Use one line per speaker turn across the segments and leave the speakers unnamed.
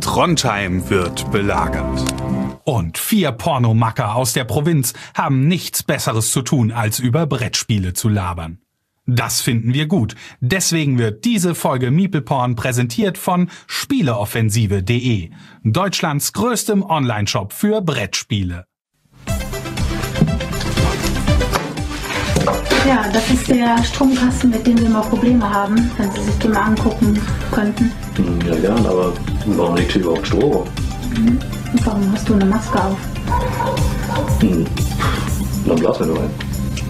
Trondheim wird belagert. Und 4 Pornomacker aus der Provinz haben nichts Besseres zu tun, als über Brettspiele zu labern. Das finden wir gut. Deswegen wird diese Folge MeeplePorn präsentiert von Spieleoffensive.de, Deutschlands größtem Onlineshop für Brettspiele.
Ja, das ist der Stromkasten, mit dem wir mal Probleme haben, wenn Sie sich den mal angucken könnten.
Ja, gern, aber warum liegt hier überhaupt Strom?
Und warum hast du eine Maske auf?
Dann blasen wir nur ein.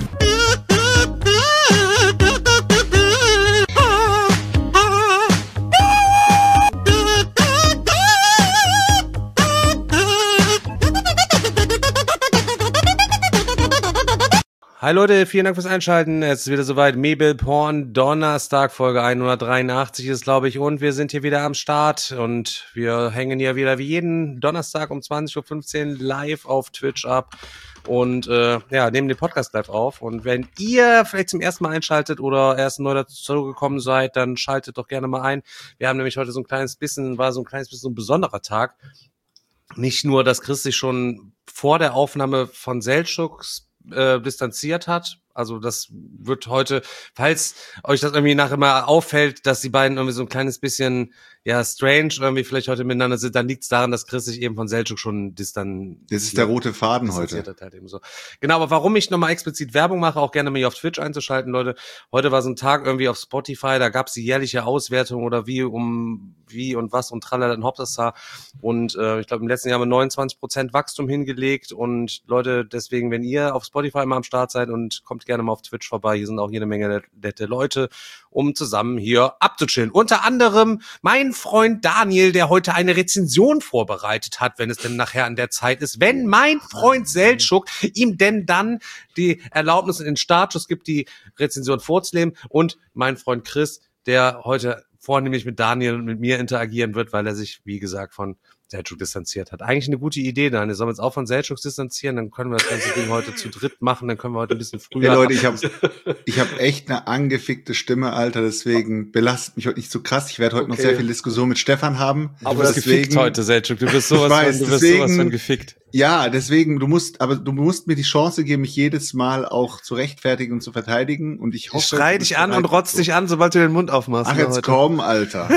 Hi Leute, vielen Dank fürs Einschalten. Es ist wieder soweit. MeeplePorn Donnerstag, Folge 183 ist, glaube ich. Und wir sind hier wieder am Start. Und wir hängen hier wieder wie jeden Donnerstag um 20.15 Uhr live auf Twitch ab. Und nehmen den Podcast live auf. Und wenn ihr vielleicht zum ersten Mal einschaltet oder erst neu dazu gekommen seid, dann schaltet doch gerne mal ein. Wir haben nämlich heute so ein kleines bisschen ein besonderer Tag. Nicht nur, dass Chris sich schon vor der Aufnahme von Seldschuks distanziert hat. Also das wird heute, falls euch das irgendwie nachher mal auffällt, dass die beiden irgendwie so ein kleines bisschen, ja, strange irgendwie vielleicht heute miteinander sind, dann liegt es daran, dass Chris sich eben von Selçuk schon distanziert.
Das ist der rote Faden heute.
Halt eben so. Genau, aber warum ich nochmal explizit Werbung mache, auch gerne mich auf Twitch einzuschalten, Leute. Heute war so ein Tag irgendwie auf Spotify, da gab es die jährliche Auswertung oder wie und was und tralala und Hauptsache. Und ich glaube, im letzten Jahr haben wir 29% Wachstum hingelegt. Und Leute, deswegen, wenn ihr auf Spotify mal am Start seid und kommt gerne mal auf Twitch vorbei, hier sind auch jede Menge nette Leute, um zusammen hier abzuchillen. Unter anderem mein Freund Daniel, der heute eine Rezension vorbereitet hat, wenn es denn nachher an der Zeit ist, wenn mein Freund Selçuk ihm denn dann die Erlaubnis in den Startschuss gibt, die Rezension vorzunehmen, und mein Freund Chris, der heute vornehmlich mit Daniel und mit mir interagieren wird, weil er sich, wie gesagt, von Selçuk distanziert hat. Eigentlich eine gute Idee, Daniel. Sollen wir uns auch von Selçuk distanzieren? Dann können wir das ganze Ding heute zu dritt machen. Dann können wir heute ein bisschen früher.
Hey Leute, ich hab echt eine angefickte Stimme, Alter. Deswegen belastet mich heute nicht so krass. Ich werde heute noch sehr viel Diskussion mit Stefan haben.
Aber du bist gefickt heute, Selçuk. Du bist sowas von gefickt.
Ja, deswegen, du musst mir die Chance geben, mich jedes Mal auch zu rechtfertigen und zu verteidigen. Und ich hoffe,
ich schrei dich an und rotz dich an, sobald du den Mund aufmachst.
Ach, jetzt komm, Alter.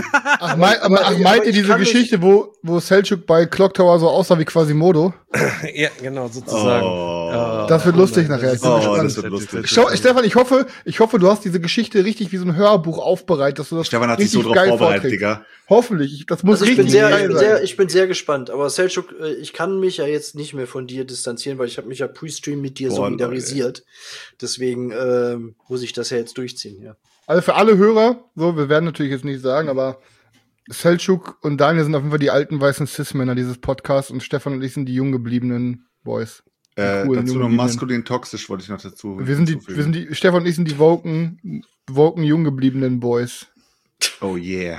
Meint ihr diese Geschichte, wo Selçuk bei Clock Tower so aussah wie Quasimodo?
Ja, genau, sozusagen.
Das wird lustig nachher. Ich bin gespannt.
Das wird lustig.
Stefan, ich hoffe, du hast diese Geschichte richtig wie so ein Hörbuch aufbereitet, dass du das
Stefan hat sich so drauf vorbereitet, Digga.
Hoffentlich. Das muss
also
richtig geil sein.
Ich bin sehr gespannt. Aber Selçuk, ich kann mich ja jetzt nicht mehr von dir distanzieren, weil ich habe mich ja pre-stream mit dir solidarisiert. Deswegen muss ich das ja jetzt durchziehen, ja.
Also für alle Hörer, so, wir werden natürlich jetzt nicht sagen, aber Selçuk und Daniel sind auf jeden Fall die alten weißen Cis-Männer dieses Podcasts und Stefan und ich sind die jung gebliebenen Boys.
Dazu noch maskulin toxisch wollte ich noch dazu.
Stefan und ich sind die woken jung gebliebenen Boys.
Oh yeah.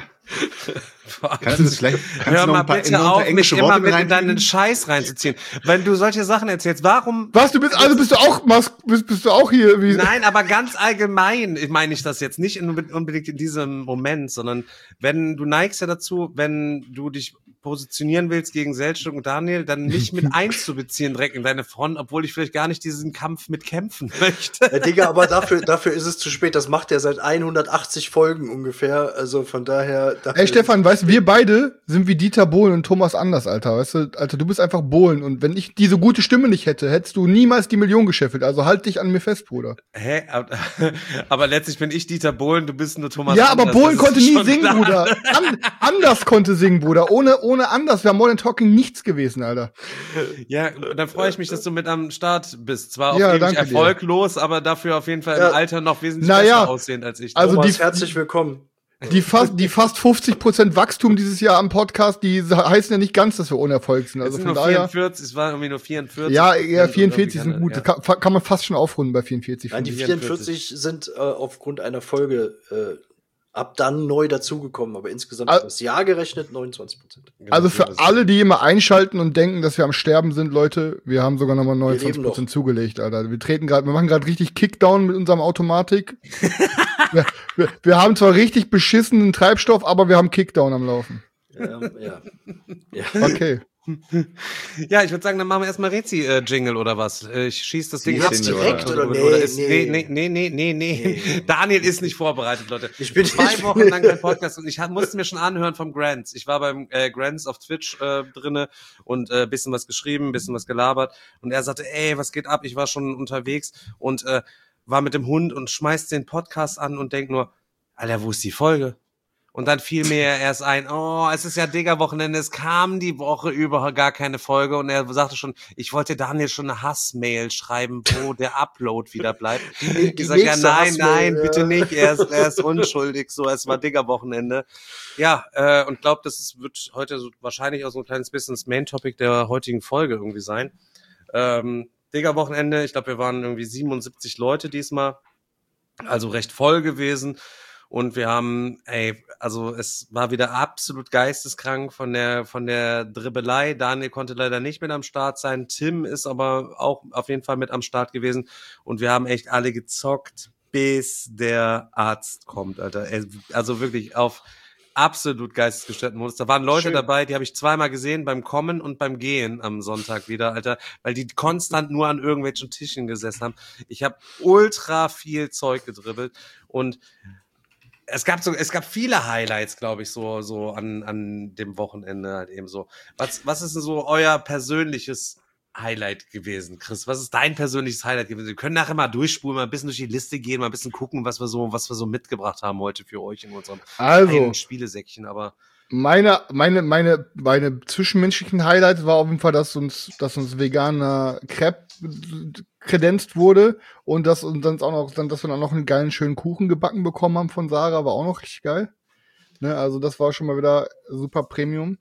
Kannst du das vielleicht
hör mal bitte auf, mich immer mit in deinen Scheiß reinzuziehen. Wenn du solche Sachen erzählst, warum...
Was, bist du auch hier?
Nein, aber ganz allgemein meine ich das jetzt nicht unbedingt in diesem Moment, sondern wenn du neigst ja dazu, wenn du dich positionieren willst gegen Selçuk und Daniel, dann nicht mit einzubeziehen direkt in deine Front, obwohl ich vielleicht gar nicht diesen Kampf mitkämpfen möchte.
Ja, Digga, aber dafür ist es zu spät. Das macht er seit 180 Folgen ungefähr. Also von daher...
Ey Stefan, weißt du, wir beide sind wie Dieter Bohlen und Thomas Anders, Alter. Weißt du, Alter, du bist einfach Bohlen. Und wenn ich diese gute Stimme nicht hätte, hättest du niemals die Million gescheffelt. Also halt dich an mir fest, Bruder.
Hä? Aber letztlich bin ich Dieter Bohlen, du bist nur Thomas
Anders. Ja, aber
Anders.
Bohlen konnte nie singen, klar. Bruder. Anders konnte singen, Bruder. Ohne Anders wäre Modern Talking nichts gewesen, Alter.
Ja, dann freue ich mich, dass du mit am Start bist. Zwar auf erfolglos, aber dafür auf jeden Fall im Alter noch wesentlich besser aussehend als ich.
Also
Thomas, herzlich willkommen.
Die fast 50% Wachstum dieses Jahr am Podcast, die heißen ja nicht ganz, dass wir unerfolg sind. Also von daher.
44, es waren irgendwie nur 44.
Ja, 44 sind gut. Ja. Kann man fast schon aufrunden bei 44.
Nein, die 44 sind aufgrund einer Folge ab dann neu dazugekommen, aber insgesamt das Jahr gerechnet 29%.
Also für alle, die immer einschalten und denken, dass wir am Sterben sind, Leute, wir haben sogar nochmal 29% zugelegt, Alter. Wir machen gerade richtig Kickdown mit unserem Automatik. wir haben zwar richtig beschissenen Treibstoff, aber wir haben Kickdown am Laufen.
Ja.
Okay.
Ja, ich würde sagen, dann machen wir erstmal Rezi-Jingle oder was. Ich schieß das Ding ab.
Direkt oder
Nee. Daniel ist nicht vorbereitet, Leute.
Ich bin
2 Wochen lang kein Podcast und ich musste mir schon anhören vom Grants. Ich war beim Grants auf Twitch drinne und bisschen was geschrieben, bisschen was gelabert und er sagte, ey, was geht ab? Ich war schon unterwegs und war mit dem Hund und schmeißt den Podcast an und denkt nur, Alter, wo ist die Folge? Und dann fiel mir erst ein, es ist ja Digger-Wochenende, es kam die Woche über gar keine Folge und er sagte schon, ich wollte Daniel schon eine Hassmail schreiben, wo der Upload wieder bleibt. Ich sag ja, nein, bitte nicht, er ist unschuldig, so, es war Digger-Wochenende. Ja, und glaub, wird heute so wahrscheinlich auch so ein kleines bisschen das Main-Topic der heutigen Folge irgendwie sein. Digger-Wochenende, ich glaube, wir waren irgendwie 77 Leute diesmal, also recht voll gewesen. Und wir haben, also es war wieder absolut geisteskrank von der Dribbelei. Daniel konnte leider nicht mit am Start sein. Tim ist aber auch auf jeden Fall mit am Start gewesen. Und wir haben echt alle gezockt, bis der Arzt kommt, Alter. Also wirklich auf absolut geistesgestörten Modus. Da waren Leute dabei, die habe ich zweimal gesehen, beim Kommen und beim Gehen am Sonntag wieder, Alter, weil die konstant nur an irgendwelchen Tischen gesessen haben. Ich habe ultra viel Zeug gedribbelt und es gab viele Highlights, glaube ich, so an dem Wochenende halt eben so. Was ist denn so euer persönliches Highlight gewesen, Chris? Was ist dein persönliches Highlight gewesen? Wir können nachher mal durchspulen, mal ein bisschen durch die Liste gehen, mal ein bisschen gucken, was wir so mitgebracht haben heute für euch in unserem kleinen Spielesäckchen, aber
meine zwischenmenschlichen Highlights war auf jeden Fall, dass uns veganer Crepe kredenzt wurde und dass wir dann auch noch einen geilen, schönen Kuchen gebacken bekommen haben von Sarah, war auch noch richtig geil. Ne, also das war schon mal wieder super Premium.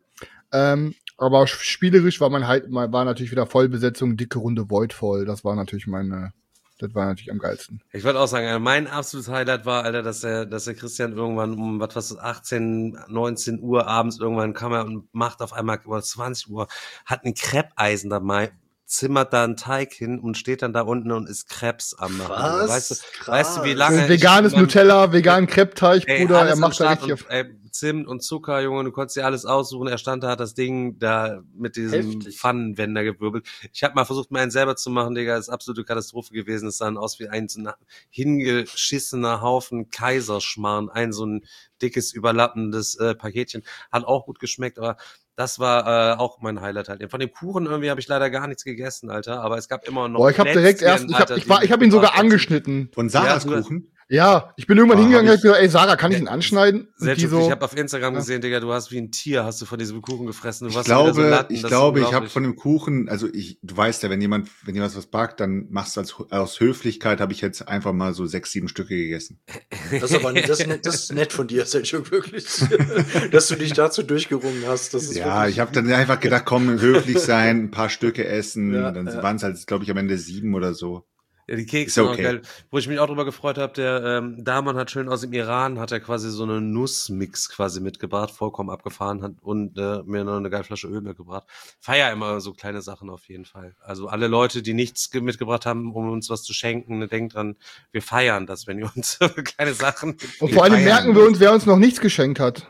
Aber spielerisch war war natürlich wieder Vollbesetzung, dicke Runde Voidfall. Das war natürlich am geilsten.
Ich würde auch sagen, mein absolutes Highlight war, Alter, dass der Christian irgendwann um 18, 19 Uhr abends irgendwann kam er und macht auf einmal über 20 Uhr, hat ein Crepe-Eisen dabei, zimmert da einen Teig hin und steht dann da unten und isst Crepes am machen. Weißt du, wie lange
veganes Nutella, veganen Crepe-Teig, Bruder, er macht da richtig auf
Zimt und Zucker, Junge, du konntest dir alles aussuchen. Er stand da, hat das Ding da mit diesem Pfannenwender gewirbelt. Ich habe mal versucht, mir einen selber zu machen, Digga, das ist absolute Katastrophe gewesen. Es sah aus wie ein hingeschissener Haufen Kaiserschmarrn, so ein dickes, überlappendes Paketchen. Hat auch gut geschmeckt, aber das war auch mein Highlight halt. Von dem Kuchen irgendwie habe ich leider gar nichts gegessen, Alter, aber es gab immer noch
ich habe direkt ich habe ihn sogar angeschnitten.
Von Sarahs Kuchen?
Ja, ich bin irgendwann hingegangen und hab gesagt, ey Sarah, kann ich ihn anschneiden?
Ich habe auf Instagram gesehen, Digga, du hast wie ein Tier, hast du von diesem Kuchen gefressen. Du
ich glaube, ich habe von dem Kuchen, also du weißt ja, wenn jemand was backt, dann machst du aus Höflichkeit, habe ich jetzt einfach mal so 6, 7 Stücke gegessen.
Das ist nett von dir, Selchuk, wirklich, dass du dich dazu durchgerungen hast. Das ist
ich habe dann einfach gedacht, komm, höflich sein, ein paar Stücke essen, dann waren es halt, glaube ich, am Ende 7 oder so.
Ja, die Kekse waren geil. Wo ich mich auch drüber gefreut habe, der Daman hat schön aus dem Iran, hat er quasi so eine Nussmix quasi mitgebracht, vollkommen abgefahren, hat und mir noch eine geile Flasche Öl mitgebracht. Feier immer so kleine Sachen auf jeden Fall. Also alle Leute, die nichts mitgebracht haben, um uns was zu schenken, denkt dran, wir feiern das, wenn ihr uns kleine Sachen...
Und vor allem merken wir uns, wer uns noch nichts geschenkt hat.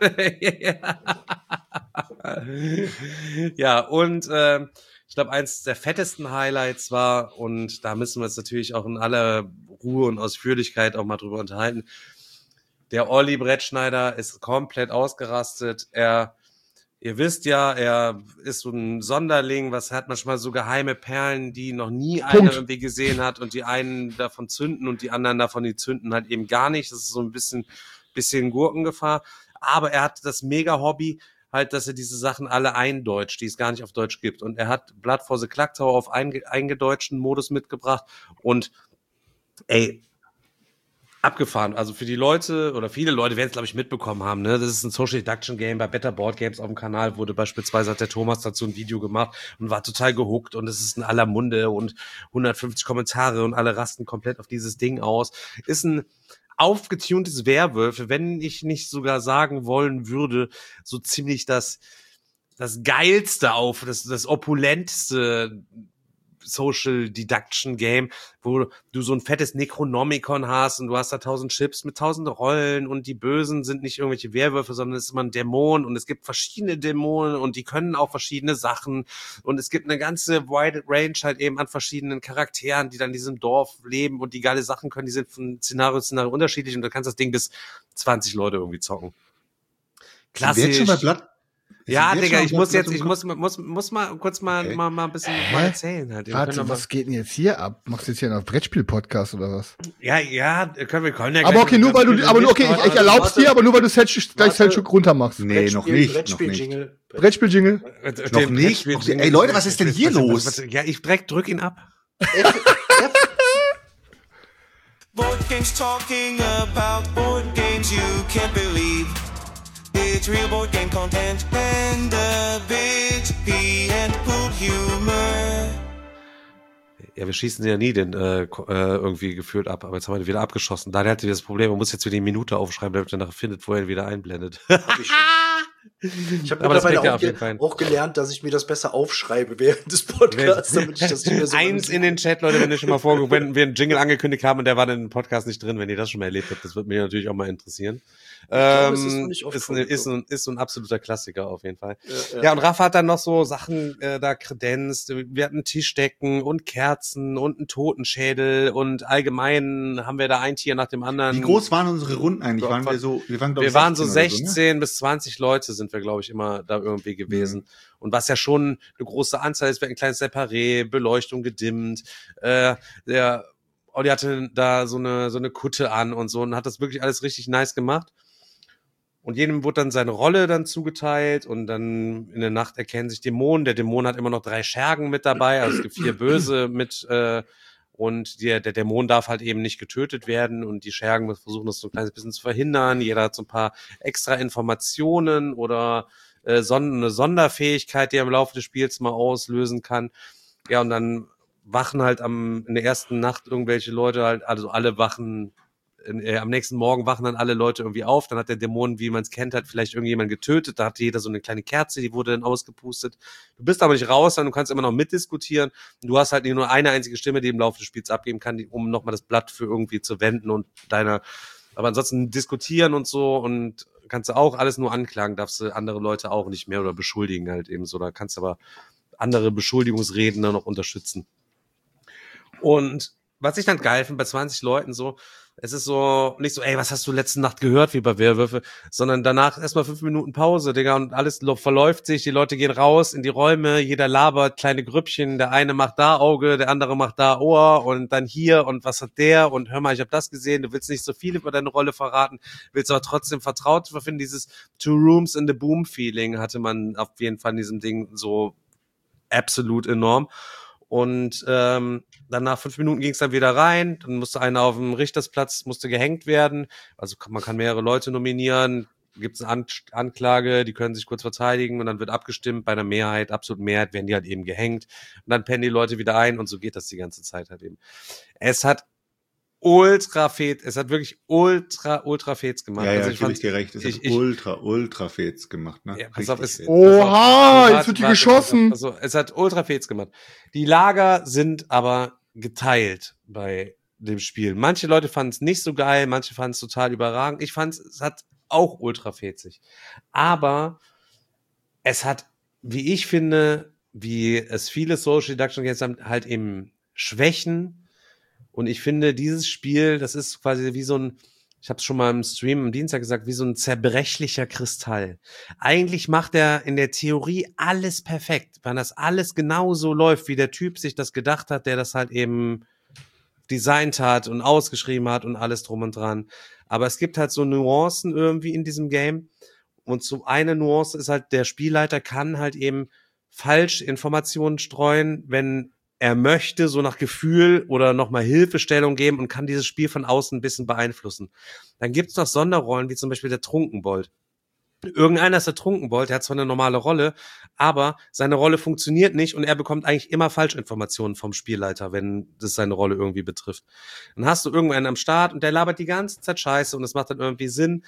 Ja, und ich glaube, eins der fettesten Highlights war, und da müssen wir uns natürlich auch in aller Ruhe und Ausführlichkeit auch mal drüber unterhalten, der Olli Brettschneider ist komplett ausgerastet. Ihr wisst ja, er ist so ein Sonderling, was hat manchmal so geheime Perlen, die noch nie einer irgendwie gesehen hat und die einen davon zünden und die anderen davon, die zünden halt eben gar nicht. Das ist so ein bisschen Gurkengefahr. Aber er hat das Mega-Hobby, halt, dass er diese Sachen alle eindeutscht, die es gar nicht auf Deutsch gibt. Und er hat Blood for the Clock Tower auf eingedeutschten Modus mitgebracht und abgefahren. Also für die Leute, oder viele Leute werden es, glaube ich, mitbekommen haben, ne? Das ist ein Social Deduction Game. Bei Better Board Games auf dem Kanal wurde beispielsweise, hat der Thomas dazu ein Video gemacht und war total gehuckt und es ist in aller Munde und 150 Kommentare und alle rasten komplett auf dieses Ding aus. Ist ein aufgetuntes Werwölfe, wenn ich nicht sogar sagen wollen würde, so ziemlich das geilste das opulenteste Social Deduction Game, wo du so ein fettes Necronomicon hast und du hast da 1000 Chips mit 1000 Rollen und die Bösen sind nicht irgendwelche Werwölfe, sondern es ist immer ein Dämon und es gibt verschiedene Dämonen und die können auch verschiedene Sachen und es gibt eine ganze wide Range halt eben an verschiedenen Charakteren, die dann in diesem Dorf leben und die geile Sachen können, die sind von Szenario zu Szenario unterschiedlich und du kannst das Ding bis 20 Leute irgendwie zocken. Klassisch.
Schon bei Blood
ja, Digga, ich muss mal kurz mal ein bisschen mal erzählen halt.
Warte, was geht denn jetzt hier ab? Machst du jetzt hier einen Brettspiel-Podcast oder was?
Ja, können wir ja.
Aber okay, nur weil du, ich erlaub's dir, aber nur weil du gleich Selchuk runter machst.
Nee, noch nicht.
Brettspiel-Jingle.
Noch nicht. Ey, Leute, was ist denn hier los?
Ja, ich drück ihn ab.
Board games talking about board games you can't believe. It's real board game content and a bit pee and poop humor.
Ja, wir schießen ja nie den irgendwie gefühlt ab, aber jetzt haben wir den wieder abgeschossen. Da hatte wir das Problem, man muss jetzt wieder die Minute aufschreiben, damit er nachher findet, wo er ihn wieder einblendet.
Ich habe mittlerweile auch gelernt, dass ich mir das besser aufschreibe während des Podcasts, damit ich das nicht mehr so
eins in den Chat, Leute, wenn ihr schon mal wenn wir einen Jingle angekündigt haben und der war dann im Podcast nicht drin, wenn ihr das schon mal erlebt habt, das würde mich natürlich auch mal interessieren. Ist so ein absoluter Klassiker auf jeden Fall. Ja, und Rafa hat dann noch so Sachen da kredenzt. Wir hatten Tischdecken und Kerzen und einen Totenschädel und allgemein haben wir da ein Tier nach dem anderen.
Wie groß waren unsere Runden eigentlich?
Wir waren so 16 bis 20 Leute sind wir, glaube ich, immer da irgendwie gewesen. Und was ja schon eine große Anzahl ist, wir hatten ein kleines Separé, Beleuchtung gedimmt, der Olli hatte da so eine Kutte an und so und hat das wirklich alles richtig nice gemacht. Und jedem wurde dann seine Rolle dann zugeteilt und dann in der Nacht erkennen sich Dämonen. Der Dämon hat immer noch 3 Schergen mit dabei, also es gibt 4 Böse mit und der Dämon darf halt eben nicht getötet werden und die Schergen versuchen das so ein kleines bisschen zu verhindern. Jeder hat so ein paar extra Informationen oder eine Sonderfähigkeit, die er im Laufe des Spiels mal auslösen kann. Ja, und dann wachen halt in der ersten Nacht irgendwelche Leute halt, also alle wachen am nächsten Morgen wachen dann alle Leute irgendwie auf, dann hat der Dämon, wie man es kennt, hat vielleicht irgendjemand getötet, da hatte jeder so eine kleine Kerze, die wurde dann ausgepustet. Du bist aber nicht raus, sondern du kannst immer noch mitdiskutieren. Du hast halt nur eine einzige Stimme, die im Laufe des Spiels abgeben kann, um nochmal das Blatt für irgendwie zu wenden und aber ansonsten diskutieren und so und kannst du auch alles nur anklagen, darfst du andere Leute auch nicht mehr oder beschuldigen halt eben so, da kannst du aber andere Beschuldigungsreden dann noch unterstützen. Und was ich dann geil finde bei 20 Leuten so, es ist so, nicht so, ey, was hast du letzte Nacht gehört, wie bei Werwölfe, sondern danach erstmal 5 Minuten Pause, Digga, und alles verläuft sich, die Leute gehen raus in die Räume, jeder labert, kleine Grüppchen, der eine macht da Auge, der andere macht da Ohr und dann hier und was hat der und hör mal, ich habe das gesehen, du willst nicht so viel über deine Rolle verraten, willst aber trotzdem vertraut finden, dieses Two Rooms in the Boom Feeling hatte man auf jeden Fall in diesem Ding so absolut enorm. Und dann nach 5 Minuten ging es dann wieder rein, dann musste einer auf dem Richtersplatz, musste gehängt werden, also man kann mehrere Leute nominieren, gibt es eine Anklage, die können sich kurz verteidigen und dann wird abgestimmt, bei einer Mehrheit, absoluten Mehrheit werden die halt eben gehängt und dann pennen die Leute wieder ein und so geht das die ganze Zeit halt eben. Es hat wirklich ultra fets gemacht.
Ja, also ich dir recht. Es hat ultra fets gemacht, ne?
Ja, pass auf,
jetzt wird die geschossen.
Also, es hat ultra fets gemacht. Die Lager sind aber geteilt bei dem Spiel. Manche Leute fanden es nicht so geil, manche fanden es total überragend. Ich fand es hat auch ultra fetzig. Aber es hat, wie ich finde, wie es viele Social Deduction jetzt haben, halt eben Schwächen. Und ich finde, dieses Spiel, das ist quasi wie so ein, ich habe es schon mal im Stream am Dienstag gesagt, wie so ein zerbrechlicher Kristall. Eigentlich macht er in der Theorie alles perfekt, wenn das alles genauso läuft, wie der Typ sich das gedacht hat, der das halt eben designt hat und ausgeschrieben hat und alles drum und dran. Aber es gibt halt so Nuancen irgendwie in diesem Game. Und so eine Nuance ist halt, der Spielleiter kann halt eben falsch Informationen streuen, wenn er möchte, so nach Gefühl oder nochmal Hilfestellung geben und kann dieses Spiel von außen ein bisschen beeinflussen. Dann gibt's noch Sonderrollen, wie zum Beispiel der Trunkenbold. Irgendeiner ist der Trunkenbold, der hat zwar eine normale Rolle, aber seine Rolle funktioniert nicht und er bekommt eigentlich immer Falschinformationen vom Spielleiter, wenn das seine Rolle irgendwie betrifft. Dann hast du irgendeinen am Start und der labert die ganze Zeit Scheiße und es macht dann irgendwie Sinn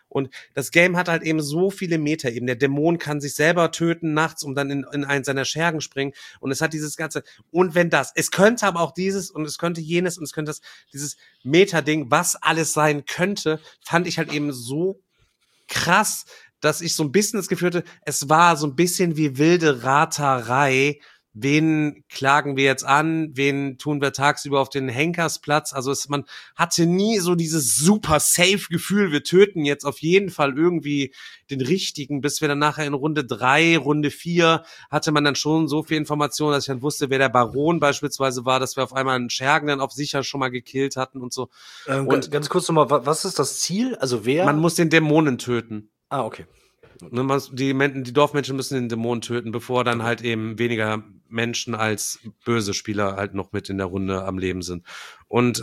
Und das Game hat halt eben so viele Metaebenen. Der Dämon kann sich selber töten nachts und dann in einen seiner Schergen springen. Und es hat dieses ganze, und wenn das, es könnte aber auch dieses und es könnte jenes und es könnte dieses Meta-Ding, was alles sein könnte, fand ich halt eben so krass, dass ich so ein bisschen das Gefühl hatte, es war so ein bisschen wie wilde Raterei. Wen klagen wir jetzt an? Wen tun wir tagsüber auf den Henkersplatz? Also man hatte nie so dieses super safe Gefühl, wir töten jetzt auf jeden Fall irgendwie den Richtigen, bis wir dann nachher in Runde 3, Runde 4 hatte man dann schon so viel Information, dass ich dann wusste, wer der Baron beispielsweise war, dass wir auf einmal einen Schergen dann auf sicher schon mal gekillt hatten und so.
Und ganz kurz nochmal, was ist das Ziel? Also wer?
Man muss den Dämonen töten.
Ah, okay.
Die Dorfmenschen müssen den Dämonen töten, bevor dann halt eben weniger Menschen als böse Spieler halt noch mit in der Runde am Leben sind. Und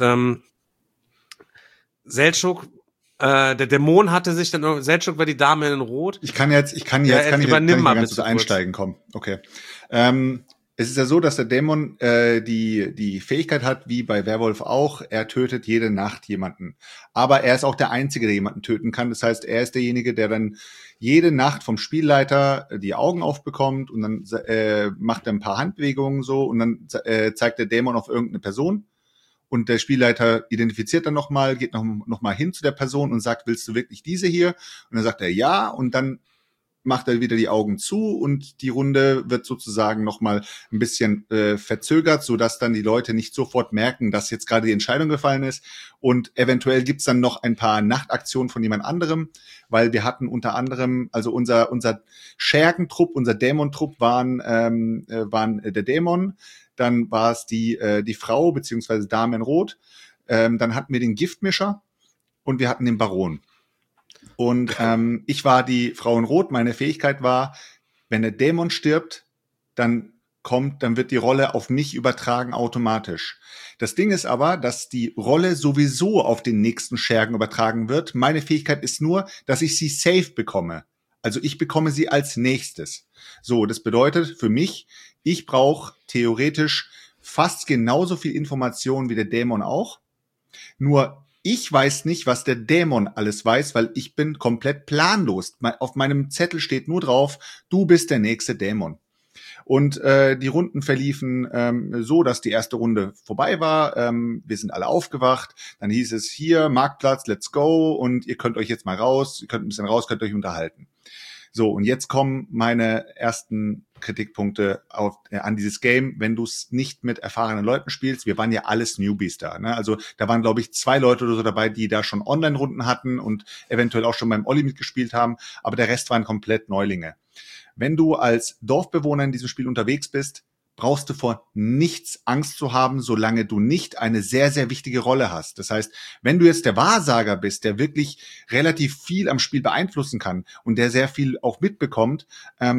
Seltschuk, der Dämon hatte sich dann, Seltschuk war die Dame in Rot.
Ich kann jetzt ganz einsteigen, komm. Okay. Es ist ja so, dass der Dämon die Fähigkeit hat, wie bei Werwolf auch, er tötet jede Nacht jemanden. Aber er ist auch der Einzige, der jemanden töten kann. Das heißt, er ist derjenige, der dann jede Nacht vom Spielleiter die Augen aufbekommt und dann macht er ein paar Handbewegungen so und dann zeigt der Dämon auf irgendeine Person. Und der Spielleiter identifiziert dann nochmal, geht noch mal hin zu der Person und sagt, willst du wirklich diese hier? Und dann sagt er ja und dann macht er wieder die Augen zu und die Runde wird sozusagen nochmal ein bisschen verzögert, sodass dann die Leute nicht sofort merken, dass jetzt gerade die Entscheidung gefallen ist. Und eventuell gibt's dann noch ein paar Nachtaktionen von jemand anderem, weil wir hatten unter anderem, also unser Schergentrupp, unser Dämontrupp waren der Dämon, dann war es die Frau beziehungsweise Dame in Rot, dann hatten wir den Giftmischer und wir hatten den Baron. Und ich war die Frau in Rot. Meine Fähigkeit war, wenn der Dämon stirbt, dann wird die Rolle auf mich übertragen automatisch. Das Ding ist aber, dass die Rolle sowieso auf den nächsten Schergen übertragen wird. Meine Fähigkeit ist nur, dass ich sie safe bekomme. Also ich bekomme sie als nächstes. So, das bedeutet für mich, ich brauche theoretisch fast genauso viel Information wie der Dämon auch. Nur ich weiß nicht, was der Dämon alles weiß, weil ich bin komplett planlos. Auf meinem Zettel steht nur drauf, du bist der nächste Dämon. Und die Runden verliefen so, dass die erste Runde vorbei war. Wir sind alle aufgewacht. Dann hieß es hier, Marktplatz, let's go. Und ihr könnt euch jetzt mal raus, ihr könnt ein bisschen raus, könnt euch unterhalten. So, und jetzt kommen meine ersten Kritikpunkte an dieses Game, wenn du es nicht mit erfahrenen Leuten spielst. Wir waren ja alles Newbies da, ne? Also da waren, glaube ich, 2 Leute oder so dabei, die da schon Online-Runden hatten und eventuell auch schon beim Olli mitgespielt haben, aber der Rest waren komplett Neulinge. Wenn du als Dorfbewohner in diesem Spiel unterwegs bist, brauchst du vor nichts Angst zu haben, solange du nicht eine sehr, sehr wichtige Rolle hast. Das heißt, wenn du jetzt der Wahrsager bist, der wirklich relativ viel am Spiel beeinflussen kann und der sehr viel auch mitbekommt,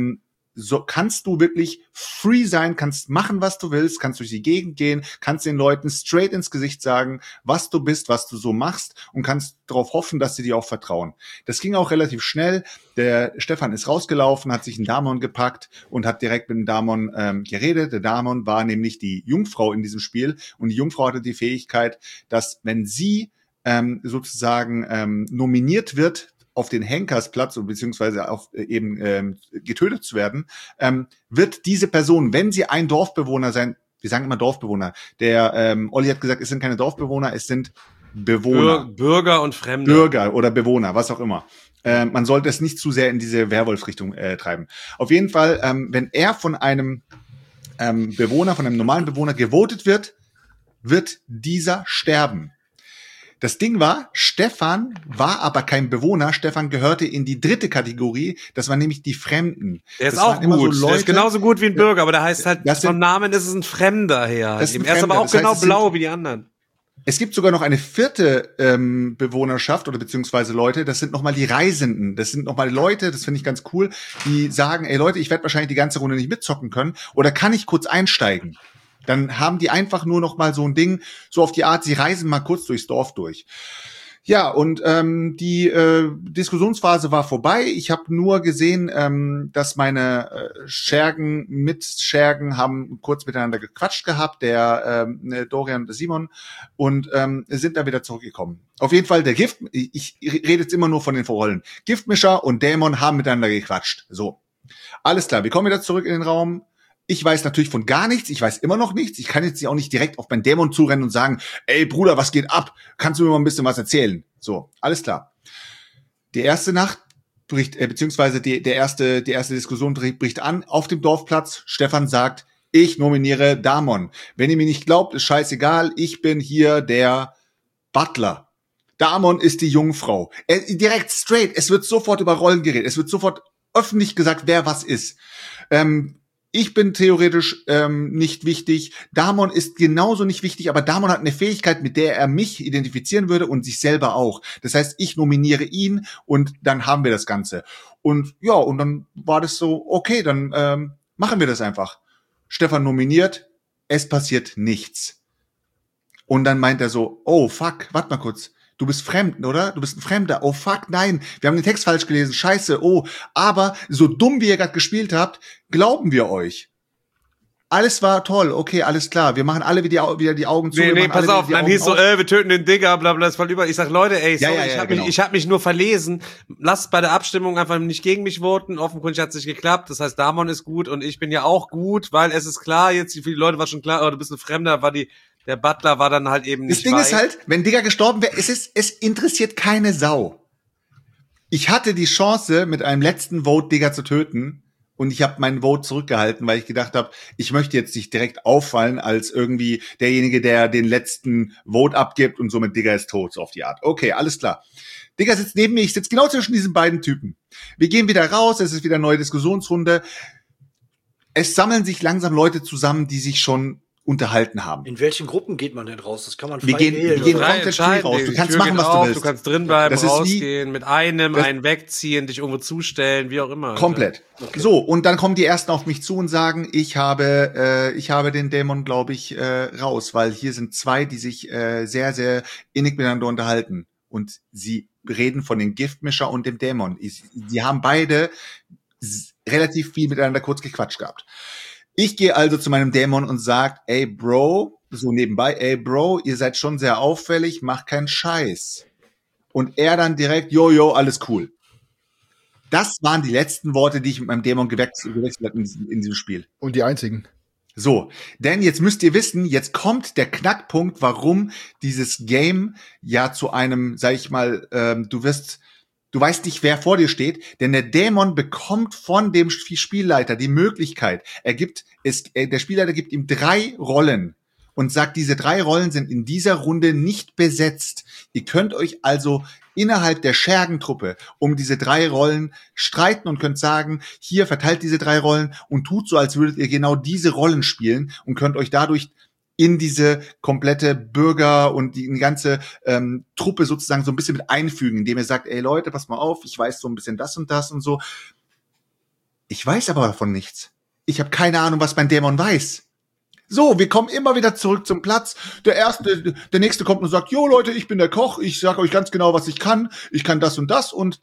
so kannst du wirklich free sein, kannst machen, was du willst, kannst durch die Gegend gehen, kannst den Leuten straight ins Gesicht sagen, was du bist, was du so machst und kannst darauf hoffen, dass sie dir auch vertrauen. Das ging auch relativ schnell. Der Stefan ist rausgelaufen, hat sich einen Damon gepackt und hat direkt mit dem Damon geredet. Der Damon war nämlich die Jungfrau in diesem Spiel und die Jungfrau hatte die Fähigkeit, dass wenn sie sozusagen nominiert wird auf den Henkersplatz beziehungsweise auf getötet zu werden, wird diese Person, wenn sie ein Dorfbewohner sein, wir sagen immer Dorfbewohner, der Olli hat gesagt, es sind keine Dorfbewohner, es sind Bewohner.
Bürger und Fremde.
Bürger oder Bewohner, was auch immer. Man sollte es nicht zu sehr in diese Werwolf-Richtung treiben. Auf jeden Fall, wenn er von einem Bewohner, von einem normalen Bewohner gewotet wird dieser sterben. Das Ding war, Stefan war aber kein Bewohner, Stefan gehörte in die 3. Kategorie, das waren nämlich die Fremden.
Der ist auch gut, so Leute, der ist genauso gut wie ein Bürger, aber der heißt halt, vom Namen ist es ein Fremder her. Er ist aber auch genau blau wie die anderen.
Es gibt sogar noch eine 4. Bewohnerschaft oder beziehungsweise Leute, das sind nochmal die Reisenden. Das sind nochmal Leute, das finde ich ganz cool, die sagen, ey Leute, ich werde wahrscheinlich die ganze Runde nicht mitzocken können oder kann ich kurz einsteigen? Dann haben die einfach nur noch mal so ein Ding, so auf die Art, sie reisen mal kurz durchs Dorf durch. Ja, und die Diskussionsphase war vorbei. Ich habe nur gesehen, dass meine Mitschärgen haben kurz miteinander gequatscht gehabt, der Dorian und Simon, und sind dann wieder zurückgekommen. Auf jeden Fall, ich rede jetzt immer nur von den Vorrollen. Giftmischer und Dämon haben miteinander gequatscht. So, alles klar, wir kommen wieder zurück in den Raum. Ich weiß natürlich von gar nichts, ich weiß immer noch nichts. Ich kann jetzt auch nicht direkt auf meinen Dämon zurennen und sagen, ey Bruder, was geht ab? Kannst du mir mal ein bisschen was erzählen? So, alles klar. Die erste Nacht beziehungsweise die erste Diskussion bricht an auf dem Dorfplatz. Stefan sagt, ich nominiere Damon. Wenn ihr mir nicht glaubt, ist scheißegal, ich bin hier der Butler. Damon ist die Jungfrau. Direkt straight, es wird sofort über Rollen geredet, es wird sofort öffentlich gesagt, wer was ist. Ich bin theoretisch nicht wichtig. Damon ist genauso nicht wichtig, aber Damon hat eine Fähigkeit, mit der er mich identifizieren würde und sich selber auch. Das heißt, ich nominiere ihn und dann haben wir das Ganze. Und ja, und dann war das so, okay, dann machen wir das einfach. Stefan nominiert, es passiert nichts. Und dann meint er so, oh fuck, warte mal kurz. Du bist fremd, oder? Du bist ein Fremder. Oh fuck, nein. Wir haben den Text falsch gelesen. Scheiße, oh. Aber so dumm, wie ihr gerade gespielt habt, glauben wir euch. Alles war toll. Okay, alles klar. Wir machen alle wieder die Augen zu.
Nee, pass auf. Dann hieß so, wir töten den Digger, bla bla, das voll über. Ich sag, Leute, ey, sorry, ich hab mich nur verlesen. Lasst bei der Abstimmung einfach nicht gegen mich voten. Offenkundig hat's nicht geklappt. Das heißt, Damon ist gut und ich bin ja auch gut, weil es ist klar, jetzt für die Leute war schon klar, oh, du bist ein Fremder, der Butler war dann halt eben nicht.
Das Ding ist halt, wenn Digger gestorben wäre, es interessiert keine Sau. Ich hatte die Chance, mit einem letzten Vote Digger zu töten und ich habe meinen Vote zurückgehalten, weil ich gedacht habe, ich möchte jetzt nicht direkt auffallen als irgendwie derjenige, der den letzten Vote abgibt und somit Digger ist tot, so auf die Art. Okay, alles klar. Digger sitzt neben mir, ich sitze genau zwischen diesen beiden Typen. Wir gehen wieder raus, es ist wieder eine neue Diskussionsrunde. Es sammeln sich langsam Leute zusammen, die sich schon unterhalten haben.
In welchen Gruppen geht man denn raus? Das kann man
frei wählen. Wir gehen komplett frei raus. Du kannst machen, was du willst.
Du kannst drin bleiben, rausgehen, mit einen wegziehen, dich irgendwo zustellen, wie auch immer.
Komplett. Okay. So, und dann kommen die Ersten auf mich zu und sagen, ich habe den Dämon, glaube ich, raus, weil hier sind zwei, die sich sehr, sehr innig miteinander unterhalten. Und sie reden von dem Giftmischer und dem Dämon. Sie haben beide relativ viel miteinander kurz gequatscht gehabt. Ich gehe also zu meinem Dämon und sag, ey Bro, so nebenbei, ey Bro, ihr seid schon sehr auffällig, macht keinen Scheiß. Und er dann direkt, jo, alles cool. Das waren die letzten Worte, die ich mit meinem Dämon gewechselt habe in diesem Spiel.
Und die einzigen.
So, denn jetzt müsst ihr wissen, jetzt kommt der Knackpunkt, warum dieses Game ja zu einem, sag ich mal, du weißt nicht, wer vor dir steht, denn der Dämon bekommt von dem Spielleiter die Möglichkeit, der Spielleiter gibt ihm 3 Rollen und sagt, diese 3 Rollen sind in dieser Runde nicht besetzt. Ihr könnt euch also innerhalb der Schergentruppe um diese 3 Rollen streiten und könnt sagen, hier verteilt diese 3 Rollen und tut so, als würdet ihr genau diese Rollen spielen und könnt euch dadurch in diese komplette Bürger und die ganze Truppe sozusagen so ein bisschen mit einfügen, indem ihr sagt, ey Leute, pass mal auf, ich weiß so ein bisschen das und so. Ich weiß aber davon nichts. Ich habe keine Ahnung, was mein Dämon weiß. So, wir kommen immer wieder zurück zum Platz. Der Nächste kommt und sagt, jo Leute, ich bin der Koch, ich sage euch ganz genau, was ich kann das und das und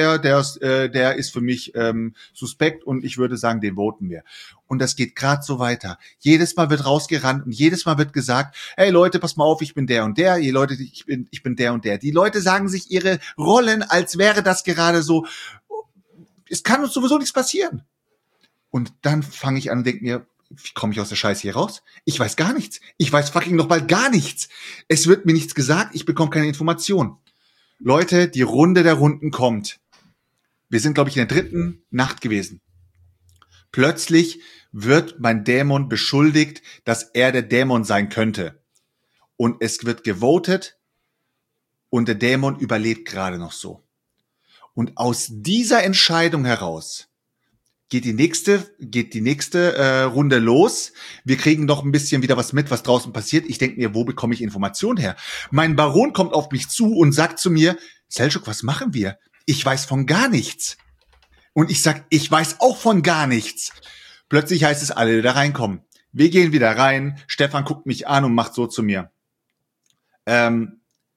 der ist für mich suspekt und ich würde sagen, den voten wir. Und das geht gerade so weiter. Jedes Mal wird rausgerannt und jedes Mal wird gesagt, hey Leute, pass mal auf, ich bin der und der, ihr Leute, ich bin der und der. Die Leute sagen sich ihre Rollen, als wäre das gerade so, es kann uns sowieso nichts passieren. Und dann fange ich an und denke mir, wie komme ich aus der Scheiße hier raus? Ich weiß gar nichts. Ich weiß fucking noch bald gar nichts. Es wird mir nichts gesagt, ich bekomme keine Information. Leute, die Runde der Runden kommt. Wir sind, glaube ich, in der 3. Nacht gewesen. Plötzlich wird mein Dämon beschuldigt, dass er der Dämon sein könnte. Und es wird gewotet und der Dämon überlebt gerade noch so. Und aus dieser Entscheidung heraus geht die nächste Runde los. Wir kriegen noch ein bisschen wieder was mit, was draußen passiert. Ich denke mir, wo bekomme ich Informationen her? Mein Baron kommt auf mich zu und sagt zu mir, Selçuk, was machen wir? Ich weiß von gar nichts. Und ich sag, ich weiß auch von gar nichts. Plötzlich heißt es, alle wieder reinkommen. Wir gehen wieder rein. Stefan guckt mich an und macht so zu mir.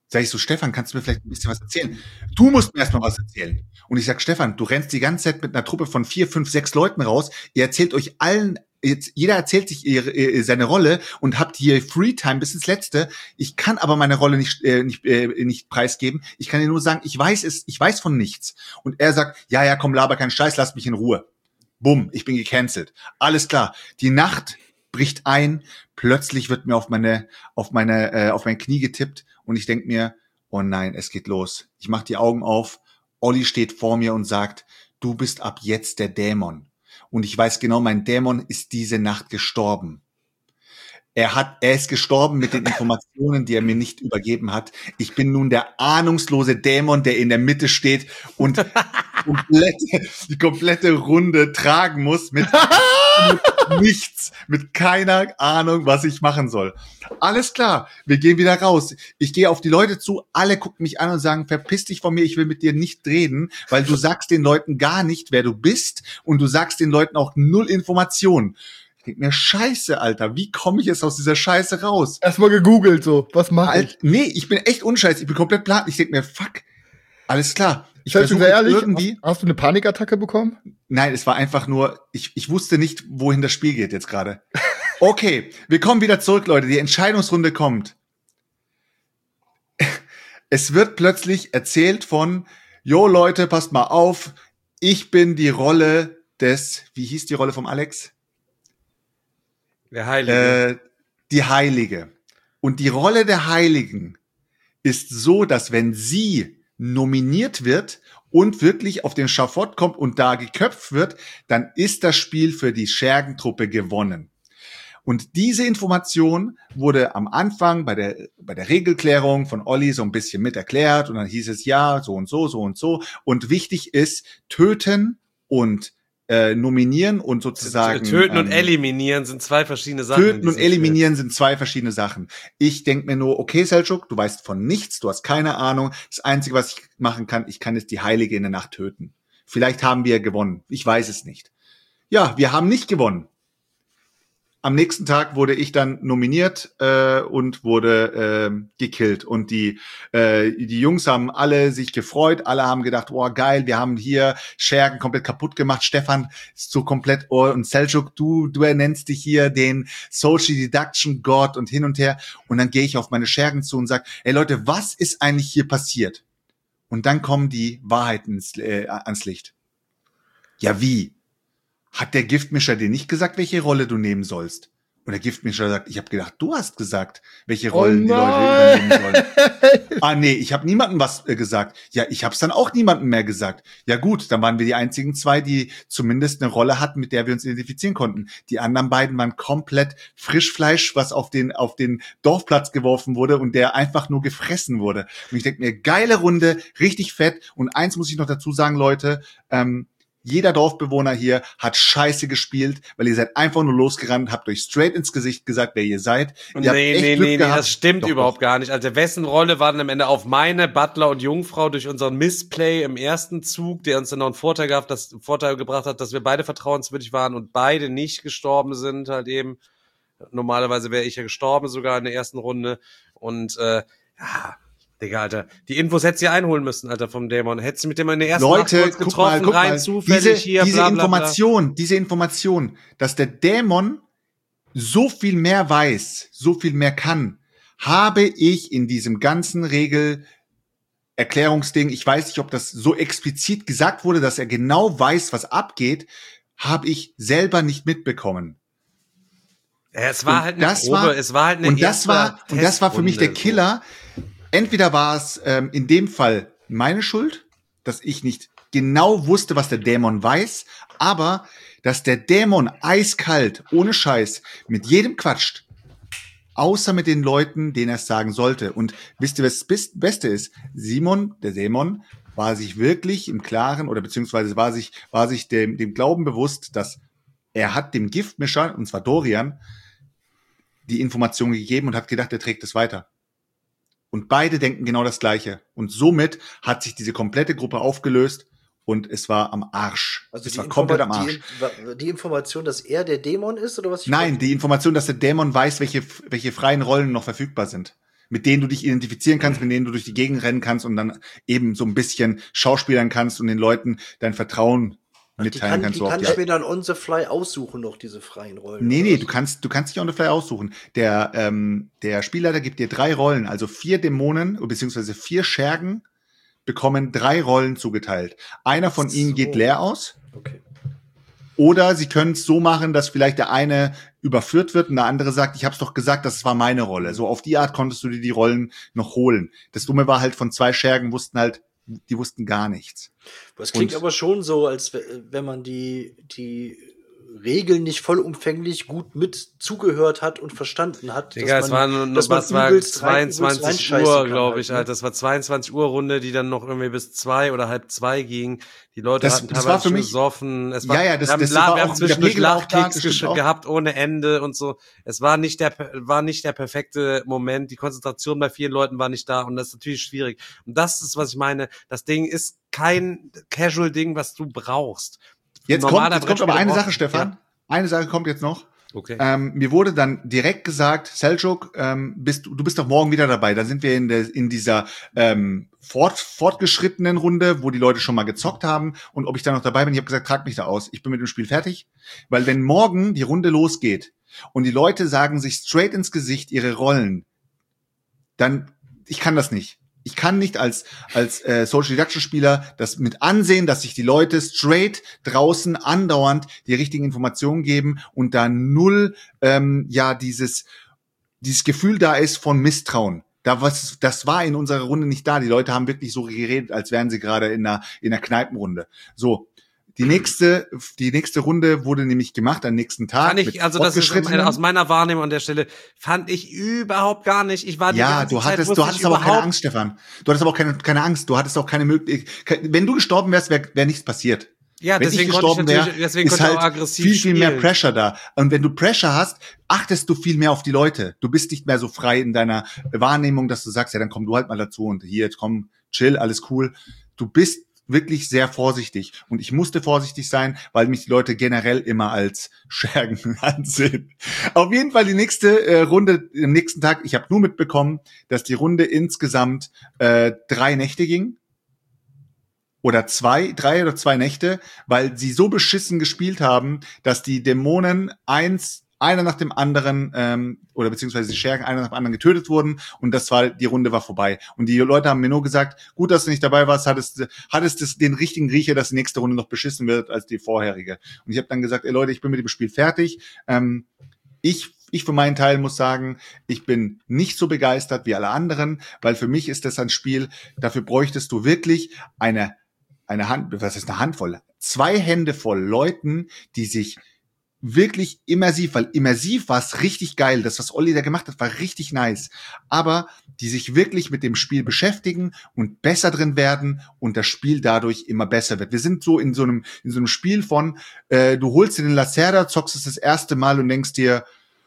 Sag ich so, Stefan, kannst du mir vielleicht ein bisschen was erzählen? Du musst mir erstmal was erzählen. Und ich sag, Stefan, du rennst die ganze Zeit mit einer Truppe von 4, 5, 6 Leuten raus. Ihr erzählt euch allen, jetzt, jeder erzählt sich seine Rolle und habt hier Freetime bis ins Letzte. Ich kann aber meine Rolle nicht preisgeben. Ich kann dir nur sagen, ich weiß von nichts. Und er sagt, ja, komm, laber keinen Scheiß, lass mich in Ruhe. Bumm, ich bin gecancelt. Alles klar. Die Nacht bricht ein. Plötzlich wird mir auf mein Knie getippt und ich denk mir, oh nein, es geht los. Ich mach die Augen auf. Olli steht vor mir und sagt, du bist ab jetzt der Dämon. Und ich weiß genau, mein Dämon ist diese Nacht gestorben. Er ist gestorben mit den Informationen, die er mir nicht übergeben hat. Ich bin nun der ahnungslose Dämon, der in der Mitte steht und die komplette Runde tragen muss mit nichts, mit keiner Ahnung, was ich machen soll. Alles klar, wir gehen wieder raus. Ich gehe auf die Leute zu, alle gucken mich an und sagen, verpiss dich von mir, ich will mit dir nicht reden, weil du sagst den Leuten gar nicht, wer du bist und du sagst den Leuten auch 0 Informationen. Ich denk mir, scheiße, Alter, wie komme ich jetzt aus dieser Scheiße raus?
Erstmal gegoogelt so, was mache ich?
Nee, ich bin echt unscheiß, ich bin komplett platt. Ich denk mir, fuck, alles klar.
Ich versuche ehrlich, irgendwie. Hast du eine Panikattacke bekommen?
Nein, es war einfach nur, ich wusste nicht, wohin das Spiel geht jetzt gerade. Okay, wir kommen wieder zurück, Leute. Die Entscheidungsrunde kommt. Es wird plötzlich erzählt von, jo Leute, passt mal auf, ich bin die Rolle des, wie hieß die Rolle vom Alex?
Der Heilige.
Die Heilige. Und die Rolle der Heiligen ist so, dass wenn sie nominiert wird und wirklich auf den Schafott kommt und da geköpft wird, dann ist das Spiel für die Schergentruppe gewonnen. Und diese Information wurde am Anfang bei der Regelklärung von Olli so ein bisschen mit erklärt und dann hieß es ja, so und so, so und so. Und wichtig ist, töten und nominieren und sozusagen
töten und eliminieren sind 2 verschiedene Sachen.
Töten und eliminieren sind 2 verschiedene Sachen. Ich denk mir nur, okay, Selçuk, du weißt von nichts, du hast keine Ahnung. Das Einzige, was ich machen kann, ich kann jetzt die Heilige in der Nacht töten. Vielleicht haben wir gewonnen. Ich weiß es nicht. Ja, wir haben nicht gewonnen. Am nächsten Tag wurde ich dann nominiert und wurde gekillt. Und die Jungs haben alle sich gefreut. Alle haben gedacht, oh geil, wir haben hier Schergen komplett kaputt gemacht. Stefan ist so komplett, und Selçuk, du ernennst dich hier den Social Deduction God und hin und her. Und dann gehe ich auf meine Schergen zu und sage, ey Leute, was ist eigentlich hier passiert? Und dann kommen die Wahrheiten ans Licht. Ja, wie? Hat der Giftmischer dir nicht gesagt, welche Rolle du nehmen sollst? Und der Giftmischer sagt, ich habe gedacht, du hast gesagt, welche Rollen die Leute übernehmen sollen. Nee, ich habe niemandem was gesagt. Ja, ich habe es dann auch niemandem mehr gesagt. Ja gut, dann waren wir die einzigen 2, die zumindest eine Rolle hatten, mit der wir uns identifizieren konnten. Die anderen beiden waren komplett Frischfleisch, was auf den Dorfplatz geworfen wurde und der einfach nur gefressen wurde. Und ich denke mir, geile Runde, richtig fett. Und eins muss ich noch dazu sagen, Leute, jeder Dorfbewohner hier hat scheiße gespielt, weil ihr seid einfach nur losgerannt, habt euch straight ins Gesicht gesagt, wer ihr seid.
Nee, das stimmt überhaupt gar nicht. Also wessen Rolle war denn am Ende auf meine Butler und Jungfrau durch unseren Missplay im ersten Zug, der uns dann noch einen Vorteil gebracht hat, dass wir beide vertrauenswürdig waren und beide nicht gestorben sind halt eben. Normalerweise wäre ich ja gestorben sogar in der ersten Runde und Digga, Alter, die Infos hättest du einholen müssen, Alter, vom Dämon. Hättest du mit dem in der ersten
Leute,
Nacht getroffen,
guck
rein
mal.
zufällig hier,
Diese Information, dass der Dämon so viel mehr weiß, so viel mehr kann, habe ich in diesem ganzen Regelerklärungsding, ich weiß nicht, ob das so explizit gesagt wurde, dass er genau weiß, was abgeht, habe ich selber nicht mitbekommen.
Ja, es war halt eine Probe, es war halt eine
und das war für mich der Killer. Entweder war es in dem Fall meine Schuld, dass ich nicht genau wusste, was der Dämon weiß, aber dass der Dämon eiskalt, ohne Scheiß, mit jedem quatscht, außer mit den Leuten, denen er es sagen sollte. Und wisst ihr, was das Beste ist? Simon, der Dämon, war sich wirklich im Klaren oder beziehungsweise war sich dem Glauben bewusst, dass er hat dem Giftmischer, und zwar Dorian, die Information gegeben und hat gedacht, er trägt es weiter. Und beide denken genau das Gleiche. Und somit hat sich diese komplette Gruppe aufgelöst und es war am Arsch.
Also
es war komplett am Arsch.
Die Information, dass er der Dämon ist, oder was?
Nein, die Information, dass der Dämon weiß, welche freien Rollen noch verfügbar sind. mit denen du dich identifizieren kannst, mit denen du durch die Gegend rennen kannst und dann eben so ein bisschen schauspielern kannst und den Leuten dein Vertrauen mitteilen kannst.
Die kann ich mir dann on the fly aussuchen, noch diese freien Rollen.
Nee, du kannst dich on the fly aussuchen. Der Spielleiter gibt dir 3 Rollen, also 4 Dämonen, beziehungsweise 4 Schergen bekommen 3 Rollen zugeteilt. Einer von ihnen geht leer aus.
Okay.
Oder sie können es so machen, dass vielleicht der eine überführt wird und der andere sagt, ich hab's doch gesagt, das war meine Rolle. So auf die Art konntest du dir die Rollen noch holen. Das Dumme war halt, von 2 Schergen die wussten gar nichts.
Das klingt aber schon so, als wenn man die Regeln nicht vollumfänglich gut mit zugehört hat und verstanden hat.
Digga, es war 22 Uhr, glaube ich, Alter. Das war 22 Uhr Runde, die dann noch irgendwie bis 2 oder halb 2 ging. Die Leute hatten teilweise schon gesoffen. Wir haben zwischendurch Lachkicks gehabt ohne Ende und so. Es war nicht der perfekte Moment. Die Konzentration bei vielen Leuten war nicht da und das ist natürlich schwierig. Und das ist, was ich meine. Das Ding ist kein Casual-Ding, was du brauchst.
Jetzt kommt aber eine Sache, Stefan. Ja. Eine Sache kommt jetzt noch.
Okay.
Mir wurde dann direkt gesagt, Selçuk, du bist doch morgen wieder dabei. Da sind wir in dieser fortgeschrittenen Runde, wo die Leute schon mal gezockt haben. Und ob ich da noch dabei bin, ich habe gesagt, trag mich da aus. Ich bin mit dem Spiel fertig. Weil wenn morgen die Runde losgeht und die Leute sagen sich straight ins Gesicht ihre Rollen, dann, ich kann das nicht. Ich kann nicht als Social Deduction Spieler das mit ansehen, dass sich die Leute straight draußen andauernd die richtigen Informationen geben und da null dieses Gefühl da ist von Misstrauen. Das war in unserer Runde nicht da. Die Leute haben wirklich so geredet, als wären sie gerade in einer Kneipenrunde. So. Die nächste Runde wurde nämlich gemacht am nächsten Tag.
Das ist aus meiner Wahrnehmung an der Stelle, fand ich überhaupt gar nicht. Ich war
du hattest aber auch keine Angst, Stefan. Du hattest aber auch keine Angst. Du hattest auch keine Möglichkeit. Wenn du gestorben wärst, wäre nichts passiert.
Ja,
wenn
deswegen
ich gestorben wäre, ist halt
aggressiv
viel mehr Pressure da. Und wenn du Pressure hast, achtest du viel mehr auf die Leute. Du bist nicht mehr so frei in deiner Wahrnehmung, dass du sagst, ja, dann komm du halt mal dazu und hier, komm, chill, alles cool. Du bist wirklich sehr vorsichtig. Und ich musste vorsichtig sein, weil mich die Leute generell immer als Schergen ansehen. Auf jeden Fall die nächste Runde am nächsten Tag. Ich habe nur mitbekommen, dass die Runde insgesamt 3 Nächte ging. Oder 3 oder 2 Nächte, weil sie so beschissen gespielt haben, dass die Dämonen einer nach dem anderen, oder beziehungsweise die Schergen einer nach dem anderen getötet wurden und die Runde war vorbei. Und die Leute haben mir nur gesagt, gut, dass du nicht dabei warst, hattest den richtigen Riecher, dass die nächste Runde noch beschissen wird als die vorherige. Und ich habe dann gesagt, ey Leute, ich bin mit dem Spiel fertig. Ich für meinen Teil muss sagen, ich bin nicht so begeistert wie alle anderen, weil für mich ist das ein Spiel, dafür bräuchtest du wirklich eine Handvoll? 2 Hände voll Leuten, die sich wirklich immersiv, weil immersiv war es richtig geil. Das, was Olli da gemacht hat, war richtig nice. Aber die sich wirklich mit dem Spiel beschäftigen und besser drin werden und das Spiel dadurch immer besser wird. Wir sind so in so einem Spiel von, du holst dir den Lacerda, zockst es das erste Mal und denkst dir,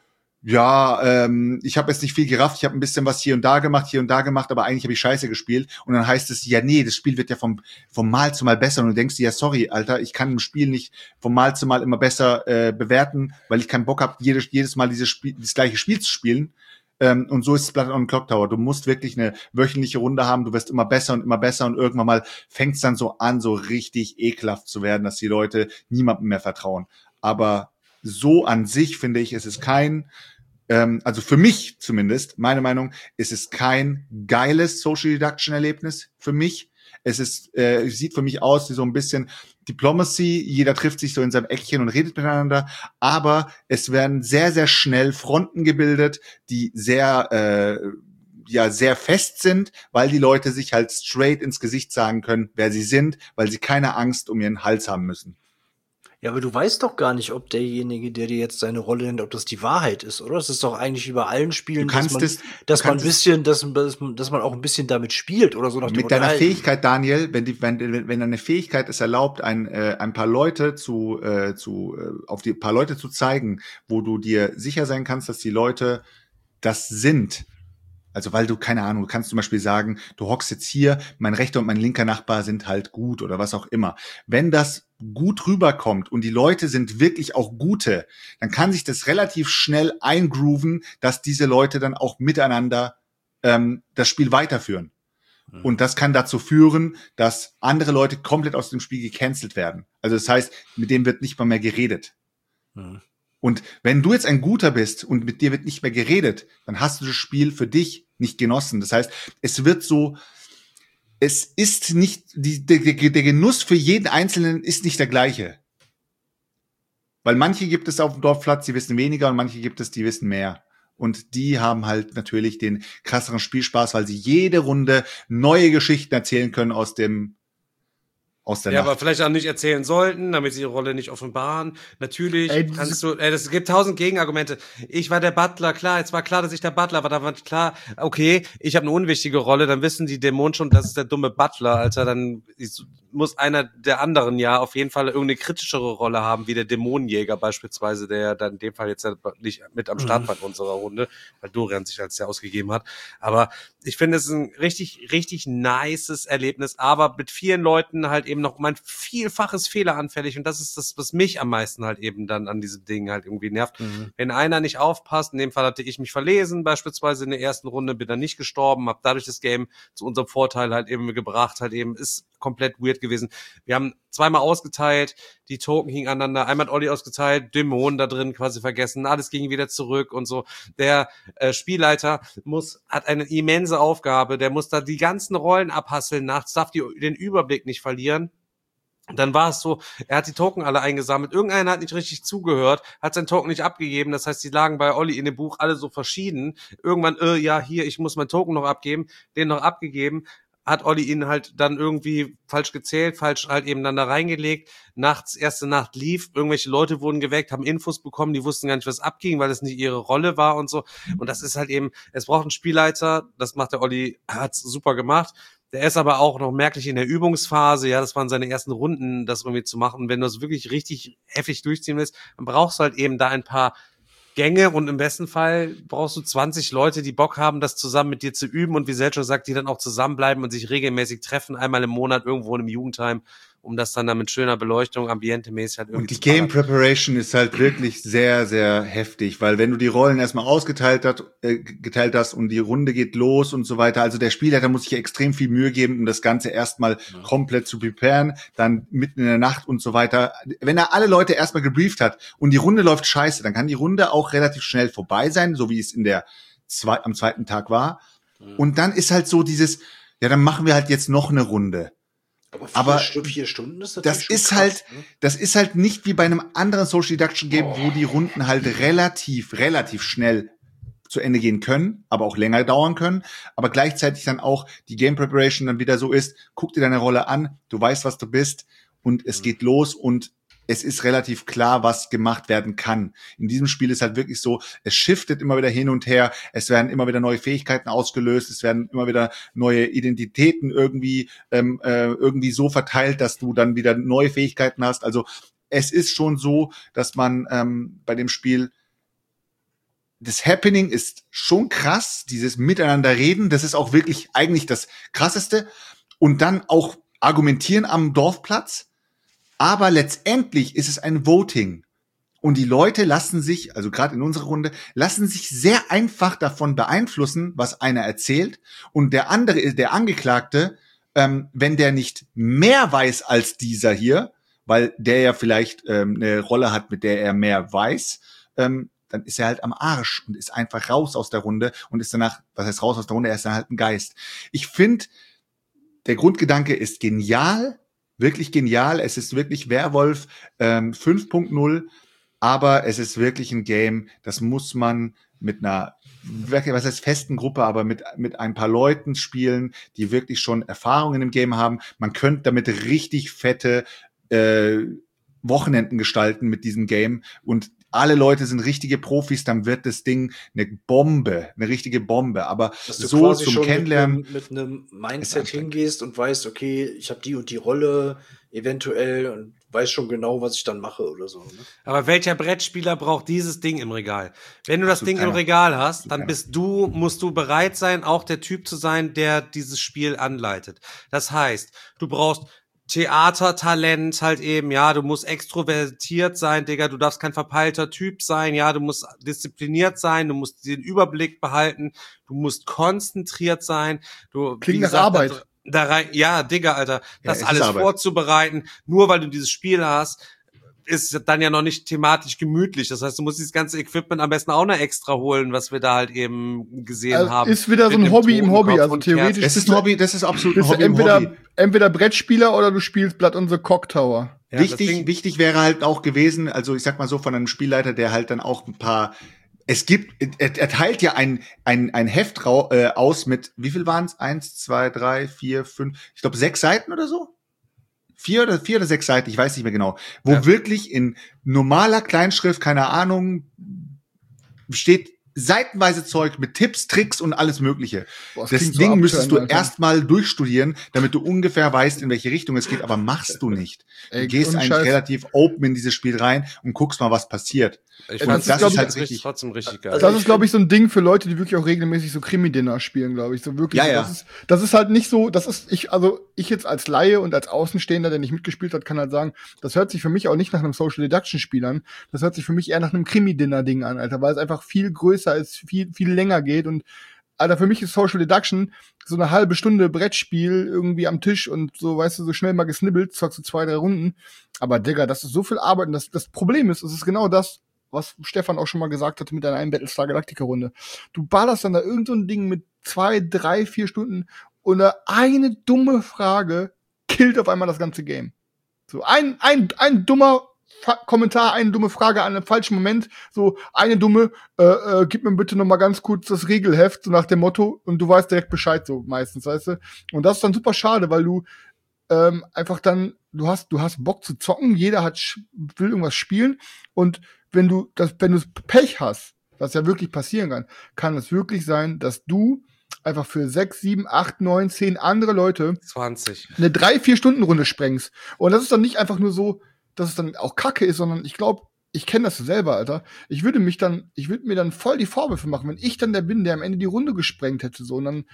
ja, ich habe jetzt nicht viel gerafft, ich habe ein bisschen was hier und da gemacht, aber eigentlich habe ich Scheiße gespielt. Und dann heißt es, ja nee, das Spiel wird ja vom Mal zu Mal besser. Und du denkst dir, ja sorry, Alter, ich kann ein Spiel nicht vom Mal zu Mal immer besser bewerten, weil ich keinen Bock habe, jedes Mal das gleiche Spiel zu spielen. Und so ist es Blood on Clock Tower. Du musst wirklich eine wöchentliche Runde haben, du wirst immer besser und irgendwann mal fängt es dann so an, so richtig ekelhaft zu werden, dass die Leute niemandem mehr vertrauen. Aber so an sich finde ich, es ist kein, also für mich zumindest, meine Meinung, es ist kein geiles Social Deduction Erlebnis für mich. Es sieht für mich aus wie so ein bisschen Diplomacy. Jeder trifft sich so in seinem Eckchen und redet miteinander. Aber es werden sehr, sehr schnell Fronten gebildet, die sehr fest sind, weil die Leute sich halt straight ins Gesicht sagen können, wer sie sind, weil sie keine Angst um ihren Hals haben müssen.
Ja, aber du weißt doch gar nicht, ob derjenige, der dir jetzt seine Rolle nennt, ob das die Wahrheit ist, oder? Das ist doch eigentlich wie bei allen Spielen, dass man auch ein bisschen damit spielt oder so.
Mit deiner Fähigkeit, Daniel, wenn deine Fähigkeit es erlaubt, ein paar Leute auf die paar Leute zu zeigen, wo du dir sicher sein kannst, dass die Leute das sind. Also weil du, keine Ahnung, du kannst zum Beispiel sagen, du hockst jetzt hier, mein rechter und mein linker Nachbar sind halt gut oder was auch immer. Wenn das gut rüberkommt und die Leute sind wirklich auch gute, dann kann sich das relativ schnell eingrooven, dass diese Leute dann auch miteinander das Spiel weiterführen. Und das kann dazu führen, dass andere Leute komplett aus dem Spiel gecancelt werden. Also das heißt, mit dem wird nicht mal mehr geredet. Und wenn du jetzt ein Guter bist und mit dir wird nicht mehr geredet, dann hast du das Spiel für dich nicht genossen. Das heißt, es ist nicht, der Genuss für jeden Einzelnen ist nicht der gleiche. Weil manche gibt es auf dem Dorfplatz, die wissen weniger und manche gibt es, die wissen mehr. Und die haben halt natürlich den krasseren Spielspaß, weil sie jede Runde neue Geschichten erzählen können aus der Nacht.
Aber vielleicht auch nicht erzählen sollten, damit sie ihre Rolle nicht offenbaren. Natürlich kannst du, es gibt 1000 Gegenargumente. Ich war der Butler, klar, jetzt war klar, dass ich der Butler war, da war klar, okay, ich habe eine unwichtige Rolle, dann wissen die Dämonen schon, das ist der dumme Butler, Alter, dann muss einer der anderen ja auf jeden Fall irgendeine kritischere Rolle haben, wie der Dämonenjäger beispielsweise, der ja dann in dem Fall jetzt nicht mit am Start war in unserer Runde, weil Dorian sich als der ausgegeben hat. Aber ich finde, es ist ein richtig, richtig nices Erlebnis, aber mit vielen Leuten halt eben noch mein Vielfaches fehleranfällig und das ist das, was mich am meisten halt eben dann an diesem Ding halt irgendwie nervt. Wenn einer nicht aufpasst, in dem Fall hatte ich mich verlesen, beispielsweise in der ersten Runde, bin dann nicht gestorben, habe dadurch das Game zu unserem Vorteil halt eben gebracht, halt eben ist komplett weird gewesen. Wir haben zweimal ausgeteilt, die Token hingen aneinander, einmal hat Olli ausgeteilt, Dämonen da drin quasi vergessen, alles ging wieder zurück und so. Der Spielleiter hat eine immense Aufgabe, der muss da die ganzen Rollen abhasseln nachts, darf den Überblick nicht verlieren. Und dann war es so, er hat die Token alle eingesammelt, irgendeiner hat nicht richtig zugehört, hat seinen Token nicht abgegeben, das heißt, die lagen bei Olli in dem Buch alle so verschieden. Irgendwann, hier, ich muss meinen Token noch abgeben, den noch abgegeben, hat Olli ihn halt dann irgendwie falsch gezählt, falsch halt eben dann da reingelegt. Nachts, erste Nacht lief, irgendwelche Leute wurden geweckt, haben Infos bekommen, die wussten gar nicht, was abging, weil es nicht ihre Rolle war und so. Und das ist halt eben, es braucht einen Spielleiter, das macht der Olli, hat's super gemacht. Der ist aber auch noch merklich in der Übungsphase, ja, das waren seine ersten Runden, das irgendwie zu machen. Wenn du das wirklich richtig heftig durchziehen willst, dann brauchst du halt eben da ein paar Gänge und im besten Fall brauchst du 20 Leute, die Bock haben, das zusammen mit dir zu üben und wie Selchuk sagt, die dann auch zusammenbleiben und sich regelmäßig treffen, einmal im Monat irgendwo in einem Jugendheim, um das dann mit schöner Beleuchtung, ambientemäßig halt irgendwie.
Und die Game Preparation ist halt wirklich sehr, sehr heftig, weil wenn du die Rollen erstmal geteilt hast und die Runde geht los und so weiter, also der Spielleiter muss sich extrem viel Mühe geben, um das Ganze erstmal komplett zu preparen, dann mitten in der Nacht und so weiter. Wenn er alle Leute erstmal gebrieft hat und die Runde läuft scheiße, dann kann die Runde auch relativ schnell vorbei sein, so wie es am zweiten Tag war. Und dann ist halt so dieses, ja, dann machen wir halt jetzt noch eine Runde.
Aber 4 Stunden ist natürlich
das ist halt nicht wie bei einem anderen Social Deduction Game, wo die Runden halt relativ schnell zu Ende gehen können, aber auch länger dauern können, aber gleichzeitig dann auch die Game Preparation dann wieder so ist, guck dir deine Rolle an, du weißt, was du bist und es geht los und es ist relativ klar, was gemacht werden kann. In diesem Spiel ist halt wirklich so, es shiftet immer wieder hin und her, es werden immer wieder neue Fähigkeiten ausgelöst, es werden immer wieder neue Identitäten irgendwie so verteilt, dass du dann wieder neue Fähigkeiten hast. Also es ist schon so, dass man bei dem Spiel, das Happening ist schon krass, dieses Miteinander-Reden, das ist auch wirklich eigentlich das Krasseste. Und dann auch argumentieren am Dorfplatz. Aber letztendlich ist es ein Voting. Und die Leute lassen sich, also gerade in unserer Runde, lassen sich sehr einfach davon beeinflussen, was einer erzählt. Und der andere ist der Angeklagte, wenn der nicht mehr weiß als dieser hier, weil der ja vielleicht eine Rolle hat, mit der er mehr weiß, dann ist er halt am Arsch und ist einfach raus aus der Runde und ist danach, was heißt raus aus der Runde, er ist dann halt ein Geist. Ich finde, der Grundgedanke ist genial, wirklich genial. Es ist wirklich Werwolf 5.0, aber es ist wirklich ein Game, das muss man mit einer, was heißt festen Gruppe, aber mit ein paar Leuten spielen, die wirklich schon Erfahrungen im Game haben. Man könnte damit richtig fette Wochenenden gestalten mit diesem Game und alle Leute sind richtige Profis, dann wird das Ding eine richtige Bombe. Aber so zum Kennenlernen
mit einem Mindset hingehst und weißt, okay, ich habe die und die Rolle eventuell und weiß schon genau, was ich dann mache oder so. Ne?
Aber welcher Brettspieler braucht dieses Ding im Regal? Wenn du das Ding im Regal hast, dann musst du bereit sein, auch der Typ zu sein, der dieses Spiel anleitet. Das heißt, du brauchst Theatertalent halt eben, ja, du musst extrovertiert sein, Digga, du darfst kein verpeilter Typ sein, ja, du musst diszipliniert sein, du musst den Überblick behalten, du musst konzentriert sein, du,
klingt nach Arbeit.
Da rein, ja, Digga, Alter, das alles vorzubereiten, nur weil du dieses Spiel hast, ist dann ja noch nicht thematisch gemütlich. Das heißt, du musst dieses ganze Equipment am besten auch noch extra holen, was wir da halt eben gesehen haben.
Ist wieder so ein Hobby im Hobby, also theoretisch.
Es ist ein Hobby, das ist absolut ein Hobby im Hobby.
Entweder Brettspieler oder du spielst Blood on the Clock Tower.
Ja, wichtig wäre halt auch gewesen, also ich sag mal so von einem Spielleiter, der halt dann auch ein paar, er teilt ja ein Heft aus mit, wie viel waren es? 1, 2, 3, 4, 5, ich glaube 6 Seiten oder so? 4 oder 6 Seiten, ich weiß nicht mehr genau, wo wirklich in normaler Kleinschrift, keine Ahnung, steht seitenweise Zeug mit Tipps, Tricks und alles Mögliche. Boah, das Ding so müsstest du erstmal durchstudieren, damit du ungefähr weißt, in welche Richtung es geht, aber machst du nicht. Du gehst eigentlich relativ open in dieses Spiel rein und guckst mal, was passiert.
Ich fand das ist halt trotzdem richtig geil.
Das ist, glaube ich, so ein Ding für Leute, die wirklich auch regelmäßig so Krimi-Dinner spielen, glaube ich. So wirklich.
Ja.
Das ist halt nicht so, ich jetzt als Laie und als Außenstehender, der nicht mitgespielt hat, kann halt sagen, das hört sich für mich auch nicht nach einem Social Deduction Spiel an. Das hört sich für mich eher nach einem Krimi-Dinner-Ding an, Alter, weil es einfach viel größer ist, viel länger geht und Alter, für mich ist Social Deduction so eine halbe Stunde Brettspiel irgendwie am Tisch und so, weißt du, so schnell mal gesnibbelt, zockst du 2, 3 Runden. Aber Digga, das ist so viel Arbeit und das Problem ist, es ist genau das, was Stefan auch schon mal gesagt hatte mit deiner einen Battlestar Galactica-Runde. Du ballerst dann da irgend so ein Ding mit 2, 3, 4 Stunden und eine dumme Frage killt auf einmal das ganze Game. So ein dummer Kommentar, eine dumme Frage an einem falschen Moment, so eine dumme, gib mir bitte noch mal ganz kurz das Regelheft, so nach dem Motto, und du weißt direkt Bescheid, so meistens, weißt du. Und das ist dann super schade, weil du einfach dann, du hast Bock zu zocken, jeder will irgendwas spielen und wenn du Pech hast, was ja wirklich passieren kann es wirklich sein, dass du einfach für 6, 7, 8, 9, 10 andere Leute
20
eine 3-4 Stunden Runde sprengst. Und das ist dann nicht einfach nur so, dass es dann auch Kacke ist, sondern ich glaube, ich kenne das selber, Alter. Ich würde mir dann voll die Vorwürfe machen, wenn ich dann der bin, der am Ende die Runde gesprengt hätte, so. Und dann,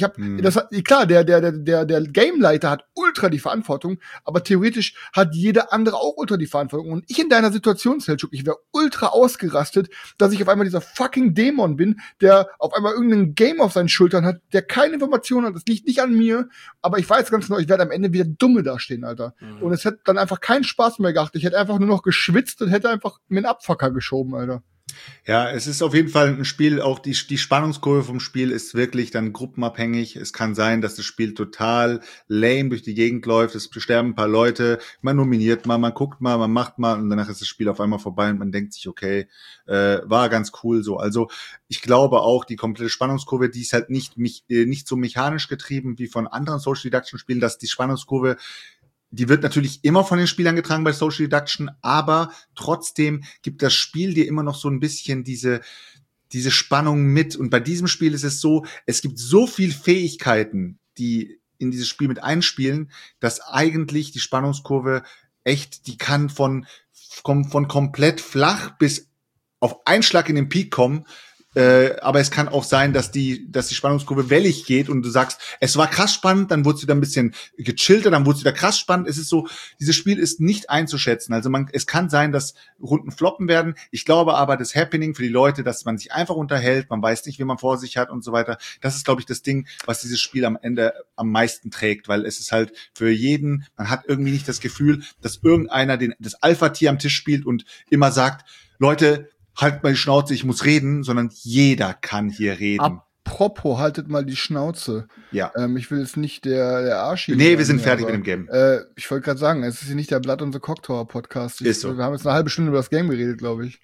klar, der Gameleiter hat ultra die Verantwortung, aber theoretisch hat jeder andere auch ultra die Verantwortung. Und ich in deiner Situation, Selchuk, ich wäre ultra ausgerastet, dass ich auf einmal dieser fucking Dämon bin, der auf einmal irgendein Game auf seinen Schultern hat, der keine Informationen hat. Das liegt nicht an mir, aber ich weiß ganz genau, ich werde am Ende wieder Dumme dastehen, Alter. Und es hätte dann einfach keinen Spaß mehr gehabt. Ich hätte einfach nur noch geschwitzt und hätte einfach mir einen Abfucker geschoben, Alter.
Ja, es ist auf jeden Fall ein Spiel, auch die Spannungskurve vom Spiel ist wirklich dann gruppenabhängig. Es kann sein, dass das Spiel total lame durch die Gegend läuft, es sterben ein paar Leute, man nominiert mal, man guckt mal, man macht mal und danach ist das Spiel auf einmal vorbei und man denkt sich, okay, war ganz cool so. Also ich glaube auch, die komplette Spannungskurve, die ist halt nicht so mechanisch getrieben wie von anderen Social Deduction Spielen, dass die Spannungskurve, die wird natürlich immer von den Spielern getragen bei Social Deduction, aber trotzdem gibt das Spiel dir immer noch so ein bisschen diese Spannung mit. Und bei diesem Spiel ist es so, es gibt so viel Fähigkeiten, die in dieses Spiel mit einspielen, dass eigentlich die Spannungskurve echt, die kann von komplett flach bis auf einen Schlag in den Peak kommen. Aber es kann auch sein, dass die Spannungskurve wellig geht und du sagst, es war krass spannend, dann wurde es wieder ein bisschen gechillter, dann wurde es wieder krass spannend. Es ist so, dieses Spiel ist nicht einzuschätzen. Also es kann sein, dass Runden floppen werden. Ich glaube aber, das Happening für die Leute, dass man sich einfach unterhält, man weiß nicht, wie man vor sich hat und so weiter. Das ist, glaube ich, das Ding, was dieses Spiel am Ende am meisten trägt, weil es ist halt für jeden, man hat irgendwie nicht das Gefühl, dass irgendeiner das Alpha-Tier am Tisch spielt und immer sagt, Leute, halt mal die Schnauze, ich muss reden, sondern jeder kann hier reden.
Apropos, haltet mal die Schnauze.
Ja.
Ich will jetzt nicht der Arsch hier.
Nee, wir sind fertig mit dem Game.
Ich wollte gerade sagen, es ist hier nicht der Blood on the Clock Tower Podcast.
Ist so.
Wir haben jetzt eine halbe Stunde über das Game geredet, glaube ich.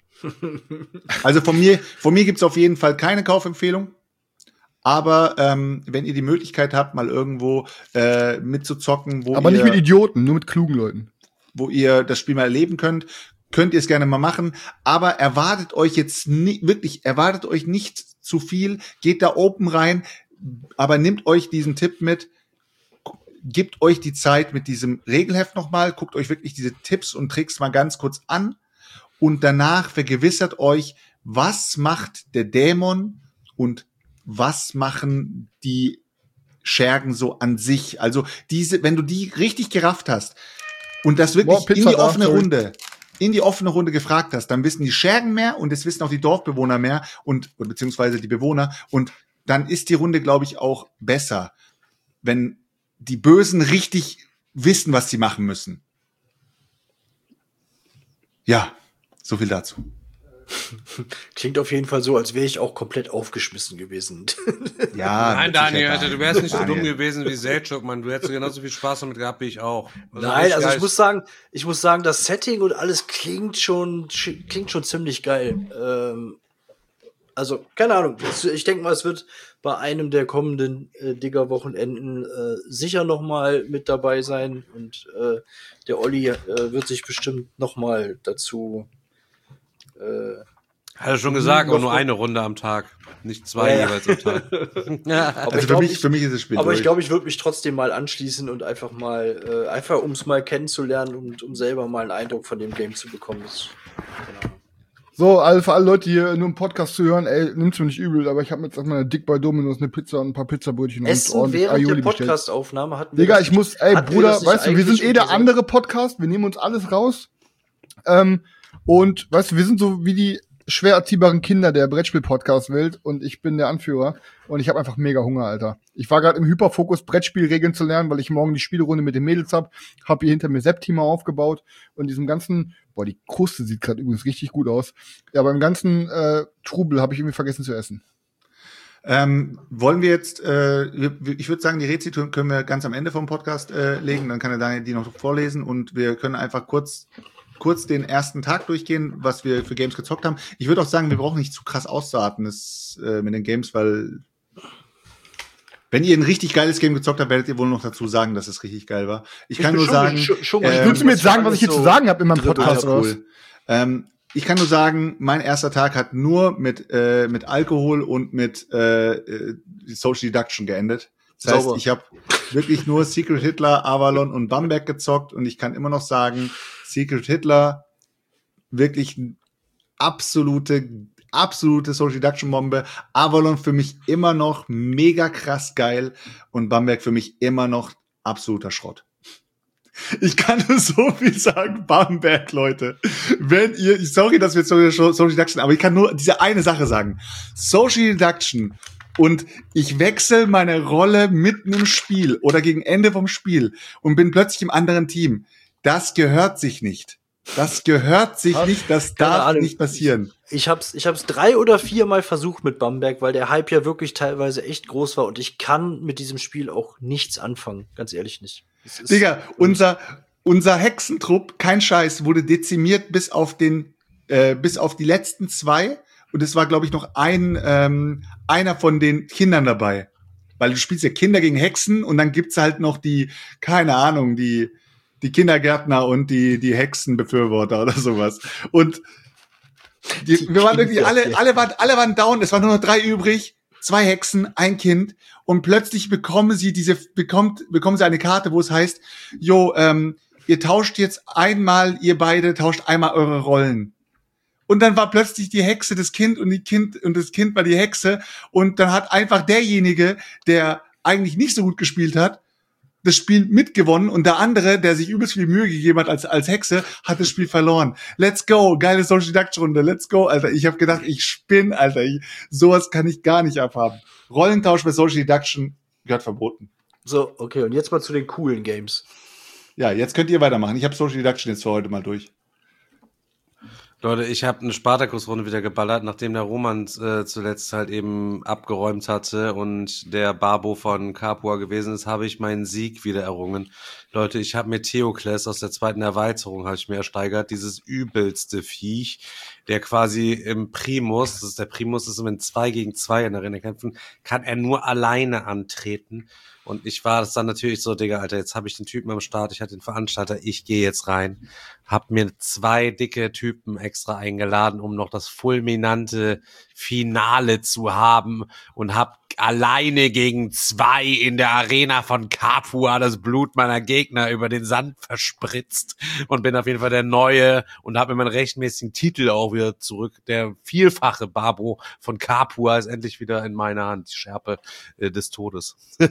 Also von mir gibt's auf jeden Fall keine Kaufempfehlung. Aber wenn ihr die Möglichkeit habt, mal irgendwo mitzuzocken,
aber nicht mit Idioten, nur mit klugen Leuten.
Wo ihr das Spiel mal erleben könnt ihr es gerne mal machen, aber erwartet euch nicht zu viel, geht da open rein, aber nehmt euch diesen Tipp mit, gebt euch die Zeit mit diesem Regelheft nochmal, guckt euch wirklich diese Tipps und Tricks mal ganz kurz an und danach vergewissert euch, was macht der Dämon und was machen die Schergen so an sich. Also wenn du die richtig gerafft hast und das wirklich in die offene Runde gefragt hast, dann wissen die Schergen mehr und es wissen auch die Dorfbewohner mehr und beziehungsweise die Bewohner und dann ist die Runde, glaube ich, auch besser, wenn die Bösen richtig wissen, was sie machen müssen. Ja, so viel dazu.
Klingt auf jeden Fall so, als wäre ich auch komplett aufgeschmissen gewesen.
Ja.
Nein, Daniel, du wärst nicht so dumm gewesen wie Selchuk, Mann. Du hättest genauso viel Spaß damit gehabt wie ich auch.
Also nein, also ich muss sagen, das Setting und alles klingt schon ziemlich geil. Also, keine Ahnung. Ich denke mal, es wird bei einem der kommenden Digger-Wochenenden sicher noch mal mit dabei sein. Und der Olli wird sich bestimmt noch mal dazu
hat er schon gesagt, aber nur eine Runde am Tag. Nicht zwei jeweils am Tag.
Also für mich ist das Spiel
aber durch. Ich glaube, ich würde mich trotzdem mal anschließen und einfach um es mal kennenzulernen und um selber mal einen Eindruck von dem Game zu bekommen. Genau.
So, also für alle Leute, die hier nur einen Podcast zu hören, nimmt's mir nicht übel, aber ich habe jetzt erstmal eine Dick bei Dominos, eine Pizza und ein paar Pizzabrötchen
und ordentlich Aioli bestellt. Podcast-Aufnahme hatten wir.
Digga, Bruder, weißt du, wir sind der andere Podcast, wir nehmen uns alles raus. Und weißt du, wir sind so wie die schwer erziehbaren Kinder der Brettspiel-Podcast-Welt und ich bin der Anführer und ich habe einfach mega Hunger, Alter. Ich war gerade im Hyperfokus, Brettspielregeln zu lernen, weil ich morgen die Spielrunde mit den Mädels hab hier hinter mir Sepp-Teamer aufgebaut und diesem ganzen, die Kruste sieht gerade übrigens richtig gut aus, ja, beim ganzen Trubel habe ich irgendwie vergessen zu essen.
Wollen wir jetzt, ich würde sagen, die Rezi können wir ganz am Ende vom Podcast legen, dann kann er Daniel die noch vorlesen und wir können einfach kurz den ersten Tag durchgehen, was wir für Games gezockt haben. Ich würde auch sagen, wir brauchen nicht zu krass auszuarten mit den Games, weil wenn ihr ein richtig geiles Game gezockt habt, werdet ihr wohl noch dazu sagen, dass es richtig geil war. Ich kann nur sagen,
willst du mir jetzt sagen, was ich hier zu sagen habe in meinem Podcast?
Cool. Ich kann nur sagen, mein erster Tag hat nur mit Alkohol und mit Social Deduction geendet. Das heißt, ich habe wirklich nur Secret Hitler, Avalon und Bamberg gezockt und ich kann immer noch sagen, Secret Hitler wirklich eine absolute Social Deduction Bombe. Avalon für mich immer noch mega krass geil und Bamberg für mich immer noch absoluter Schrott. Ich kann nur so viel sagen, Bamberg, Leute. Sorry, dass wir jetzt Social Deduction, aber ich kann nur diese eine Sache sagen. Social Deduction und ich wechsle meine Rolle mitten im Spiel oder gegen Ende vom Spiel und bin plötzlich im anderen Team. Das gehört sich nicht. Das darf nicht passieren.
Ich hab's 3 oder 4 Mal versucht mit Bamberg, weil der Hype ja wirklich teilweise echt groß war und ich kann mit diesem Spiel auch nichts anfangen. Ganz ehrlich nicht.
Digga, unser Hexentrupp, kein Scheiß, wurde dezimiert bis auf die letzten 2. Und es war, glaube ich, noch einer von den Kindern dabei. Weil du spielst ja Kinder gegen Hexen und dann gibt's halt noch die Kindergärtner und die Hexenbefürworter oder sowas. Und wir waren irgendwie alle waren down, es waren nur noch 3 übrig, 2 Hexen, ein Kind und plötzlich bekommen sie eine Karte, wo es heißt, ihr tauscht jetzt ihr beide tauscht einmal eure Rollen. Und dann war plötzlich die Hexe das Kind und das Kind war die Hexe und dann hat einfach derjenige, der eigentlich nicht so gut gespielt hat, das Spiel mitgewonnen und der andere, der sich übelst viel Mühe gegeben hat als Hexe, hat das Spiel verloren. Let's go, geile Social Deduction Runde, let's go, Alter. Ich habe gedacht, ich spinne, Alter. Sowas kann ich gar nicht abhaben. Rollentausch bei Social Deduction gehört verboten.
So, okay, und jetzt mal zu den coolen Games.
Ja, jetzt könnt ihr weitermachen. Ich habe Social Deduction jetzt für heute mal durch.
Leute, ich habe eine Spartakus-Runde wieder geballert, nachdem der Roman zuletzt halt eben abgeräumt hatte und der Babo von Capua gewesen ist, habe ich meinen Sieg wieder errungen. Leute, ich habe mir Theokles aus der 2. Erweiterung habe ich mir ersteigert, dieses übelste Viech, der quasi im Primus, der Primus ist in 2 gegen 2 in der Arena kämpfen, kann er nur alleine antreten. Und ich war das dann natürlich so, Digga, Alter, jetzt habe ich den Typen am Start, ich hatte den Veranstalter, ich gehe jetzt rein. Hab mir 2 dicke Typen extra eingeladen, um noch das fulminante Finale zu haben und hab alleine gegen 2 in der Arena von Capua das Blut meiner Gegner über den Sand verspritzt und bin auf jeden Fall der Neue und habe mir meinen rechtmäßigen Titel auch wieder zurück. Der vielfache Babo von Capua ist endlich wieder in meiner Hand, die Schärpe des Todes.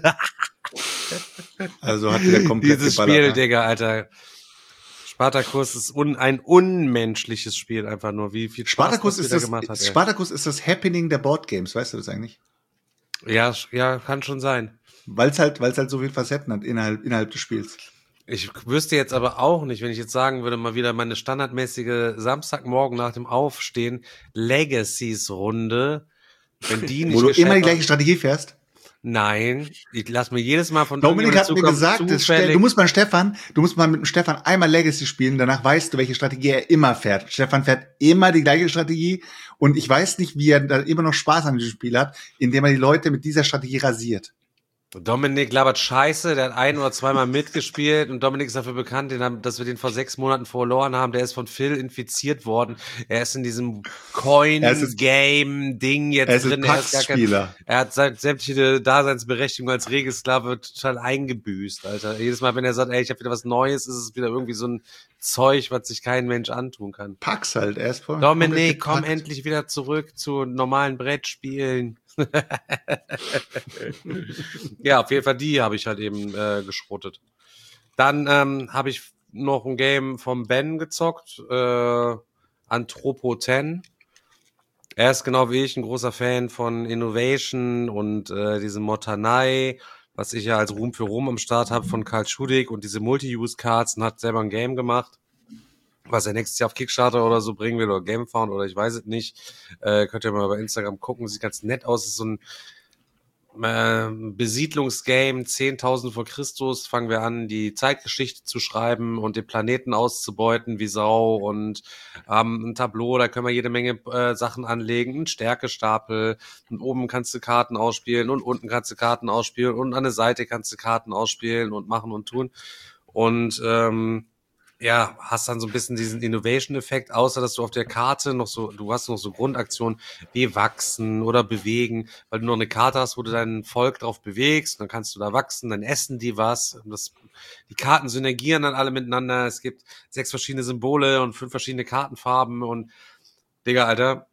Also hat wieder komplett
dieses
geballert,
Spiel,
ne?
Digga, Alter. Spartacus ist ein unmenschliches Spiel einfach nur. Wie viel Spaß
Spartacus
das
ist
wieder
das,
gemacht hat. Ey.
Spartacus ist das Happening der Boardgames, weißt du das eigentlich?
Ja, kann schon sein.
Weil's halt so viel Facetten hat innerhalb des Spiels.
Ich wüsste jetzt aber auch nicht, wenn ich jetzt sagen würde, mal wieder meine standardmäßige Samstagmorgen nach dem Aufstehen Legacies-Runde, wenn die nicht
Wo du
gescheppert-
immer die gleiche Strategie fährst.
Nein, ich lass mir jedes Mal von
Dominik hat mir
irgendjemandem
gesagt, du musst mal mit dem Stefan einmal Legacy spielen, danach weißt du, welche Strategie er immer fährt. Stefan fährt immer die gleiche Strategie und ich weiß nicht, wie er da immer noch Spaß an diesem Spiel hat, indem er die Leute mit dieser Strategie rasiert.
Dominik labert Scheiße, der hat ein- oder zweimal mitgespielt und Dominik ist dafür bekannt, dass wir den vor 6 Monaten verloren haben. Der ist von Phil infiziert worden. Er ist in diesem Coin-Game-Ding jetzt drin. Er hat sämtliche Daseinsberechtigung als Regelsklave total eingebüßt, Alter. Jedes Mal, wenn er sagt, ey, ich habe wieder was Neues, ist es wieder irgendwie so ein Zeug, was sich kein Mensch antun kann.
Pack's halt, er ist voll.
Dominik, komm endlich wieder zurück zu normalen Brettspielen. Ja, auf jeden Fall die habe ich halt eben geschrotet. Dann habe ich noch ein Game vom Ben gezockt, Anthropo 10. Er ist genau wie ich ein großer Fan von Innovation und diesem Motanai, was ich ja als Ruhm für Rom am Start habe von Karl Schudig und diese Multi-Use-Cards und hat selber ein Game gemacht, was er nächstes Jahr auf Kickstarter oder so bringen will oder Gamefound oder ich weiß es nicht. Könnt ihr mal bei Instagram gucken, sieht ganz nett aus. Ist so ein Besiedlungsgame, 10.000 vor Christus, fangen wir an, die Zeitgeschichte zu schreiben und den Planeten auszubeuten wie Sau und ein Tableau, da können wir jede Menge Sachen anlegen, einen Stärkestapel und oben kannst du Karten ausspielen und unten kannst du Karten ausspielen und an der Seite kannst du Karten ausspielen und machen und tun und ja, hast dann so ein bisschen diesen Innovation-Effekt, außer dass du auf der Karte du hast noch so Grundaktionen wie wachsen oder bewegen, weil du noch eine Karte hast, wo du dein Volk drauf bewegst, dann kannst du da wachsen, dann essen die was. Die Karten synergieren dann alle miteinander. Es gibt 6 verschiedene Symbole und 5 verschiedene Kartenfarben und Digga, Alter,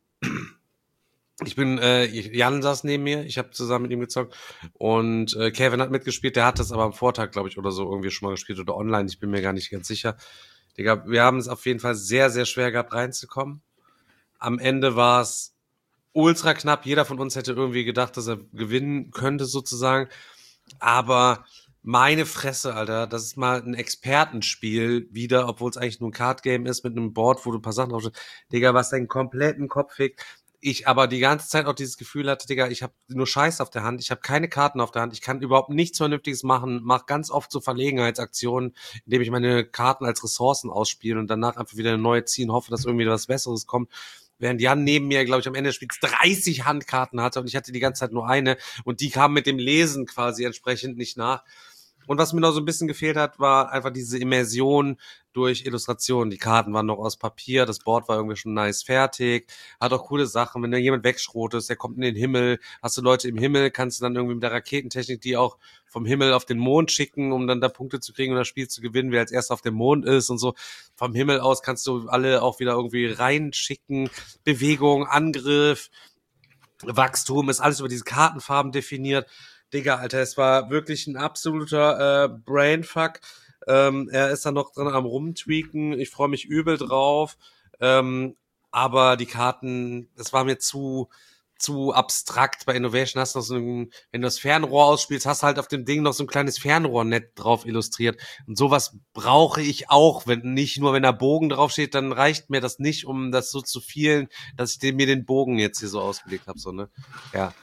Jan saß neben mir, ich habe zusammen mit ihm gezockt und Kevin hat mitgespielt, der hat das aber am Vortag, glaube ich, oder so irgendwie schon mal gespielt oder online, ich bin mir gar nicht ganz sicher. Digga, wir haben es auf jeden Fall sehr, sehr schwer gehabt reinzukommen. Am Ende war es ultra knapp, jeder von uns hätte irgendwie gedacht, dass er gewinnen könnte sozusagen, aber meine Fresse, Alter, das ist mal ein Expertenspiel wieder, obwohl es eigentlich nur ein Card-Game ist mit einem Board, wo du ein paar Sachen draufstehst. Digga, was deinen kompletten Kopf fickt. Ich aber die ganze Zeit auch dieses Gefühl hatte, Digga, ich habe nur Scheiß auf der Hand, ich habe keine Karten auf der Hand, ich kann überhaupt nichts Vernünftiges machen, mache ganz oft so Verlegenheitsaktionen, indem ich meine Karten als Ressourcen ausspiele und danach einfach wieder eine neue ziehen, hoffe, dass irgendwie was Besseres kommt. Während Jan neben mir, glaube ich, am Ende des Spiels 30 Handkarten hatte und ich hatte die ganze Zeit nur eine und die kam mit dem Lesen quasi entsprechend nicht nach. Und was mir noch so ein bisschen gefehlt hat, war einfach diese Immersion durch Illustrationen. Die Karten waren noch aus Papier, das Board war irgendwie schon nice fertig, hat auch coole Sachen. Wenn da jemand wegschrotest, der kommt in den Himmel, hast du Leute im Himmel, kannst du dann irgendwie mit der Raketentechnik die auch vom Himmel auf den Mond schicken, um dann da Punkte zu kriegen und das Spiel zu gewinnen, wer als erster auf dem Mond ist und so. Vom Himmel aus kannst du alle auch wieder irgendwie reinschicken. Bewegung, Angriff, Wachstum, ist alles über diese Kartenfarben definiert. Digga, Alter, es war wirklich ein absoluter Brainfuck. Er ist dann noch dran am Rumtweaken. Ich freue mich übel drauf. Aber die Karten, das war mir zu abstrakt. Bei Innovation hast du noch wenn du das Fernrohr ausspielst, hast du halt auf dem Ding noch so ein kleines Fernrohrnetz drauf illustriert. Und sowas brauche ich auch, wenn da Bogen draufsteht, dann reicht mir das nicht, um das so zu vielen, dass ich mir den Bogen jetzt hier so ausgelegt habe, so, ne? Ja.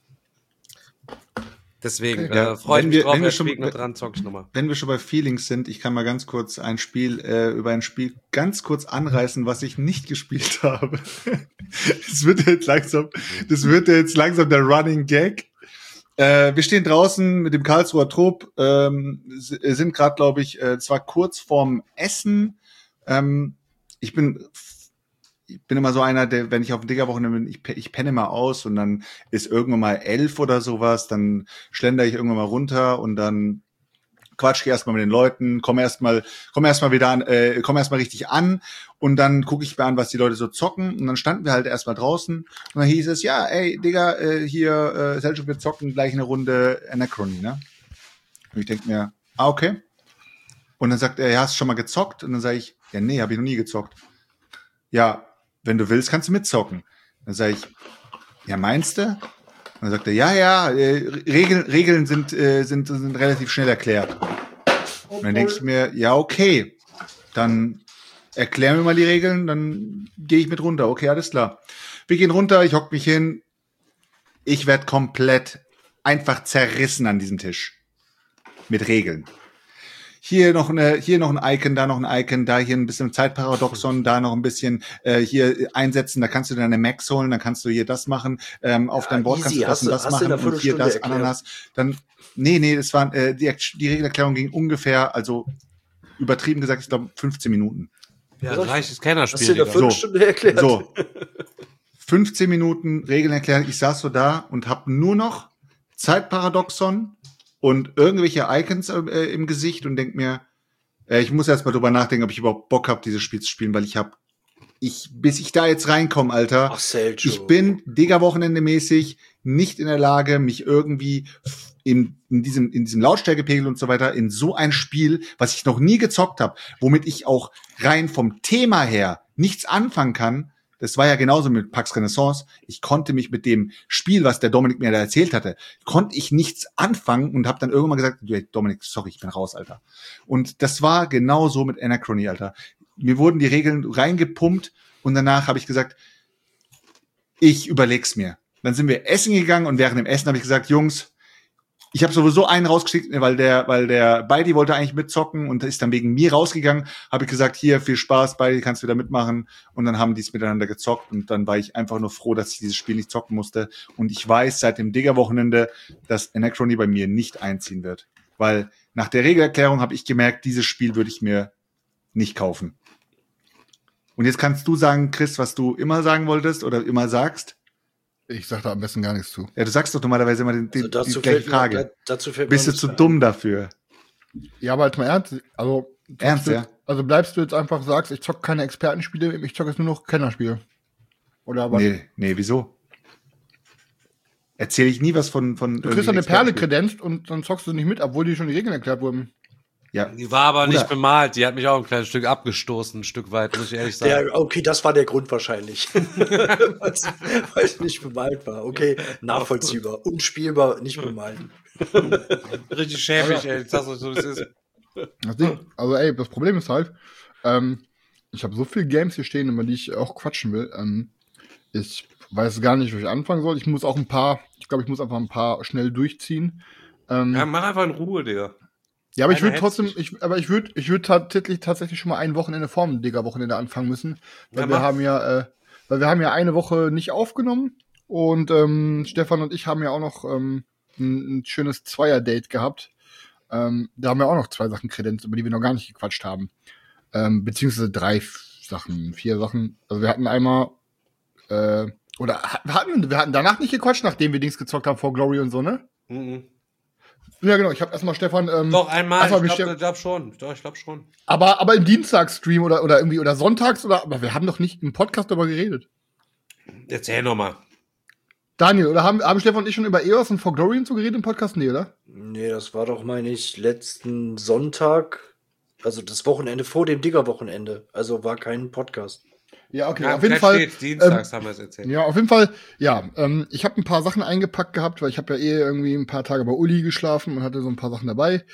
Deswegen freue ich mich drauf, dran zocke ich nochmal.
Wenn wir schon bei Feelings sind, ich kann mal ganz kurz über ein Spiel ganz kurz anreißen, was ich nicht gespielt habe. Das wird jetzt langsam der Running Gag. Wir stehen draußen mit dem Karlsruher Trupp, sind gerade, glaube ich, zwar kurz vorm Essen. Ich bin immer so einer, der, wenn ich auf dem Digger-Wochenende bin, ich penne mal aus und dann ist irgendwann mal 11 oder sowas, dann schlender ich irgendwann mal runter und dann quatsch ich erstmal mit den Leuten, komm erstmal richtig an und dann gucke ich mir an, was die Leute so zocken und dann standen wir halt erstmal draußen und dann hieß es, ja, ey, Digga, hier, Selchuk, wir zocken gleich eine Runde Anachrony, ne? Und ich denke mir, okay. Und dann sagt er, ja, hast du schon mal gezockt? Und dann sage ich, ja, nee, habe ich noch nie gezockt. Ja, wenn du willst, kannst du mitzocken. Dann sage ich, ja, meinst du? Und dann sagt er, ja, Regeln sind relativ schnell erklärt. Und dann denke ich mir, ja, okay, dann erklär mir mal die Regeln, dann gehe ich mit runter. Okay, alles klar. Wir gehen runter, ich hock mich hin. Ich werde komplett einfach zerrissen an diesem Tisch. Mit Regeln. Hier noch ein Icon, da noch ein Icon, da hier ein bisschen Zeitparadoxon, da noch ein bisschen hier einsetzen, da kannst du deine Max holen, dann kannst du hier das machen, auf deinem Board kannst du das und das machen und hier das, Ananas. Dann, nee, das waren, die Regelerklärung ging ungefähr, also übertrieben gesagt, ich glaube 15 Minuten.
Ja, reiches Kennerspiel.
Hast du in der Viertelstunde erklärt?
So. 15 Minuten Regeln erklären, ich saß so da und habe nur noch Zeitparadoxon und irgendwelche Icons im Gesicht und denk mir, ich muss erst mal drüber nachdenken, ob ich überhaupt Bock habe, dieses Spiel zu spielen, weil bis ich da jetzt reinkomme, Alter, ich bin Digga-Wochenende mäßig nicht in der Lage, mich irgendwie in diesem Lautstärkepegel und so weiter in so ein Spiel, was ich noch nie gezockt habe, womit ich auch rein vom Thema her nichts anfangen kann. Das war ja genauso mit Pax Renaissance. Ich konnte mich mit dem Spiel, was der Dominik mir da erzählt hatte, konnte ich nichts anfangen und habe dann irgendwann gesagt, Dominik, sorry, ich bin raus, Alter. Und das war genauso mit Anachrony, Alter. Mir wurden die Regeln reingepumpt und danach habe ich gesagt, ich überleg's mir. Dann sind wir essen gegangen und während dem Essen habe ich gesagt, Jungs, ich habe sowieso einen rausgeschickt, weil der Beidi wollte eigentlich mitzocken und ist dann wegen mir rausgegangen. Habe ich gesagt, hier, viel Spaß, Beidi, kannst du wieder mitmachen. Und dann haben die es miteinander gezockt und dann war ich einfach nur froh, dass ich dieses Spiel nicht zocken musste. Und ich weiß seit dem Digger-Wochenende, dass Anachrony bei mir nicht einziehen wird. Weil nach der Regelerklärung habe ich gemerkt, dieses Spiel würde ich mir nicht kaufen. Und jetzt kannst du sagen, Chris, was du immer sagen wolltest oder immer sagst.
Ich sag da am besten gar nichts zu.
Ja, du sagst doch normalerweise immer die gleiche Frage. Bist du zu dumm dafür?
Ja, aber jetzt mal ernst. Also,
ja?
Also bleibst du jetzt einfach, sagst, ich zock keine Expertenspiele, ich zock jetzt nur noch Kennerspiele. Oder was?
Nee, wieso? Erzähle ich nie was von
Du kriegst eine Perle kredenzt und dann zockst du nicht mit, obwohl die schon die Regeln erklärt wurden.
Ja.
Die war aber nicht bemalt, die hat mich auch ein kleines Stück abgestoßen, ein Stück weit, muss ich ehrlich sagen.
Okay, das war der Grund wahrscheinlich. Weil es nicht bemalt war. Okay, nachvollziehbar. Unspielbar, nicht bemalt.
Richtig schäbig, ey. Das ist so, das ist.
Also, das Problem ist halt, ich habe so viele Games hier stehen, über die ich auch quatschen will. Ich weiß gar nicht, wo ich anfangen soll. Ich muss einfach ein paar schnell durchziehen.
Ja, mach einfach in Ruhe, Digga.
Ja, aber ich würde trotzdem, ich würde tatsächlich schon mal ein Wochenende vorm Digger-Wochenende anfangen müssen. Weil wir haben ja eine Woche nicht aufgenommen und Stefan und ich haben ja auch noch ein schönes Zweier-Date gehabt. Da haben wir auch noch 2 Sachen kredenzt, über die wir noch gar nicht gequatscht haben. Beziehungsweise 4 Sachen. Also wir hatten einmal wir hatten danach nicht gequatscht, nachdem wir Dings gezockt haben vor Glory und so, ne?
Mhm.
Ja, genau. Ich habe erstmal Stefan.
Doch, einmal. Ich glaube schon.
Aber im Dienstagsstream oder irgendwie oder sonntags aber wir haben doch nicht im Podcast darüber geredet.
Erzähl nochmal.
Daniel, oder haben Stefan und ich schon über EOS und For Glory und so geredet im Podcast? Nee, oder?
Nee, das war doch, meine ich, letzten Sonntag. Also das Wochenende vor dem Digger-Wochenende. Also war kein Podcast.
Ja, okay, auf jeden Fall.
Dienstags haben wir es erzählt.
Ja, auf jeden Fall, ja. Ich habe ein paar Sachen eingepackt gehabt, weil ich habe ja irgendwie ein paar Tage bei Uli geschlafen und hatte so ein paar Sachen dabei.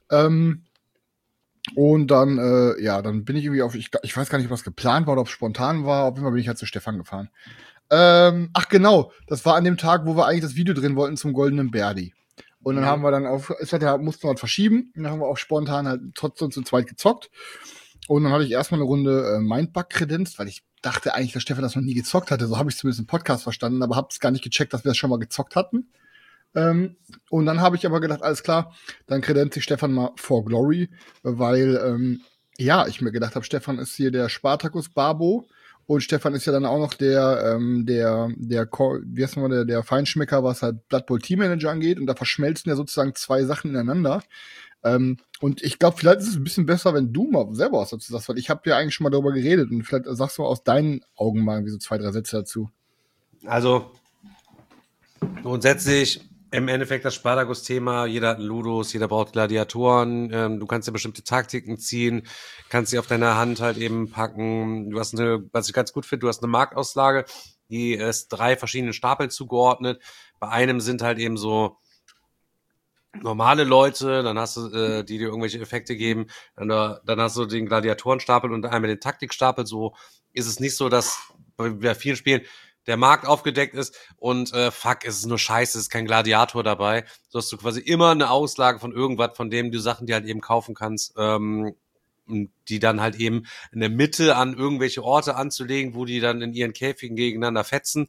Und dann, dann bin ich irgendwie ich weiß gar nicht, ob das geplant war oder ob es spontan war. Auf jeden Fall bin ich halt zu Stefan gefahren. Ach genau, das war an dem Tag, wo wir eigentlich das Video drehen wollten zum Goldenen Berdi. Und dann haben wir dann mussten wir halt verschieben. Und dann haben wir auch spontan halt trotzdem zu zweit gezockt. Und dann hatte ich erstmal eine Runde Mindbug kredenzt, weil ich dachte eigentlich, dass Stefan das noch nie gezockt hatte. So habe ich zumindest im Podcast verstanden, aber habe es gar nicht gecheckt, dass wir das schon mal gezockt hatten. Und dann habe ich aber gedacht, alles klar, dann kredenzt sich Stefan mal For Glory, weil ich mir gedacht habe, Stefan ist hier der Spartacus Barbo und Stefan ist ja dann auch noch der Feinschmecker, was halt Blood Bowl Team Manager angeht, und da verschmelzen ja sozusagen 2 Sachen ineinander. Und ich glaube, vielleicht ist es ein bisschen besser, wenn du mal selber was dazu sagst, weil ich habe ja eigentlich schon mal darüber geredet und vielleicht sagst du aus deinen Augen mal irgendwie so 2, 3 Sätze dazu.
Also, grundsätzlich Im Endeffekt das Spartacus-Thema, jeder hat einen Ludus, jeder braucht Gladiatoren, du kannst ja bestimmte Taktiken ziehen, kannst sie auf deiner Hand halt eben packen, du hast was ich ganz gut finde, du hast eine Marktauslage, die ist 3 verschiedenen Stapeln zugeordnet, bei einem sind halt eben so normale Leute, dann hast du, die dir irgendwelche Effekte geben, dann hast du den Gladiatorenstapel und einmal den Taktikstapel, so ist es nicht so, dass bei vielen Spielen der Markt aufgedeckt ist und fuck, es ist nur Scheiße, es ist kein Gladiator dabei. So hast du quasi immer eine Auslage von irgendwas, von dem du Sachen, die halt eben kaufen kannst, die dann halt eben in der Mitte an irgendwelche Orte anzulegen, wo die dann in ihren Käfigen gegeneinander fetzen.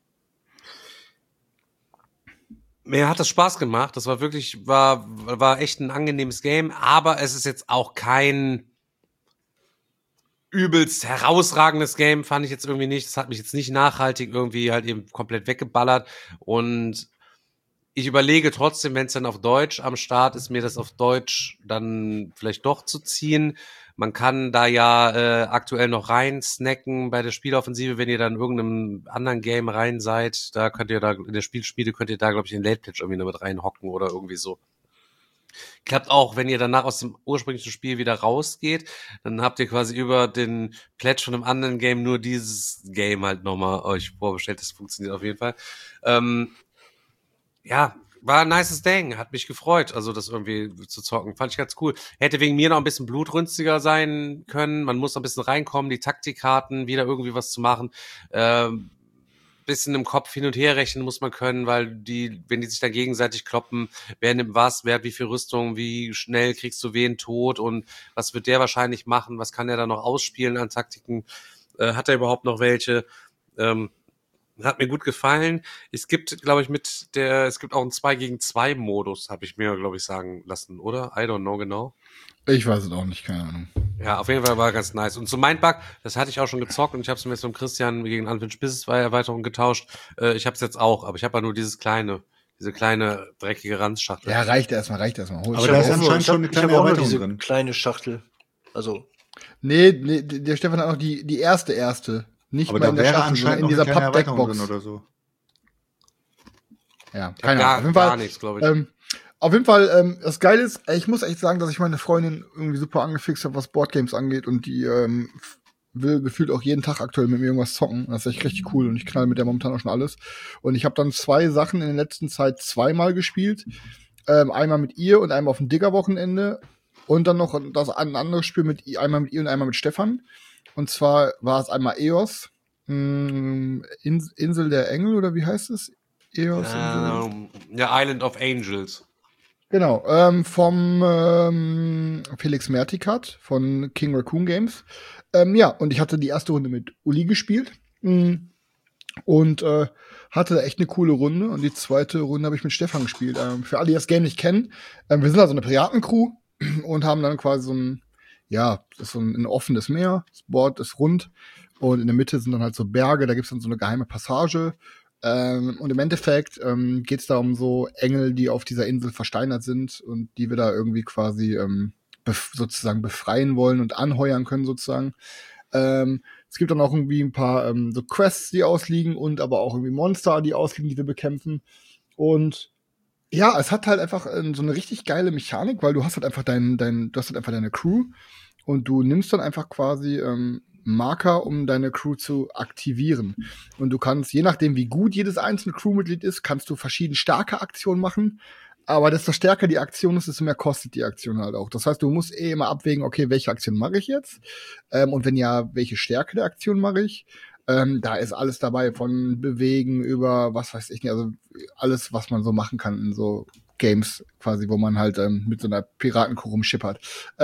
Mir hat das Spaß gemacht, das war wirklich, war echt ein angenehmes Game, aber es ist jetzt auch kein übelst herausragendes Game, fand ich jetzt irgendwie nicht. Das hat mich jetzt nicht nachhaltig irgendwie halt eben komplett weggeballert. Und ich überlege trotzdem, wenn es dann auf Deutsch am Start ist, mir das auf Deutsch dann vielleicht doch zu ziehen. Man kann da ja aktuell noch rein snacken bei der Spieloffensive, wenn ihr dann in irgendeinem anderen Game rein seid. Da könnt ihr da, in der Spielspiele könnt ihr da, glaube ich, in Late Pledge irgendwie noch mit reinhocken oder irgendwie so. Klappt auch, wenn ihr danach aus dem ursprünglichen Spiel wieder rausgeht, dann habt ihr quasi über den Pledge von einem anderen Game nur dieses Game halt nochmal euch vorbestellt. Das funktioniert auf jeden Fall. Ja, war ein nices Ding, hat mich gefreut, also das irgendwie zu zocken, fand ich ganz cool. Hätte wegen mir noch ein bisschen blutrünstiger sein können, man muss noch ein bisschen reinkommen, die Taktikkarten, wieder irgendwie was zu machen, bisschen im Kopf hin und her rechnen muss man können, weil wenn die sich dann gegenseitig kloppen, wer nimmt was, wer hat wie viel Rüstung, wie schnell kriegst du wen tot und was wird der wahrscheinlich machen, was kann er da noch ausspielen an Taktiken, hat er überhaupt noch welche, hat mir gut gefallen. Es gibt, glaube ich, es gibt auch einen 2-gegen-2 Modus, habe ich mir, glaube ich, sagen lassen, oder? I don't know genau.
Ich weiß es auch nicht, keine Ahnung.
Ja, auf jeden Fall war ganz nice. Und zu Mindbug, das hatte ich auch schon gezockt und ich habe es mir jetzt mit Christian gegen Unfinished Business Erweiterung getauscht. Ich habe es jetzt auch, aber ich habe ja nur diese kleine dreckige Ranzschachtel.
Ja, reicht erstmal.
Aber da ist anscheinend schon eine kleine Erweiterung drin.
Kleine Schachtel. Also.
Nee, der Stefan hat noch die erste. Nicht
aber
mal in der Schachtel,
anscheinend
in dieser
eine kleine
Pappdeckbox
drin oder so.
Ja, keine Ahnung. Auf jeden Fall,
gar nichts, glaube ich.
Auf jeden Fall, das Geile ist, ich muss echt sagen, dass ich meine Freundin irgendwie super angefixt habe, was Boardgames angeht und die will gefühlt auch jeden Tag aktuell mit mir irgendwas zocken. Das ist echt richtig cool und ich knall mit der momentan auch schon alles. Und ich habe dann 2 Sachen in der letzten Zeit 2-mal gespielt. Einmal mit ihr und einmal auf dem Digger-Wochenende und dann noch ein anderes Spiel einmal mit ihr und einmal mit Stefan. Und zwar war es einmal EOS, Insel der Engel oder wie heißt es? EOS
Ja, Island of Angels.
Genau, vom Felix Mertikat von King Raccoon Games. Ja, und ich hatte die erste Runde mit Uli gespielt und hatte echt eine coole Runde. Und die zweite Runde habe ich mit Stefan gespielt. Für alle, die das Game nicht kennen, wir sind also eine Piratencrew und haben dann quasi das ist so ein offenes Meer, das Board ist rund und in der Mitte sind dann halt so Berge, da gibt's dann so eine geheime Passage. Und im Endeffekt geht's da um so Engel, die auf dieser Insel versteinert sind und die wir da irgendwie quasi sozusagen befreien wollen und anheuern können sozusagen. Es gibt dann auch irgendwie ein paar so Quests, die ausliegen und aber auch irgendwie Monster, die ausliegen, die wir bekämpfen. Und ja, es hat halt einfach so eine richtig geile Mechanik, weil du hast halt einfach deine Crew und du nimmst dann einfach quasi Marker, um deine Crew zu aktivieren. Und du kannst, je nachdem wie gut jedes einzelne Crewmitglied ist, kannst du verschieden starke Aktionen machen. Aber desto stärker die Aktion ist, desto mehr kostet die Aktion halt auch. Das heißt, du musst immer abwägen, okay, welche Aktion mache ich jetzt? Und wenn ja, welche Stärke der Aktion mache ich? Da ist alles dabei, von Bewegen über, was weiß ich nicht, also alles, was man so machen kann in so Games quasi, wo man halt mit so einer Piratencrew rumschippert.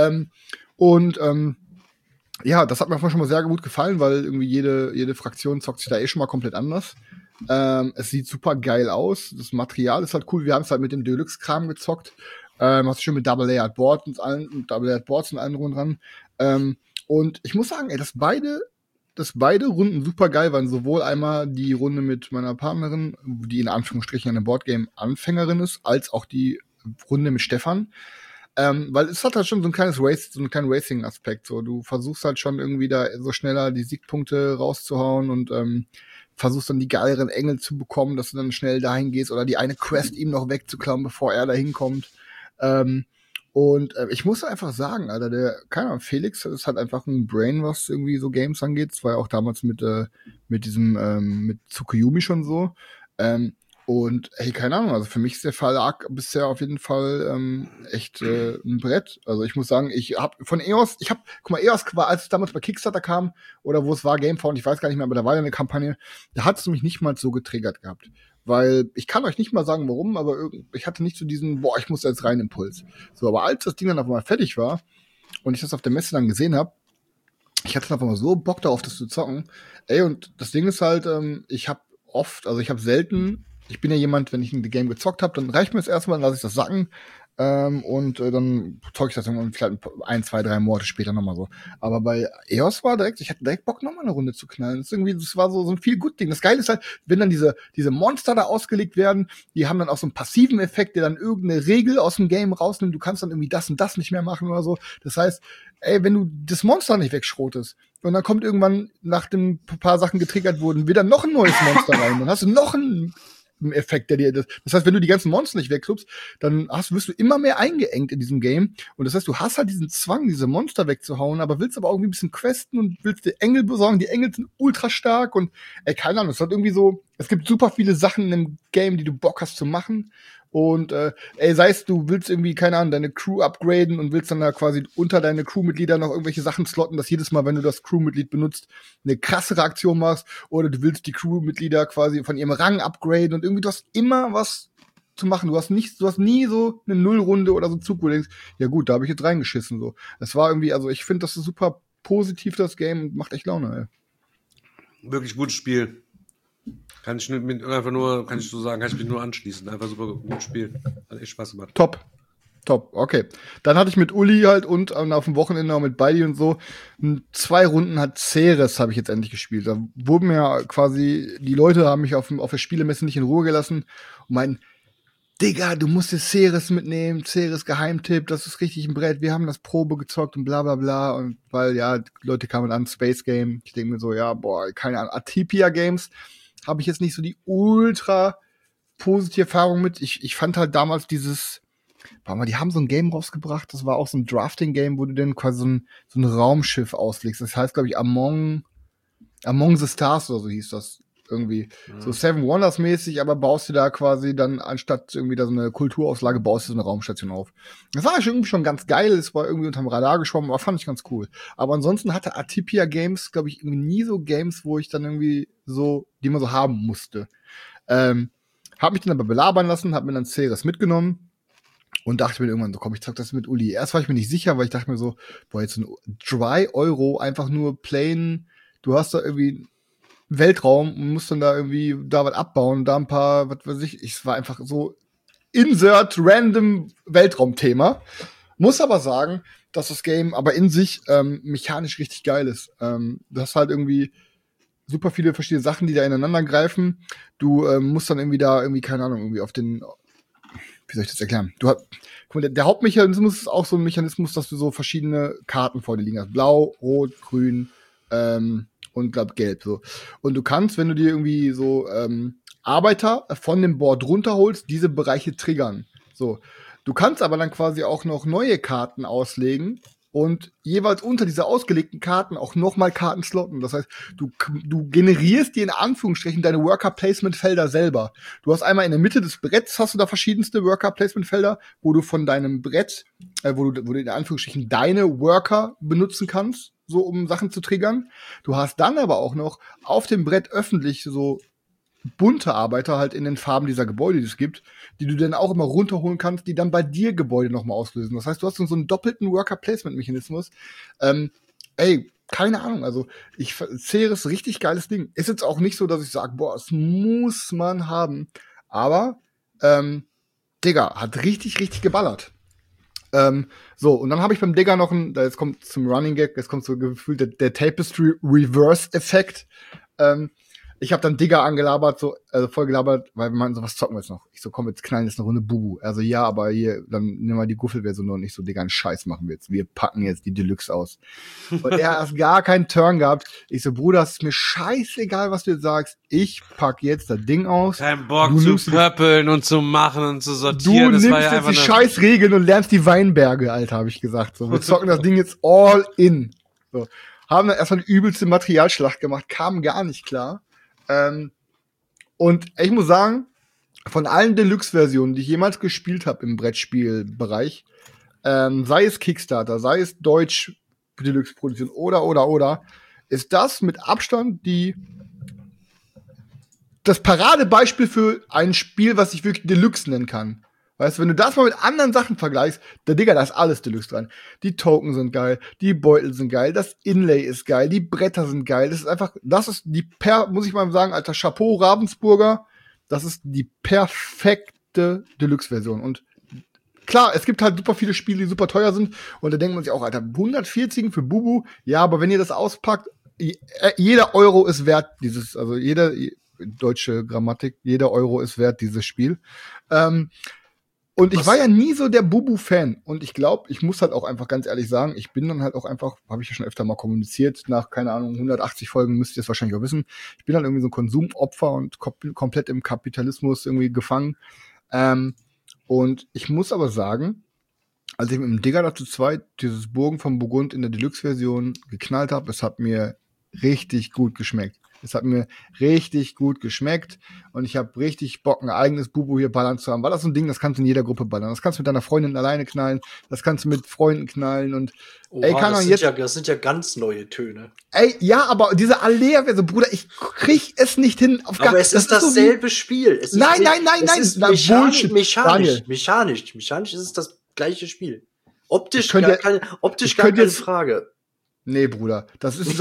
Ja, das hat mir schon mal sehr gut gefallen, weil irgendwie jede Fraktion zockt sich da schon mal komplett anders. Es sieht super geil aus. Das Material ist halt cool. Wir haben es halt mit dem Deluxe-Kram gezockt. Hast du schon mit Double-Layered Boards und allen rund dran. Und ich muss sagen, dass beide Runden super geil waren. Sowohl einmal die Runde mit meiner Partnerin, die in Anführungsstrichen eine Boardgame-Anfängerin ist, als auch die Runde mit Stefan. Weil es hat halt schon so einen kleinen Racing-Aspekt. So, du versuchst halt schon irgendwie da so schneller die Siegpunkte rauszuhauen und versuchst dann die geileren Engel zu bekommen, dass du dann schnell dahin gehst oder die eine Quest ihm noch wegzuklauen, bevor er da hinkommt. Ich muss einfach sagen, Alter, keine Ahnung, Felix ist halt einfach ein Brain, was irgendwie so Games angeht. Das war ja auch damals mit Tsukuyomi schon so. Keine Ahnung, also für mich ist der Verlag bisher auf jeden Fall echt ein Brett. Also ich muss sagen, EOS war, als es damals bei Kickstarter kam, oder wo es war, Gamefound, ich weiß gar nicht mehr, aber da war ja eine Kampagne, da hat es mich nicht mal so getriggert gehabt. Weil ich kann euch nicht mal sagen, warum, aber ich hatte nicht so diesen, ich muss da jetzt rein Impuls. So, aber als das Ding dann auf einmal fertig war und ich das auf der Messe dann gesehen habe, ich hatte dann einfach mal so Bock darauf, das zu zocken. Und das Ding ist halt, ich bin ja jemand, wenn ich ein Game gezockt habe, dann reicht mir das erstmal, dann lasse ich das sacken. Dann zocke ich das dann vielleicht 1, 2, 3 Monate später nochmal so. Aber bei EOS ich hatte direkt Bock, nochmal eine Runde zu knallen. Das war so ein viel gut Ding. Das Geile ist halt, wenn dann diese Monster da ausgelegt werden, die haben dann auch so einen passiven Effekt, der dann irgendeine Regel aus dem Game rausnimmt. Du kannst dann irgendwie das und das nicht mehr machen oder so. Das heißt, wenn du das Monster nicht wegschrotest und dann kommt irgendwann, nachdem ein paar Sachen getriggert wurden, wieder noch ein neues Monster rein. Dann hast du noch einen Effekt, der dir das heißt, wenn du die ganzen Monster nicht wegklubst, dann wirst du immer mehr eingeengt in diesem Game. Und das heißt, du hast halt diesen Zwang, diese Monster wegzuhauen, aber willst aber auch irgendwie ein bisschen questen und willst dir Engel besorgen. Die Engel sind ultra stark und keine Ahnung, es hat irgendwie so, es gibt super viele Sachen im Game, die du Bock hast zu machen. Und sei es, du willst irgendwie, keine Ahnung, deine Crew upgraden und willst dann da quasi unter deine Crewmitglieder noch irgendwelche Sachen slotten, dass jedes Mal, wenn du das Crewmitglied benutzt, eine krassere Aktion machst, oder du willst die Crewmitglieder quasi von ihrem Rang upgraden und irgendwie, du hast immer was zu machen. Du hast nie so eine Nullrunde oder so Zug, wo du denkst, ja gut, da habe ich jetzt reingeschissen, so. Das war irgendwie, also ich finde, das ist super positiv, das Game, und macht echt Laune, ey.
Wirklich gutes Spiel. Kann ich mich nur anschließen. Einfach super gut Spiel. Hat echt Spaß gemacht.
Top, okay. Dann hatte ich mit Uli halt und auf dem Wochenende auch mit Beidi und so 2 Runden hat Ceres habe ich jetzt endlich gespielt. Da wurden mir ja quasi, die Leute haben mich auf der Spielemesse nicht in Ruhe gelassen und meinten, Digga, du musst jetzt Ceres mitnehmen, Ceres Geheimtipp, das ist richtig ein Brett, wir haben das Probe gezockt und bla bla bla. Und weil, ja, Leute kamen an, Space Game, ich denke mir so, ja, keine Ahnung, Atipia Games habe ich jetzt nicht so die ultra positive Erfahrung mit. Ich fand halt damals die haben so ein Game rausgebracht, das war auch so ein Drafting-Game, wo du dann quasi so ein Raumschiff auslegst. Das heißt, glaube ich, Among the Stars oder so hieß das irgendwie. Ja. So Seven Wonders mäßig, aber baust du da quasi dann, anstatt irgendwie da so eine Kulturauslage, baust du so eine Raumstation auf. Das war irgendwie schon ganz geil, es war irgendwie unterm Radar geschwommen, aber fand ich ganz cool. Aber ansonsten hatte Atipia Games, glaube ich, irgendwie nie so Games, wo ich dann irgendwie so, die man so haben musste. Hab mich dann aber belabern lassen, hab mir dann Ceres mitgenommen und dachte mir irgendwann so, komm, ich zock das mit Uli. Erst war ich mir nicht sicher, weil ich dachte mir so, jetzt so 3 Euro, einfach nur plain, du hast da irgendwie Weltraum und musst dann da irgendwie da was abbauen, da ein paar, was weiß ich, es war einfach so insert random Weltraumthema. Muss aber sagen, dass das Game aber in sich mechanisch richtig geil ist. Du hast halt irgendwie super viele verschiedene Sachen, die da ineinander greifen. Du musst dann irgendwie da keine Ahnung, irgendwie auf den, wie soll ich das erklären? Der Hauptmechanismus ist auch so ein Mechanismus, dass du so verschiedene Karten vor dir liegen hast. Blau, Rot, Grün, und glaub gelb so. Und du kannst, wenn du dir irgendwie so Arbeiter von dem Board runterholst, diese Bereiche triggern. So. Du kannst aber dann quasi auch noch neue Karten auslegen und jeweils unter diese ausgelegten Karten auch nochmal Karten slotten. Das heißt, du generierst dir in Anführungsstrichen deine Worker-Placement-Felder selber. Du hast einmal in der Mitte des Bretts hast du da verschiedenste Worker-Placement-Felder, wo du von deinem Brett, wo du in Anführungsstrichen deine Worker benutzen kannst, so um Sachen zu triggern. Du hast dann aber auch noch auf dem Brett öffentlich so bunte Arbeiter halt in den Farben dieser Gebäude, die es gibt, die du dann auch immer runterholen kannst, die dann bei dir Gebäude nochmal auslösen. Das heißt, du hast so einen doppelten Worker-Placement-Mechanismus. Keine Ahnung, also Ceres, richtig geiles Ding. Ist jetzt auch nicht so, dass ich sage, es muss man haben. Aber, Digga, hat richtig, richtig geballert. So, und dann habe ich beim Digger noch jetzt kommt zum Running Gag, jetzt kommt so gefühlt der Tapestry Reverse-Effekt. Ich habe dann Digger angelabert, voll gelabert, weil wir meinten, so, was zocken wir jetzt noch? Ich so, komm, jetzt knallen jetzt eine Runde Bubu. Also ja, aber hier, dann nehmen wir die Guffel-Version und nicht so, Digga, einen Scheiß machen wir jetzt. Wir packen jetzt die Deluxe aus. Und er hat gar keinen Turn gehabt. Ich so, Bruder, es ist mir scheißegal, was du jetzt sagst. Ich pack jetzt das Ding aus.
Kein Bock zu pöppeln und zu machen und zu sortieren.
Du nimmst jetzt die Scheißregeln und lernst die Weinberge, Alter, habe ich gesagt. So, wir zocken das Ding jetzt all in. So. Haben dann erstmal die übelste Materialschlacht gemacht, kamen gar nicht klar. Und ich muss sagen, von allen Deluxe-Versionen, die ich jemals gespielt habe im Brettspielbereich, sei es Kickstarter, sei es Deutsch Deluxe-Produktion oder, ist das mit Abstand das Paradebeispiel für ein Spiel, was ich wirklich Deluxe nennen kann. Weißt du, wenn du das mal mit anderen Sachen vergleichst, da ist alles Deluxe dran. Die Token sind geil, die Beutel sind geil, das Inlay ist geil, die Bretter sind geil. Muss ich mal sagen, alter Chapeau Ravensburger, das ist die perfekte Deluxe-Version. Und klar, es gibt halt super viele Spiele, die super teuer sind. Und da denkt man sich auch, Alter, 140 für Bubu. Ja, aber wenn ihr das auspackt, jeder Euro ist wert deutsche Grammatik, jeder Euro ist wert dieses Spiel. Und ich war ja nie so der Bubu-Fan. Und ich glaube, ich muss halt auch einfach ganz ehrlich sagen, ich bin dann halt auch einfach, habe ich ja schon öfter mal kommuniziert, nach, keine Ahnung, 180 Folgen müsst ihr es wahrscheinlich auch wissen, ich bin dann irgendwie so ein Konsumopfer und komplett im Kapitalismus irgendwie gefangen. Und ich muss aber sagen, als ich mit dem Digger dazu 2 dieses Burgen von Burgund in der Deluxe-Version geknallt habe, es hat mir richtig gut geschmeckt. Und ich habe richtig Bock, ein eigenes Bubu hier ballern zu haben. Weil das so ein Ding, das kannst du in jeder Gruppe ballern. Das kannst du mit deiner Freundin alleine knallen, das kannst du mit Freunden knallen und
das sind ja ganz neue Töne.
Ey, ja, aber diese Alea-Version, Bruder, ich krieg es nicht hin.
Aber es ist dasselbe Spiel.
Nein.
Mechanisch ist es das gleiche Spiel. Optisch gar keine Frage.
Nee, Bruder, das ist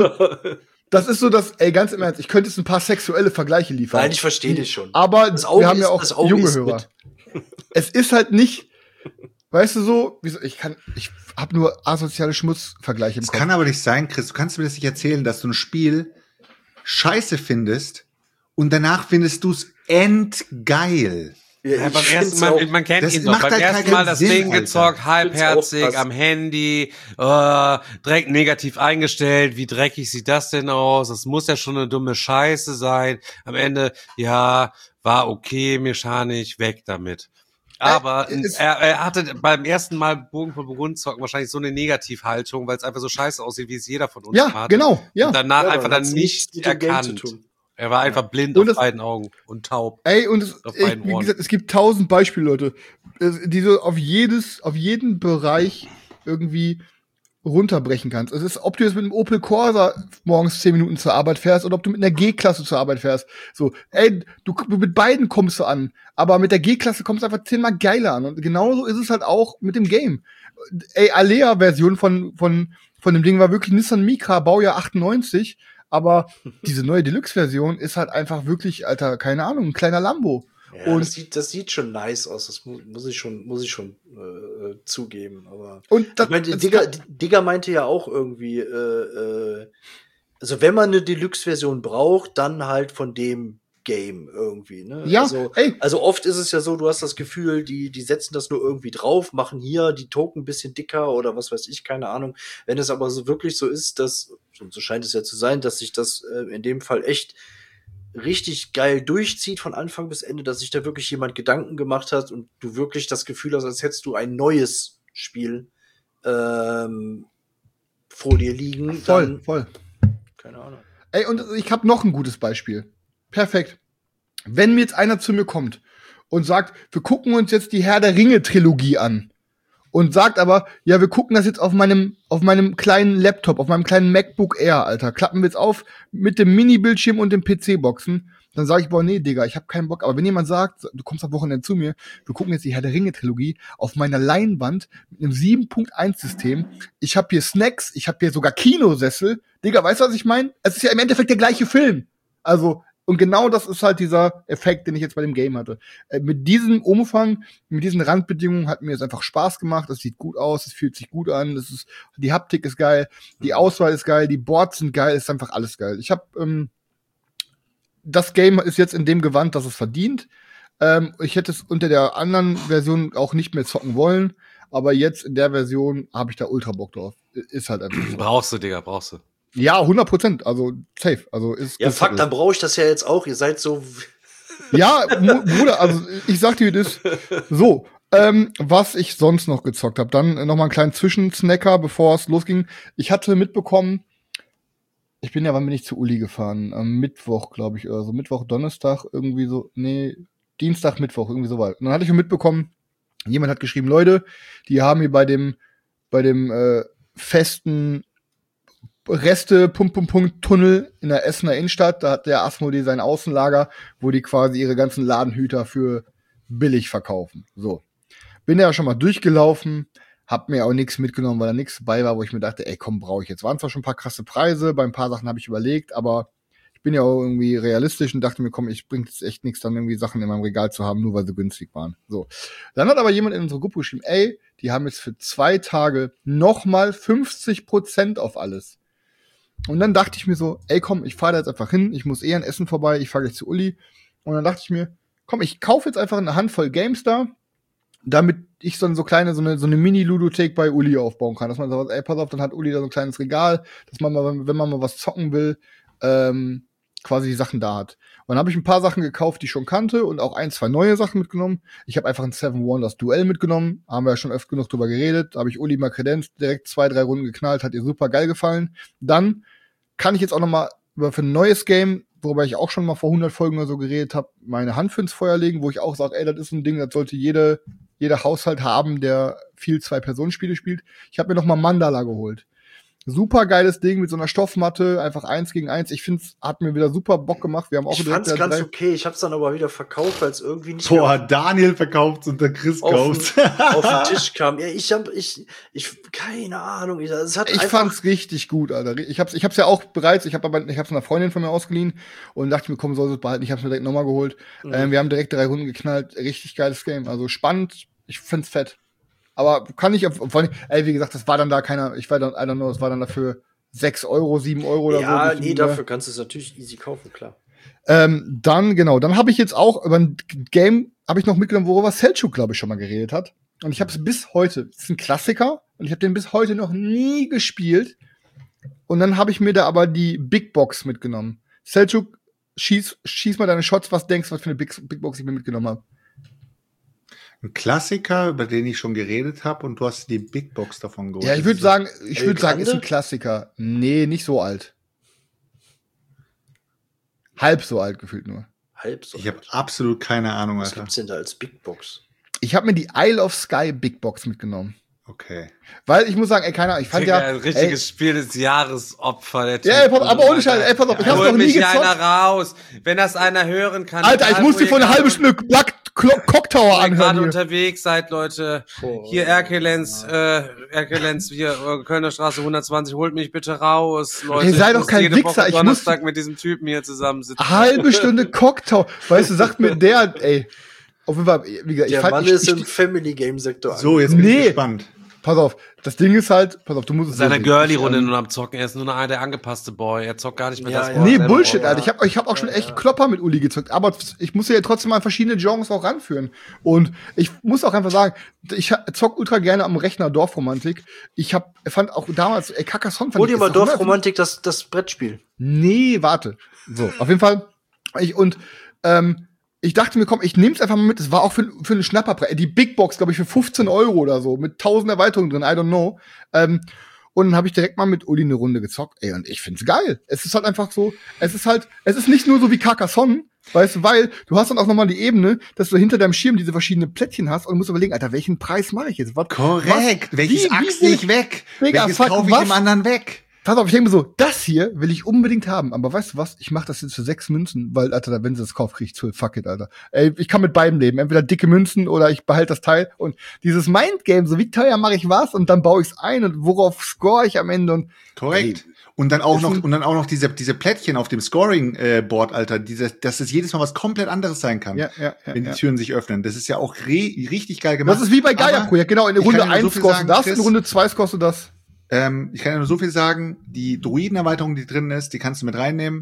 so, ganz im Ernst, ich könnte jetzt ein paar sexuelle Vergleiche liefern.
Nein, ich verstehe dich schon.
Aber wir haben ja auch junge Hörer. Es ist halt nicht, weißt du so, ich habe nur asoziale Schmutzvergleiche im Kopf.
Das kann aber nicht sein, Chris, du kannst mir das nicht erzählen, dass du ein Spiel scheiße findest und danach findest du es endgeil.
Ja, beim ersten Mal, man kennt ihn doch. Beim ersten Mal das Ding gezockt, halbherzig, am Handy, direkt negativ eingestellt. Wie dreckig sieht das denn aus? Das muss ja schon eine dumme Scheiße sein. Am Ende, ja, war okay, mechanisch, weg damit. Aber er hatte beim ersten Mal Burgen von Burgund zocken wahrscheinlich so eine Negativhaltung, weil es einfach so scheiße aussieht, wie es jeder von uns hat.
Ja, genau. Ja.
Und danach einfach dann nicht erkannt. Er war einfach blind auf beiden Augen und taub.
Ey, und wie gesagt, es gibt 1000 Beispiele, Leute, die du auf jeden Bereich irgendwie runterbrechen kannst. Es ist, ob du jetzt mit einem Opel Corsa morgens 10 Minuten zur Arbeit fährst oder ob du mit einer G-Klasse zur Arbeit fährst. So, ey, du mit beiden kommst du an, aber mit der G-Klasse kommst du einfach 10-mal geiler an. Und genauso ist es halt auch mit dem Game. Ey, Alea-Version von dem Ding war wirklich Nissan Micra, Baujahr 98. Aber diese neue Deluxe-Version ist halt einfach wirklich, Alter, keine Ahnung, ein kleiner Lambo.
Ja, und das sieht schon nice aus. Das muss ich schon zugeben. Aber
und
ich meine, Digger meinte ja auch irgendwie, also wenn man eine Deluxe-Version braucht, dann halt von dem Game irgendwie, ne?
Ja,
also oft ist es ja so, du hast das Gefühl, die setzen das nur irgendwie drauf, machen hier die Token ein bisschen dicker oder was weiß ich, keine Ahnung. Wenn es aber so wirklich so ist, dass, so scheint es ja zu sein, dass sich das in dem Fall echt richtig geil durchzieht von Anfang bis Ende, dass sich da wirklich jemand Gedanken gemacht hat und du wirklich das Gefühl hast, als hättest du ein neues Spiel vor dir liegen.
Voll.
Keine Ahnung.
Ey, und ich habe noch ein gutes Beispiel. Perfekt. Wenn mir jetzt einer zu mir kommt und sagt, wir gucken uns jetzt die Herr der Ringe-Trilogie an und sagt aber, ja, wir gucken das jetzt auf meinem kleinen Laptop, auf meinem kleinen MacBook Air, Alter, klappen wir jetzt auf mit dem Mini-Bildschirm und dem PC-Boxen, dann sage ich, boah, nee, Digga, ich habe keinen Bock. Aber wenn jemand sagt, du kommst am Wochenende zu mir, wir gucken jetzt die Herr der Ringe-Trilogie auf meiner Leinwand mit einem 7.1-System, ich habe hier Snacks, ich habe hier sogar Kinosessel, Digga, weißt du, was ich meine? Es ist ja im Endeffekt der gleiche Film. Also, und genau das ist halt dieser Effekt, den ich jetzt bei dem Game hatte. Mit diesem Umfang, mit diesen Randbedingungen hat mir es einfach Spaß gemacht. Es sieht gut aus, es fühlt sich gut an, die Haptik ist geil, die Auswahl ist geil, die Boards sind geil, ist einfach alles geil. Ich habe das Game ist jetzt in dem Gewand, dass es verdient. Ich hätte es unter der anderen Version auch nicht mehr zocken wollen, aber jetzt in der Version habe ich da ultra Bock drauf. Ist halt einfach so.
Brauchst du, Digga, brauchst du.
Ja, 100%, also safe. Also ist
ja, fuck, dann brauche ich das ja jetzt auch. Ihr seid so.
Ja, Bruder, also ich sag dir, das so. Was ich sonst noch gezockt habe, dann noch mal einen kleinen Zwischensnacker, bevor es losging. Ich hatte mitbekommen, wann bin ich zu Uli gefahren? Am Mittwoch, glaube ich, oder so. Mittwoch, Donnerstag, irgendwie so, nee, Dienstag, Mittwoch, irgendwie so weit. Und dann hatte ich mitbekommen, jemand hat geschrieben, Leute, die haben hier bei dem festen Tunnel in der Essener Innenstadt, da hat der Asmodee sein Außenlager, wo die quasi ihre ganzen Ladenhüter für billig verkaufen. So. Bin ja schon mal durchgelaufen, hab mir auch nichts mitgenommen, weil da nichts dabei war, wo ich mir dachte, ey, komm, brauche ich jetzt. Waren zwar schon ein paar krasse Preise, bei ein paar Sachen habe ich überlegt, aber ich bin ja auch irgendwie realistisch und dachte mir, komm, ich bringt jetzt echt nichts, dann irgendwie Sachen in meinem Regal zu haben, nur weil sie günstig waren. So. Dann hat aber jemand in unsere Gruppe geschrieben, ey, die haben jetzt für 2 Tage nochmal 50% auf alles. Und dann dachte ich mir so, ey, komm, ich fahre da jetzt einfach hin, ich muss an Essen vorbei, ich fahre gleich zu Uli. Und dann dachte ich mir, komm, ich kaufe jetzt einfach eine Handvoll Games da, damit ich so eine Mini-Ludothek bei Uli aufbauen kann. Dass man sagt, ey, pass auf, dann hat Uli da so ein kleines Regal, dass man mal, wenn man mal was zocken will, quasi die Sachen da hat. Und dann habe ich ein paar Sachen gekauft, die ich schon kannte und auch 1, 2 neue Sachen mitgenommen. Ich habe einfach ein Seven Wonders Duell mitgenommen, haben wir ja schon öfter genug drüber geredet. Da habe ich Uli mal kredenzt, direkt 2, 3 Runden geknallt, hat ihr super geil gefallen. Dann kann ich jetzt auch noch mal für ein neues Game, worüber ich auch schon mal vor 100 Folgen oder so geredet habe, meine Hand für ins Feuer legen, wo ich auch sage, ey, das ist ein Ding, das sollte jeder Haushalt haben, der viel 2-Personen-Spiele spielt. Ich habe mir noch mal Mandala geholt. Super geiles Ding mit so einer Stoffmatte, einfach 1 gegen 1. Ich finde, es hat mir wieder super Bock gemacht. Wir haben auch
ich fand's ganz okay. Ich hab's dann aber wieder verkauft, weil es irgendwie nicht
mehr Daniel verkauft und der Chris kauft.
Auf den Tisch kam. Ja, ich keine Ahnung. Ich
fand's richtig gut, Alter. Ich hab's ja auch bereits, ich hab's einer Freundin von mir ausgeliehen und dachte mir, komm, soll es behalten. Ich hab's mir direkt nochmal geholt. Wir haben direkt 3 Runden geknallt. Richtig geiles Game. Also spannend. Ich find's fett. Aber kann ich, wie gesagt, das war dann da keiner, ich war dann, I don't know, es war dann dafür 6 Euro, 7 Euro oder so.
Ja, nee, dafür kannst du es natürlich easy kaufen, klar.
Dann habe ich jetzt auch über ein Game, habe ich noch mitgenommen, worüber Selchuk, glaube ich, schon mal geredet hat. Und ich habe es bis heute, das ist ein Klassiker, und ich habe den bis heute noch nie gespielt. Und dann habe ich mir da aber die Big Box mitgenommen. Selchuk, schieß mal deine Shots, was denkst du, was für eine Big Box ich mir mitgenommen habe?
Ein Klassiker, über den ich schon geredet habe, und du hast die Big Box davon geholt.
Ja, ich würde sagen, ist ein Klassiker. Nee, nicht so alt. Halb so alt gefühlt nur.
Halb so alt?
Ich habe absolut keine Ahnung,
Alter. Was gibt's denn da als Big Box?
Ich habe mir die Isle of Skye Big Box mitgenommen.
Okay.
Weil ich muss sagen, ey, keine Ahnung, ich fand ja
ein richtiges Spiel des Jahres Opfer, der Typ.
Ja, aber ohne Scheiß, ey, pass auf, ich hab's noch nie gezockt.
Einer raus, wenn das einer hören kann.
Alter, ich muss dir vor einer halben Stunde Black Clock Tower anhören.
Wenn ihr gerade unterwegs seid, Leute, hier Erkelenz, hier Kölner Straße 120, holt mich bitte raus, Leute.
Ey, sei doch kein Wichser, ich muss
Donnerstag mit diesem Typen hier zusammensitzen.
Halbe Stunde Clock Tower, weißt du, sagt mir der, ey, auf jeden Fall, wie gesagt,
der Mann ist im Family Game Sektor.
So, jetzt bin ich gespannt.
Pass auf, das Ding ist halt, pass auf, du musst es
seine Girlie-Runde nur am Zocken, er ist nur der angepasste Boy, er zockt gar nicht mehr das.
Nee, Bullshit, Alter, ich hab auch schon echt Klopper mit Uli gezockt, aber ich muss ja trotzdem mal verschiedene Genres auch ranführen. Und ich muss auch einfach sagen, ich zock ultra gerne am Rechner Dorfromantik. Fand auch damals, Carcassonne fand
ich. Hol dir mal Dorfromantik, das Brettspiel.
Nee, warte. So, auf jeden Fall, ich dachte mir, komm, ich nehm's einfach mal mit. Das war auch für eine Schnapperpreis. Die Big Box, glaube ich, für 15 Euro oder so, mit 1000 Erweiterungen drin, I don't know. Und dann habe ich direkt mal mit Uli eine Runde gezockt. Ey, und ich find's geil. Es ist halt einfach so, es ist nicht nur so wie Carcassonne, weißt du, weil du hast dann auch nochmal die Ebene, dass du hinter deinem Schirm diese verschiedenen Plättchen hast und musst überlegen, Alter, welchen Preis mache ich jetzt?
Korrekt. Welches Axt nicht weg? Welches kaufe ich dem anderen weg?
Pass auf, ich denke mir so, das hier will ich unbedingt haben. Aber weißt du was? Ich mache das jetzt für 6 Münzen, weil, Alter, wenn sie das kauft, krieg ich 12. Fuck it, Alter. Ey, ich kann mit beidem leben. Entweder dicke Münzen oder ich behalte das Teil. Und dieses Mindgame, so wie teuer mache ich was und dann baue ich's ein und worauf score ich am Ende und.
Korrekt. Ey, und dann auch noch diese Plättchen auf dem Scoring-Board, Alter, dass es jedes Mal was komplett anderes sein kann.
Ja,
wenn die Türen sich öffnen. Das ist ja auch richtig geil gemacht.
Das ist wie bei Gaia-Projekt, genau. In Runde 1 kostet das, in Runde 2 kostet das.
Ich kann ja nur so viel sagen, die Druiden-Erweiterung, die drin ist, die kannst du mit reinnehmen.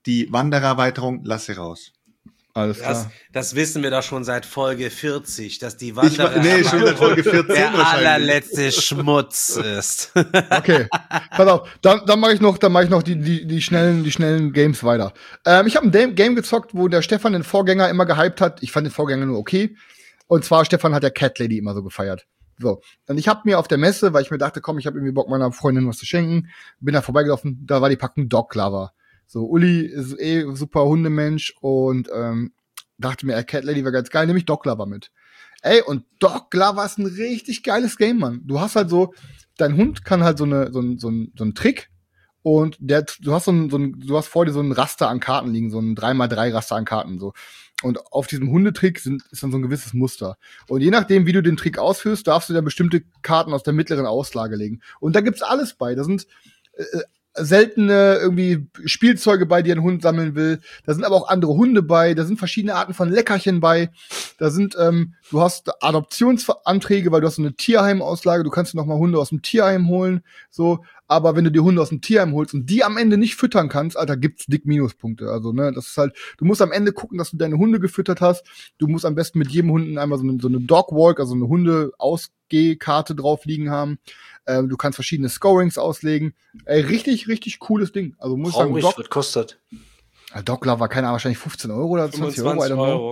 die Wandererweiterung lasse raus.
Alles klar.
Das wissen wir doch schon seit Folge 40, dass die Wanderer
schon seit Folge 14
der allerletzte Schmutz ist.
Okay, pass auf. Dann mache ich noch die schnellen Games weiter. Ich habe ein Game gezockt, wo der Stefan den Vorgänger immer gehypt hat. Ich fand den Vorgänger nur okay. Und zwar, Stefan hat der Cat Lady immer so gefeiert. So. Und ich habe mir auf der Messe, weil ich mir dachte, komm, ich habe irgendwie Bock, meiner Freundin was zu schenken, bin da vorbeigelaufen, da war die Packung Dog Lover. So, Uli ist super Hundemensch und dachte mir, Cat Lady wäre ganz geil, nehme ich Dog Lover mit. Ey, und Dog Lover ist ein richtig geiles Game, Mann. Du hast halt so, dein Hund kann halt so einen Trick und du hast vor dir so ein Raster an Karten liegen, so ein 3x3 Raster an Karten, so. Und auf diesem Hundetrick ist dann so ein gewisses Muster. Und je nachdem, wie du den Trick ausführst, darfst du dann bestimmte Karten aus der mittleren Auslage legen. Und da gibt's alles bei. Da sind seltene irgendwie Spielzeuge bei, die ein Hund sammeln will. Da sind aber auch andere Hunde bei. Da sind verschiedene Arten von Leckerchen bei. Da sind, du hast Adoptionsanträge, weil du hast so eine Tierheimauslage. Du kannst dir noch mal Hunde aus dem Tierheim holen. So, aber wenn du dir Hunde aus dem Tierheim holst und die am Ende nicht füttern kannst, Alter, gibt's dick Minuspunkte. Also, ne, das ist halt, du musst am Ende gucken, dass du deine Hunde gefüttert hast. Du musst am besten mit jedem Hunden einmal so eine Dogwalk, also eine Hunde-Ausgehkarte drauf liegen haben. Du kannst verschiedene Scorings auslegen. Richtig, richtig cooles Ding. Also muss ich sagen,
was kostet?
Dog Lover, keine Ahnung, wahrscheinlich 15 € oder 20 €.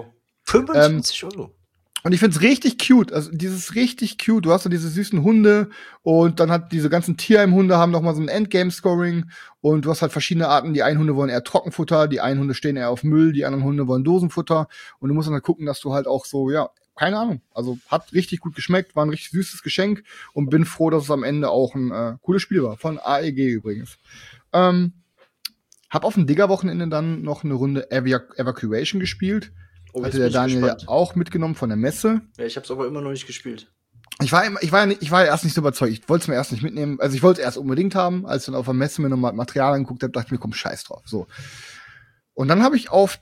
25 €.
Und ich find's richtig cute. Also dieses richtig cute. Du hast so diese süßen Hunde und dann hat diese ganzen Tierheim-Hunde haben noch mal so ein Endgame-Scoring und du hast halt verschiedene Arten. Die einen Hunde wollen eher Trockenfutter, die einen Hunde stehen eher auf Müll, die anderen Hunde wollen Dosenfutter und du musst dann halt gucken, dass du halt auch so, ja, keine Ahnung. Also hat richtig gut geschmeckt, war ein richtig süßes Geschenk und bin froh, dass es am Ende auch ein cooles Spiel war. Von AEG übrigens. Hab auf dem Digger-Wochenende dann noch eine Runde Evacuation gespielt.
Oh,
hatte der Daniel ja auch mitgenommen von der Messe.
Ja, ich hab's aber immer noch nicht gespielt.
Ich war erst nicht so überzeugt. Ich wollte es mir erst nicht mitnehmen. Also ich wollte es erst unbedingt haben. Als ich dann auf der Messe mir nochmal Material angeguckt habe, dachte ich mir, komm, scheiß drauf. So. Und dann habe ich auf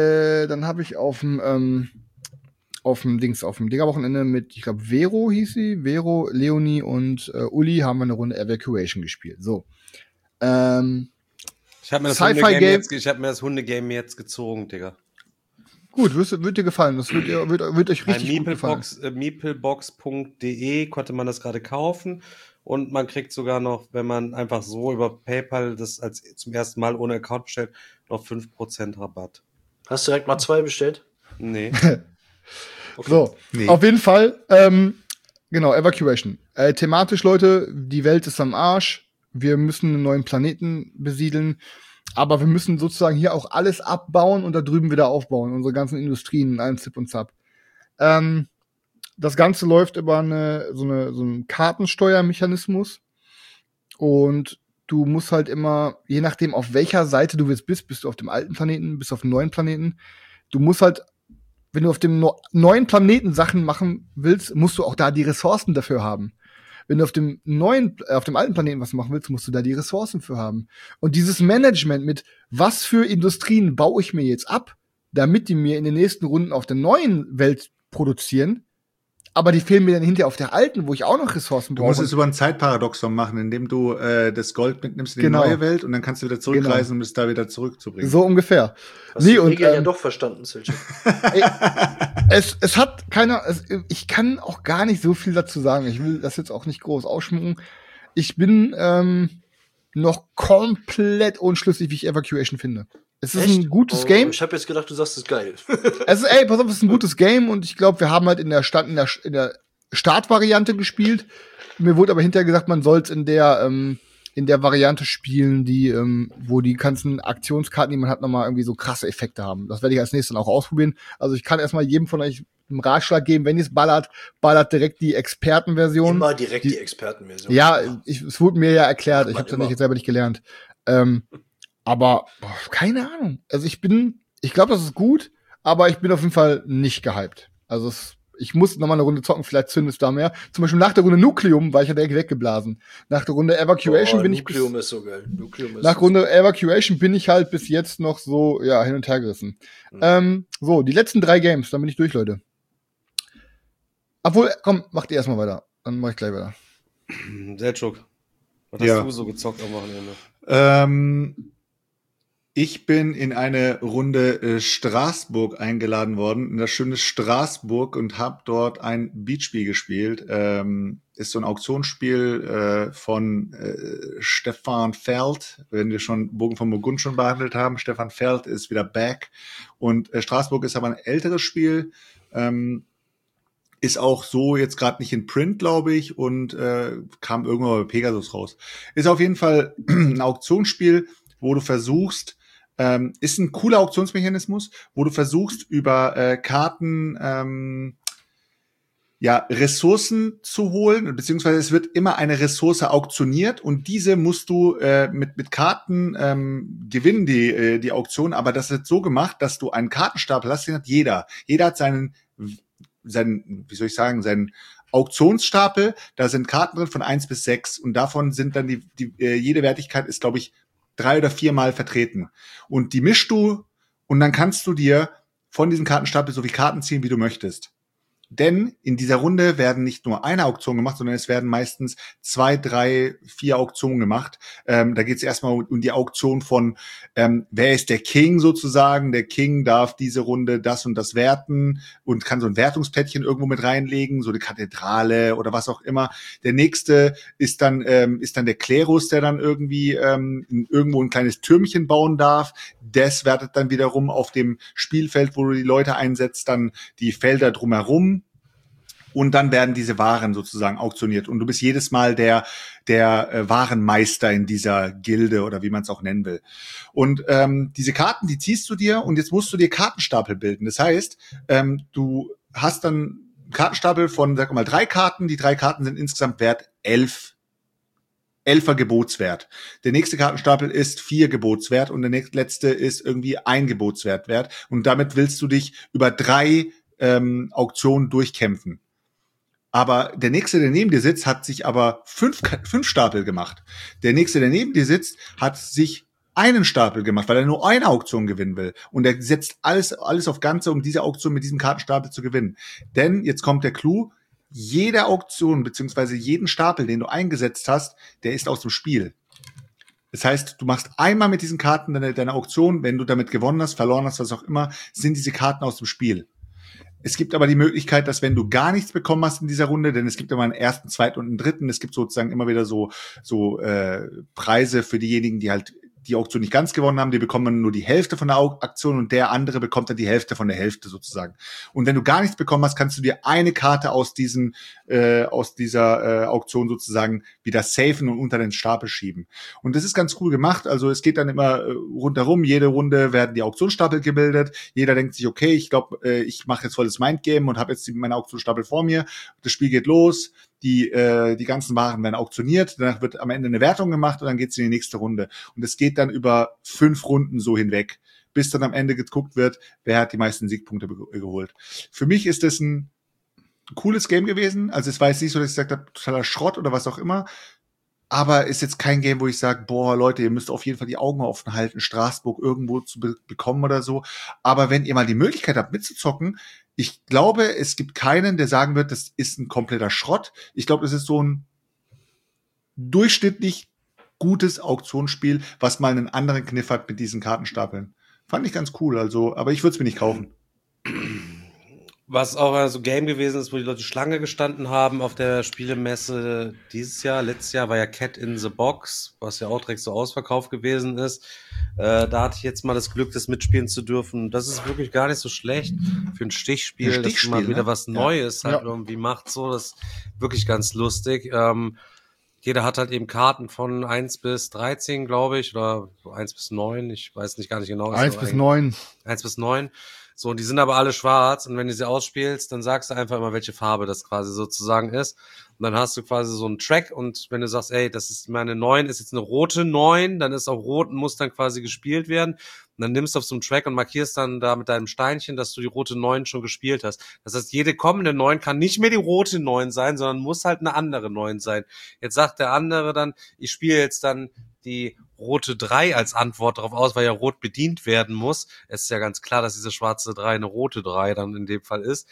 dem Digger-Wochenende mit, ich glaube, Vero hieß sie. Vero, Leonie und Uli haben wir eine Runde Evacuation gespielt. So.
Ich habe mir das Hundegame jetzt gezogen, Digga.
Gut, wird dir gefallen. Das wird euch richtig gut gefallen.
Meeplebox.de konnte man das gerade kaufen und man kriegt sogar noch, wenn man einfach so über PayPal das als zum ersten Mal ohne Account bestellt, noch 5% Rabatt.
Hast du direkt mal 2 bestellt?
Nee.
Okay. So, nee. Auf jeden Fall, genau, Evacuation. Thematisch, Leute, die Welt ist am Arsch. Wir müssen einen neuen Planeten besiedeln. Aber wir müssen sozusagen hier auch alles abbauen und da drüben wieder aufbauen. Unsere ganzen Industrien in allem Zip und Zap. Das Ganze läuft über so einen Kartensteuermechanismus. Und du musst halt immer, je nachdem, auf welcher Seite du jetzt bist du auf dem alten Planeten, bist du auf dem neuen Planeten. Du musst halt, wenn du auf dem neuen Planeten Sachen machen willst, musst du auch da die Ressourcen dafür haben. Wenn du auf dem alten Planeten was machen willst, musst du da die Ressourcen für haben. Und dieses Management mit, was für Industrien baue ich mir jetzt ab, damit die mir in den nächsten Runden auf der neuen Welt produzieren, aber die fehlen mir dann hinterher auf der alten, wo ich auch noch Ressourcen brauche.
Du musst es über ein Zeitparadoxon machen, indem du das Gold mitnimmst in die neue Welt und dann kannst du wieder zurückreisen, um es da wieder zurückzubringen.
So ungefähr.
Hast du die Regeln ja doch verstanden, Silche.
Es hat keiner, ich kann auch gar nicht so viel dazu sagen. Ich will das jetzt auch nicht groß ausschmücken. Ich bin noch komplett unschlüssig, wie ich Evacuation finde. Es ist ein gutes Game.
Ich habe jetzt gedacht, du sagst, es ist geil.
Pass auf, es ist ein gutes Game und ich glaube, wir haben halt in der Startvariante gespielt. Mir wurde aber hinterher gesagt, man soll es in der Variante spielen, die wo die ganzen Aktionskarten, die man hat, nochmal irgendwie so krasse Effekte haben. Das werde ich als nächstes dann auch ausprobieren. Also ich kann erstmal jedem von euch einen Ratschlag geben, wenn ihr es ballert direkt die Expertenversion.
Immer direkt die Expertenversion.
Ja, es wurde mir ja erklärt. Ich habe es ja selber nicht gelernt. Aber keine Ahnung. Also ich glaube, das ist gut, aber ich bin auf jeden Fall nicht gehypt. Also ich muss noch mal eine Runde zocken, vielleicht zündet es da mehr. Zum Beispiel nach der Runde Nucleum war ich ja direkt weggeblasen. Nach der Runde Evacuation bin
Nucleum ist so geil.
Nach Runde Evacuation bin ich halt bis jetzt noch so, ja, hin und her gerissen. So, die letzten 3 Games, dann bin ich durch, Leute. Obwohl, komm, macht ihr erstmal weiter. Dann mach ich gleich weiter.
Seltschuk, was hast du so gezockt am Wochenende?
Ich bin in eine Runde Straßburg eingeladen worden, in das schöne Straßburg, und habe dort ein Beatspiel gespielt. Ist so ein Auktionsspiel von Stefan Feld, wenn wir schon Bogen von Burgund schon behandelt haben. Stefan Feld ist wieder back. Und Straßburg ist aber ein älteres Spiel. Ist auch so jetzt gerade nicht in Print, glaube ich, und kam irgendwann bei Pegasus raus. Ist auf jeden Fall ein Auktionsspiel, wo du versuchst, ist ein cooler Auktionsmechanismus, wo du versuchst, über Karten Ressourcen zu holen, beziehungsweise es wird immer eine Ressource auktioniert und diese musst du mit Karten gewinnen, die Auktion, aber das wird so gemacht, dass du einen Kartenstapel hast, den hat jeder. Jeder hat seinen, wie soll ich sagen, seinen Auktionsstapel, da sind Karten drin von 1 bis 6 und davon sind dann jede Wertigkeit ist, glaube ich, 3 oder 4 Mal vertreten. Und die mischst du und dann kannst du dir von diesem Kartenstapel so viele Karten ziehen, wie du möchtest. Denn in dieser Runde werden nicht nur eine Auktion gemacht, sondern es werden meistens 2, 3, 4 Auktionen gemacht. Da geht es erstmal um die Auktion von, wer ist der King sozusagen. Der King darf diese Runde das und das werten und kann so ein Wertungsplättchen irgendwo mit reinlegen, so eine Kathedrale oder was auch immer. Der nächste ist dann der Klerus, der dann irgendwie irgendwo ein kleines Türmchen bauen darf. Das wertet dann wiederum auf dem Spielfeld, wo du die Leute einsetzt, dann die Felder drumherum. Und dann werden diese Waren sozusagen auktioniert. Und du bist jedes Mal der Warenmeister in dieser Gilde oder wie man es auch nennen will. Und diese Karten, die ziehst du dir und jetzt musst du dir Kartenstapel bilden. Das heißt, du hast dann einen Kartenstapel von, sag mal, 3 Karten. Die 3 Karten sind insgesamt wert 11. 11er Gebotswert. Der nächste Kartenstapel ist 4 Gebotswert und der letzte ist irgendwie 1 Gebotswert wert. Und damit willst du dich über 3 Auktionen durchkämpfen. Aber der nächste, der neben dir sitzt, hat sich aber 5 Stapel gemacht. Der nächste, der neben dir sitzt, hat sich einen Stapel gemacht, weil er nur eine Auktion gewinnen will. Und er setzt alles auf Ganze, um diese Auktion mit diesem Kartenstapel zu gewinnen. Denn, jetzt kommt der Clou, jede Auktion beziehungsweise jeden Stapel, den du eingesetzt hast, der ist aus dem Spiel. Das heißt, du machst einmal mit diesen Karten deine Auktion, wenn du damit gewonnen hast, verloren hast, was auch immer, sind diese Karten aus dem Spiel. Es gibt aber die Möglichkeit, dass wenn du gar nichts bekommen hast in dieser Runde, denn es gibt immer einen ersten, zweiten und einen dritten, es gibt sozusagen immer wieder so Preise für diejenigen, die halt die Auktion nicht ganz gewonnen haben, die bekommen nur die Hälfte von der Aktion und der andere bekommt dann die Hälfte von der Hälfte sozusagen. Und wenn du gar nichts bekommen hast, kannst du dir eine Karte aus dieser Auktion sozusagen wieder safen und unter den Stapel schieben. Und das ist ganz cool gemacht. Also es geht dann immer rundherum. Jede Runde werden die Auktionsstapel gebildet. Jeder denkt sich, okay, ich glaube, ich mache jetzt voll das Mindgame und habe jetzt meine Auktionsstapel vor mir. Das Spiel geht los. Die ganzen Waren werden auktioniert, danach wird am Ende eine Wertung gemacht und dann geht's in die nächste Runde. Und es geht dann über 5 Runden so hinweg, bis dann am Ende geguckt wird, wer hat die meisten Siegpunkte geholt. Für mich ist das ein cooles Game gewesen. Also es war jetzt nicht so, dass ich gesagt habe, totaler Schrott oder was auch immer. Aber ist jetzt kein Game, wo ich sage, boah, Leute, ihr müsst auf jeden Fall die Augen offen halten, Straßburg irgendwo zu bekommen oder so. Aber wenn ihr mal die Möglichkeit habt, mitzuzocken, ich glaube, es gibt keinen, der sagen wird, das ist ein kompletter Schrott. Ich glaube, das ist so ein durchschnittlich gutes Auktionsspiel, was mal einen anderen Kniff hat mit diesen Kartenstapeln. Fand ich ganz cool, also, aber ich würde es mir nicht kaufen.
Was auch so Game gewesen ist, wo die Leute Schlange gestanden haben auf der Spielemesse letztes Jahr war ja Cat in the Box, was ja auch direkt so ausverkauft gewesen ist. Da hatte ich jetzt mal das Glück, das mitspielen zu dürfen. Das ist wirklich gar nicht so schlecht für ein Stichspiel, dass man mal wieder was Neues halt irgendwie macht. So, das ist wirklich ganz lustig. Jeder hat halt eben Karten von 1 bis 13, glaube ich, oder 1 bis 9. Ich weiß nicht gar nicht genau.
1 bis 9.
1 bis 9. So, und die sind aber alle schwarz und wenn du sie ausspielst, dann sagst du einfach immer, welche Farbe das quasi sozusagen ist. Und dann hast du quasi so einen Track und wenn du sagst, ey, das ist meine 9, ist jetzt eine rote 9, dann ist auch rot und muss dann quasi gespielt werden. Und dann nimmst du auf so einen Track und markierst dann da mit deinem Steinchen, dass du die rote 9 schon gespielt hast. Das heißt, jede kommende 9 kann nicht mehr die rote 9 sein, sondern muss halt eine andere 9 sein. Jetzt sagt der andere dann, ich spiele jetzt dann die rote 3 als Antwort darauf aus, weil ja rot bedient werden muss. Es ist ja ganz klar, dass diese schwarze 3 eine rote 3 dann in dem Fall ist.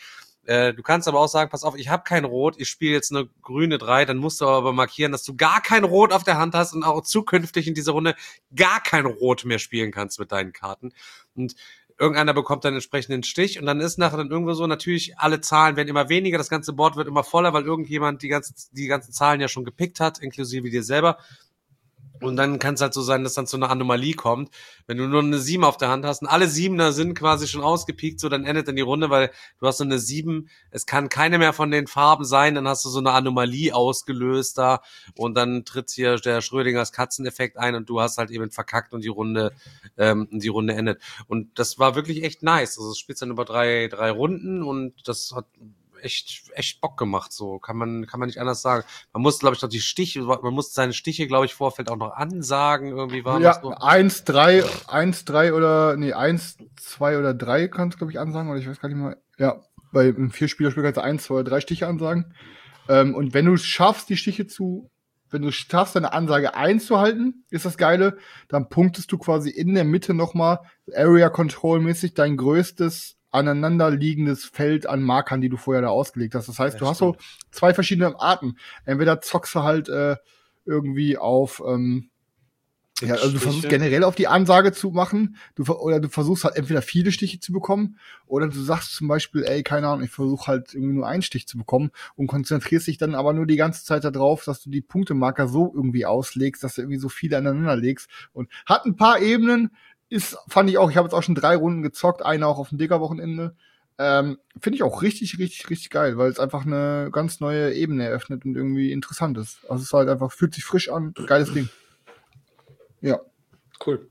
Du kannst aber auch sagen, pass auf, ich habe kein Rot, ich spiele jetzt eine grüne 3, dann musst du aber markieren, dass du gar kein Rot auf der Hand hast und auch zukünftig in dieser Runde gar kein Rot mehr spielen kannst mit deinen Karten. Und irgendeiner bekommt dann entsprechend den Stich und dann ist nachher dann irgendwo so, natürlich alle Zahlen werden immer weniger, das ganze Board wird immer voller, weil irgendjemand die ganzen Zahlen ja schon gepickt hat, inklusive dir selber. Und dann kann es halt so sein, dass dann zu einer Anomalie kommt. Wenn du nur eine 7 auf der Hand hast und alle 7er sind quasi schon ausgepiekt, so dann endet dann die Runde, weil du hast so eine 7, es kann keine mehr von den Farben sein, dann hast du so eine Anomalie ausgelöst da und dann tritt hier der Schrödingers Katzeneffekt ein und du hast halt eben verkackt und die Runde endet. Und das war wirklich echt nice. Also es spielt dann über drei Runden und das hat echt Bock gemacht, so kann man nicht anders sagen. Man muss, glaube ich, noch man muss seine Stiche, glaube ich, Vorfeld auch noch ansagen, irgendwie war das so.
1, 3 oder, 1, 2 oder 3 kannst du, glaube ich, ansagen, oder ich weiß gar nicht mal. Ja, bei einem 4-Spieler-Spiel kannst du 1, 2 oder 3 Stiche ansagen. Und wenn du schaffst, deine Ansage einzuhalten, ist das Geile, dann punktest du quasi in der Mitte nochmal Area Control mäßig dein größtes aneinanderliegendes Feld an Markern, die du vorher da ausgelegt hast. Das heißt, du hast so 2 verschiedene Arten. Entweder zockst du halt irgendwie auf, also du versuchst generell auf die Ansage zu machen, oder du versuchst halt entweder viele Stiche zu bekommen, oder du sagst zum Beispiel, keine Ahnung, ich versuche halt irgendwie nur einen Stich zu bekommen und konzentrierst dich dann aber nur die ganze Zeit darauf, dass du die Punktemarker so irgendwie auslegst, dass du irgendwie so viele aneinander legst. Und hat ein paar Ebenen, fand ich auch, ich habe jetzt auch schon 3 Runden gezockt, eine auch auf dem Digger-Wochenende. Finde ich auch richtig, richtig, richtig geil, weil es einfach eine ganz neue Ebene eröffnet und irgendwie interessant ist. Also es ist halt einfach, fühlt sich frisch an, geiles Ding. Ja.
Cool.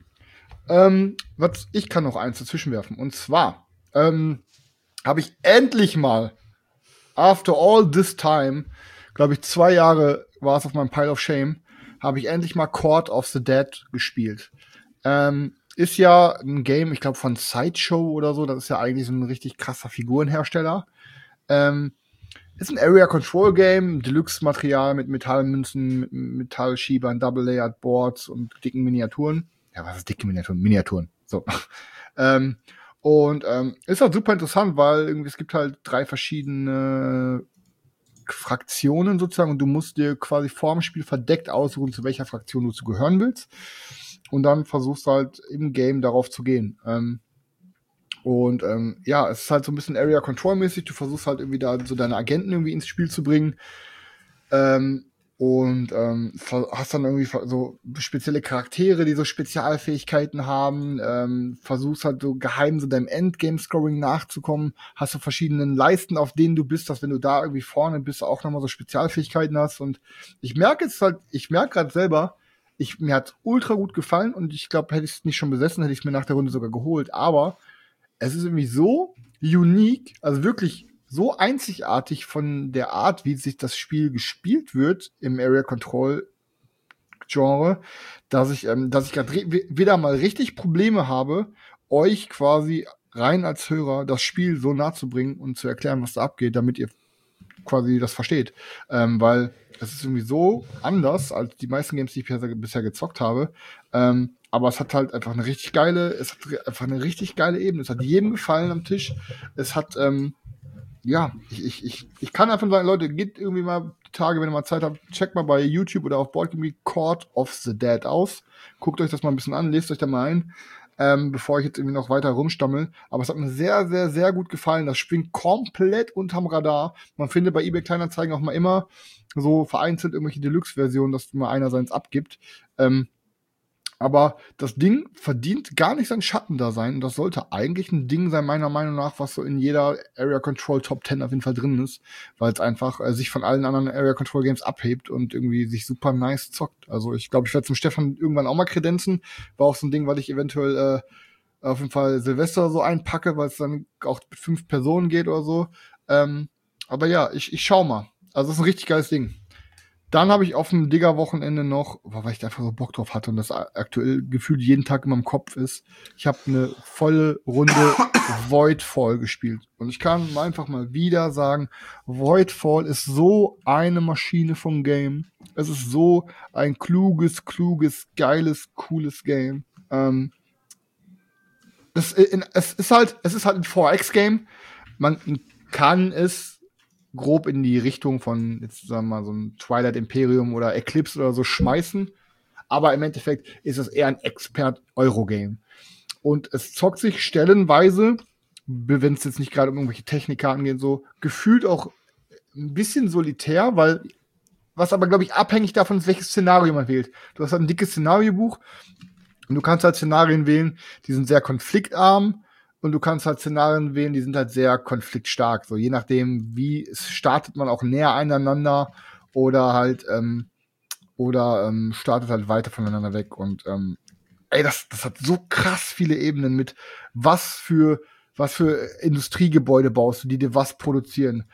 Ich kann noch eins dazwischen werfen. Und zwar habe ich endlich mal, after all this time, glaube ich 2 Jahre war es auf meinem Pile of Shame, habe ich endlich mal Court of the Dead gespielt. Ist ja ein Game, ich glaube von Sideshow oder so, das ist ja eigentlich so ein richtig krasser Figurenhersteller. Ist ein Area Control Game, Deluxe-Material mit Metallmünzen, mit Metallschiebern, Double-Layered Boards und dicken Miniaturen. Ja, was ist dicke Miniaturen? Miniaturen. So. Ist halt super interessant, weil irgendwie es gibt halt 3 verschiedene Fraktionen sozusagen und du musst dir quasi vorm Spiel verdeckt aussuchen, zu welcher Fraktion du zu gehören willst. Und dann versuchst du halt im Game darauf zu gehen. Ja, es ist halt so ein bisschen Area Control mäßig. Du versuchst halt irgendwie da so deine Agenten irgendwie ins Spiel zu bringen. Hast dann irgendwie so spezielle Charaktere, die so Spezialfähigkeiten haben. Versuchst halt so geheim so deinem Endgame-Scoring nachzukommen. Hast so verschiedene Leisten, auf denen du bist, dass wenn du da irgendwie vorne bist, auch nochmal so Spezialfähigkeiten hast. Und ich merke gerade selber, mir hat's ultra gut gefallen und ich glaube, hätte ich es nicht schon besessen, hätte ich es mir nach der Runde sogar geholt. Aber es ist irgendwie so unique, also wirklich so einzigartig von der Art, wie sich das Spiel gespielt wird im Area Control Genre, dass ich gerade wieder mal richtig Probleme habe, euch quasi rein als Hörer das Spiel so nahe zu bringen und zu erklären, was da abgeht, damit ihr quasi das versteht. Weil es ist irgendwie so anders als die meisten Games, die ich bisher gezockt habe. Aber es hat halt einfach eine richtig geile Ebene. Es hat jedem gefallen am Tisch. Es hat, ich kann einfach sagen, Leute, geht irgendwie mal die Tage, wenn ihr mal Zeit habt, checkt mal bei YouTube oder auf Boardgame Court of the Dead aus. Guckt euch das mal ein bisschen an, lest euch da mal ein, bevor ich jetzt irgendwie noch weiter rumstammel. Aber es hat mir sehr, sehr, sehr gut gefallen. Das springt komplett unterm Radar. Man findet bei eBay Kleinanzeigen auch mal immer so vereinzelt irgendwelche Deluxe-Versionen, dass mal einer seins abgibt. Aber das Ding verdient gar nicht sein Schattendasein. Und das sollte eigentlich ein Ding sein, meiner Meinung nach, was so in jeder Area Control Top 10 auf jeden Fall drin ist. Weil es einfach sich von allen anderen Area Control Games abhebt und irgendwie sich super nice zockt. Also ich glaube, ich werde zum Stefan irgendwann auch mal kredenzen. War auch so ein Ding, weil ich eventuell auf jeden Fall Silvester so einpacke, weil es dann auch mit 5 Personen geht oder so. Aber ja, ich schau mal. Also das ist ein richtig geiles Ding. Dann habe ich auf dem Digger-Wochenende noch, weil ich da einfach so Bock drauf hatte und das aktuell gefühlt jeden Tag in meinem Kopf ist, ich habe eine volle Runde Voidfall gespielt. Und ich kann einfach mal wieder sagen, Voidfall ist so eine Maschine vom Game. Es ist so ein kluges, geiles, cooles Game. Es ist halt ein 4X-Game. Man kann es grob in die Richtung von, jetzt sagen wir mal, so ein Twilight Imperium oder Eclipse oder so schmeißen. Aber im Endeffekt ist es eher ein Expert-Euro-Game. Und es zockt sich stellenweise, wenn es jetzt nicht gerade um irgendwelche Technikkarten geht, so gefühlt auch ein bisschen solitär, weil was aber, glaube ich, abhängig davon ist, welches Szenario man wählt. Du hast halt ein dickes Szenariobuch und du kannst halt Szenarien wählen, die sind sehr konfliktarm und du kannst halt Szenarien wählen, die sind halt sehr konfliktstark. So je nachdem, wie es startet man auch näher aneinander oder halt startet halt weiter voneinander weg. Und das hat so krass viele Ebenen mit was für Industriegebäude baust du, die dir was produzieren,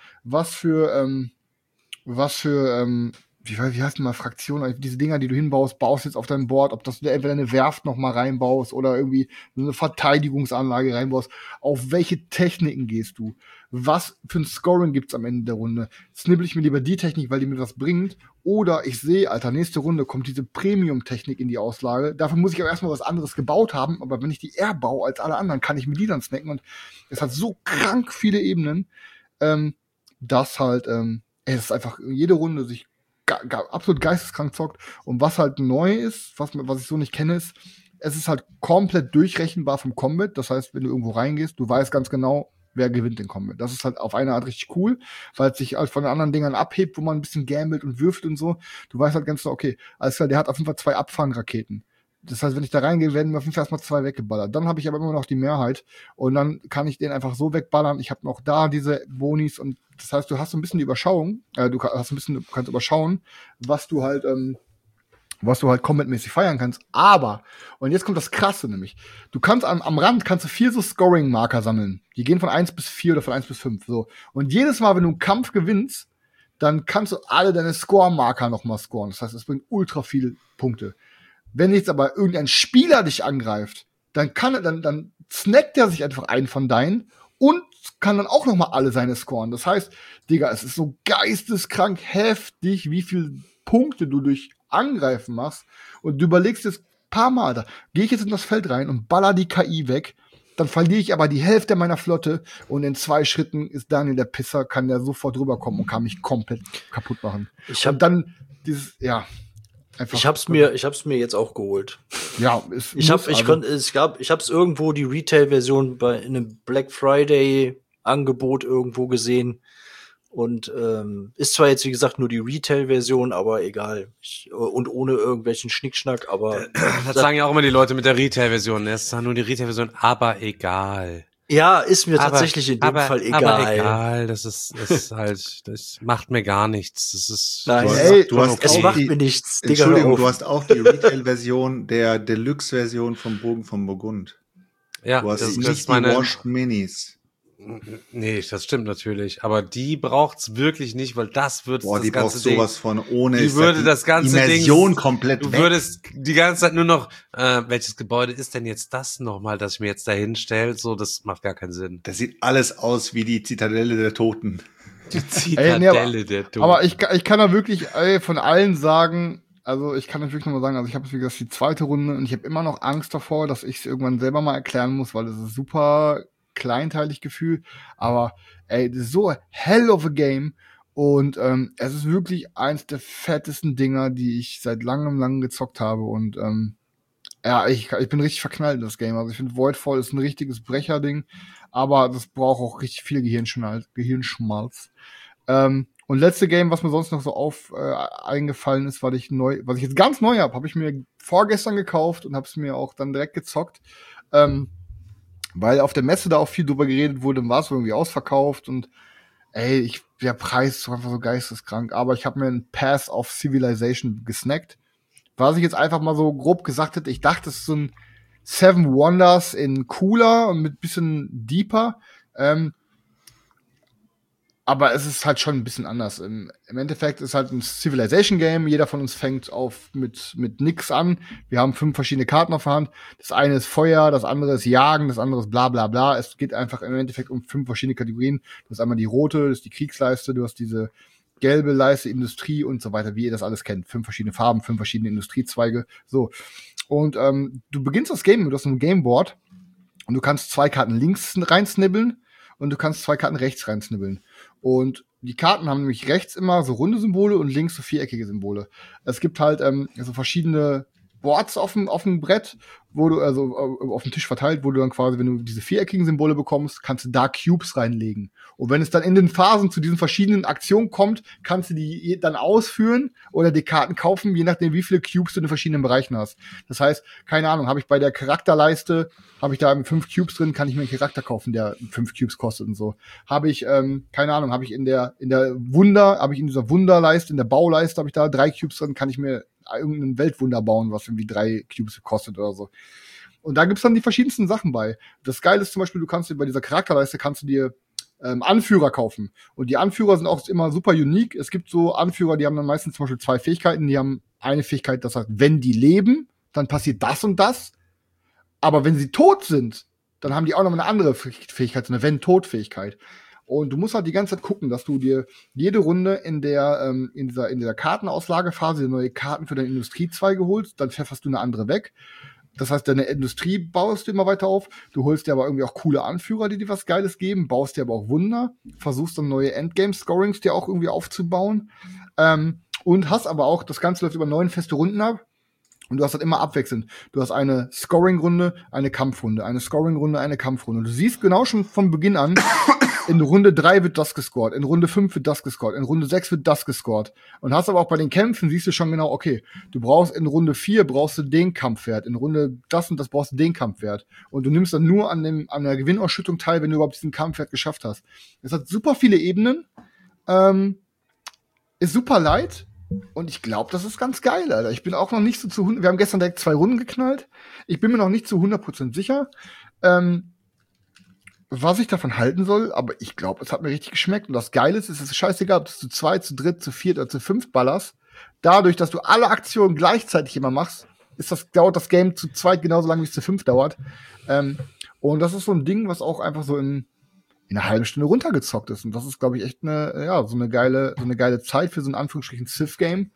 wie heißt denn mal Fraktionen, also diese Dinger, die du hinbaust, baust jetzt auf deinem Board, ob das du entweder eine Werft noch mal reinbaust oder irgendwie so eine Verteidigungsanlage reinbaust. Auf welche Techniken gehst du? Was für ein Scoring gibt's am Ende der Runde? Snibbel ich mir lieber die Technik, weil die mir was bringt? Oder ich sehe, Alter, nächste Runde kommt diese Premium-Technik in die Auslage. Dafür muss ich aber erstmal was anderes gebaut haben. Aber wenn ich die eher baue als alle anderen, kann ich mir die dann snacken. Und es hat so krank viele Ebenen, dass halt, es ist einfach jede Runde sich absolut geisteskrank zockt. Und was halt neu ist, was ich so nicht kenne, ist, es ist halt komplett durchrechenbar vom Combat. Das heißt, wenn du irgendwo reingehst, du weißt ganz genau, wer gewinnt den Combat. Das ist halt auf eine Art richtig cool, weil es sich halt von den anderen Dingern abhebt, wo man ein bisschen gambelt und wirft und so. Du weißt halt ganz genau, okay, alles klar, der hat auf jeden Fall 2 Abfangraketen. Das heißt, wenn ich da reingehe, werden mir auf jeden Fall erstmal 2 weggeballert. Dann habe ich aber immer noch die Mehrheit und dann kann ich den einfach so wegballern. Ich habe noch da diese Bonis und das heißt, du hast so ein bisschen die Überschauung, du kannst überschauen, was du halt combat-mäßig feiern kannst. Aber, und jetzt kommt das Krasse nämlich, du kannst am Rand 4 so Scoring-Marker sammeln. Die gehen von 1 bis 4 oder von 1 bis 5. So. Und jedes Mal, wenn du einen Kampf gewinnst, dann kannst du alle deine Score-Marker nochmal scoren. Das heißt, es bringt ultra viele Punkte. Wenn jetzt aber irgendein Spieler dich angreift, dann snackt er sich einfach einen von deinen und kann dann auch nochmal alle seine scoren. Das heißt, Digga, es ist so geisteskrank heftig, wie viele Punkte du durch Angreifen machst und du überlegst jetzt paar Mal, da gehe ich jetzt in das Feld rein und baller die KI weg, dann verliere ich aber die Hälfte meiner Flotte und in 2 Schritten ist Daniel der Pisser, kann der sofort rüberkommen und kann mich komplett kaputt machen. Ich
hab's mir jetzt auch geholt.
Ja,
ich hab's irgendwo die Retail-Version bei einem Black Friday Angebot irgendwo gesehen. Und ist zwar jetzt, wie gesagt, nur die Retail-Version, aber egal. Und ohne irgendwelchen Schnickschnack, aber
das sagen ja auch immer die Leute mit der Retail-Version. Es ist zwar nur die Retail-Version, aber egal.
Ja, ist mir tatsächlich in dem Fall egal. Aber
egal, das ist halt, das macht mir gar nichts. Das ist.
Nein,
es
macht mir nichts.
Entschuldigung, du hast auch die Retail-Version der Deluxe-Version vom Bogen von Burgund.
Ja,
du hast nicht die Washed Minis.
Nee, das stimmt natürlich. Aber die braucht's wirklich nicht, weil das wird das
die
ganze
braucht
Ding.
Sowas von ohne.
Die würde das ganze
Immersion
Ding
komplett
Du
weg.
würdest die ganze Zeit nur noch, welches Gebäude ist denn jetzt das nochmal, das ich mir jetzt da hinstelle? So, das macht gar keinen Sinn.
Das sieht alles aus wie die Zitadelle der Toten.
Die Zitadelle der Toten.
Aber ich kann da wirklich von allen sagen, also ich kann natürlich nochmal sagen, also ich habe jetzt wie gesagt die 2. Runde und ich habe immer noch Angst davor, dass ich es irgendwann selber mal erklären muss, weil das ist super kleinteilig Gefühl, aber das ist so hell of a game und es ist wirklich eins der fettesten Dinger, die ich seit langem gezockt habe und ich bin richtig verknallt in das Game. Also ich finde Voidfall ist ein richtiges Brecherding, aber das braucht auch richtig viel Gehirnschmalz. Und letzte Game, was mir sonst noch so eingefallen ist, was ich jetzt ganz neu habe ich mir vorgestern gekauft und habe es mir auch dann direkt gezockt. Weil auf der Messe da auch viel drüber geredet wurde, war es irgendwie ausverkauft und der Preis ist einfach so geisteskrank, aber ich habe mir einen Path of Civilization gesnackt. Was ich jetzt einfach mal so grob gesagt hätte, ich dachte, es ist so ein Seven Wonders in cooler und mit bisschen deeper, aber es ist halt schon ein bisschen anders. Im Endeffekt ist halt ein Civilization-Game. Jeder von uns fängt mit nix an. Wir haben 5 verschiedene Karten auf der Hand. Das eine ist Feuer, das andere ist Jagen, das andere ist bla bla bla. Es geht einfach im Endeffekt um 5 verschiedene Kategorien. Du hast einmal die rote, das ist die Kriegsleiste, du hast diese gelbe Leiste, Industrie und so weiter, wie ihr das alles kennt. 5 verschiedene Farben, 5 verschiedene Industriezweige. So. Und du beginnst das Game, du hast ein Gameboard und du kannst 2 Karten links reinsnibbeln und du kannst 2 Karten rechts reinsnibbeln. Und die Karten haben nämlich rechts immer so runde Symbole und links so viereckige Symbole. Es gibt halt so verschiedene Boards auf dem Brett, wo du, also auf dem Tisch verteilt, wo du dann quasi, wenn du diese viereckigen Symbole bekommst, kannst du da Cubes reinlegen. Und wenn es dann in den Phasen zu diesen verschiedenen Aktionen kommt, kannst du die dann ausführen oder die Karten kaufen, je nachdem, wie viele Cubes du in den verschiedenen Bereichen hast. Das heißt, keine Ahnung, habe ich bei der Charakterleiste, habe ich da 5 Cubes drin, kann ich mir einen Charakter kaufen, der 5 Cubes kostet und so. Habe ich, keine Ahnung, habe ich in dieser Wunderleiste, in der Bauleiste, habe ich da 3 Cubes drin, kann ich mir irgendein Weltwunder bauen, was irgendwie 3 Cubes kostet oder so. Und da gibt's dann die verschiedensten Sachen bei. Das Geile ist zum Beispiel, du kannst dir bei dieser Charakterleiste kannst du dir Anführer kaufen. Und die Anführer sind auch immer super unique. Es gibt so Anführer, die haben dann meistens zum Beispiel 2 Fähigkeiten. Die haben eine Fähigkeit, das heißt, wenn die leben, dann passiert das und das. Aber wenn sie tot sind, dann haben die auch noch eine andere Fähigkeit, so eine Wenn-Tot-Fähigkeit. Und du musst halt die ganze Zeit gucken, dass du dir jede Runde in dieser Kartenauslagephase neue Karten für deine Industriezweige holst. Dann pfefferst du eine andere weg. Das heißt, deine Industrie baust du immer weiter auf. Du holst dir aber irgendwie auch coole Anführer, die dir was Geiles geben. Baust dir aber auch Wunder. Versuchst dann neue Endgame-Scorings dir auch irgendwie aufzubauen. Und hast aber auch, das Ganze läuft über 9 feste Runden ab. Und du hast halt immer abwechselnd. Du hast eine Scoring-Runde, eine Kampfrunde, eine Scoring-Runde, eine Kampfrunde. Und du siehst genau schon von Beginn an, in Runde 3 wird das gescored, in Runde 5 wird das gescored, in Runde 6 wird das gescored. Und hast aber auch bei den Kämpfen, siehst du schon genau, okay, du brauchst in Runde 4 brauchst du den Kampfwert, in Runde das und das brauchst du den Kampfwert. Und du nimmst dann nur an der Gewinnausschüttung teil, wenn du überhaupt diesen Kampfwert geschafft hast. Es hat super viele Ebenen, ist super light. Und ich glaube, das ist ganz geil, Alter. Ich bin auch noch nicht so wir haben gestern direkt 2 Runden geknallt. Ich bin mir noch nicht zu 100% sicher, was ich davon halten soll, aber ich glaube, es hat mir richtig geschmeckt. Und das Geile ist, es ist scheißegal, ob du zu 2, zu 3, zu 4 oder zu 5 ballerst. Dadurch, dass du alle Aktionen gleichzeitig immer machst, dauert das Game zu 2 genauso lange, wie es zu 5 dauert. Und das ist so ein Ding, was auch einfach so in einer halben Stunde runtergezockt ist. Und das ist, glaube ich, echt so eine geile Zeit für so ein Anführungsstrichen Civ-Game.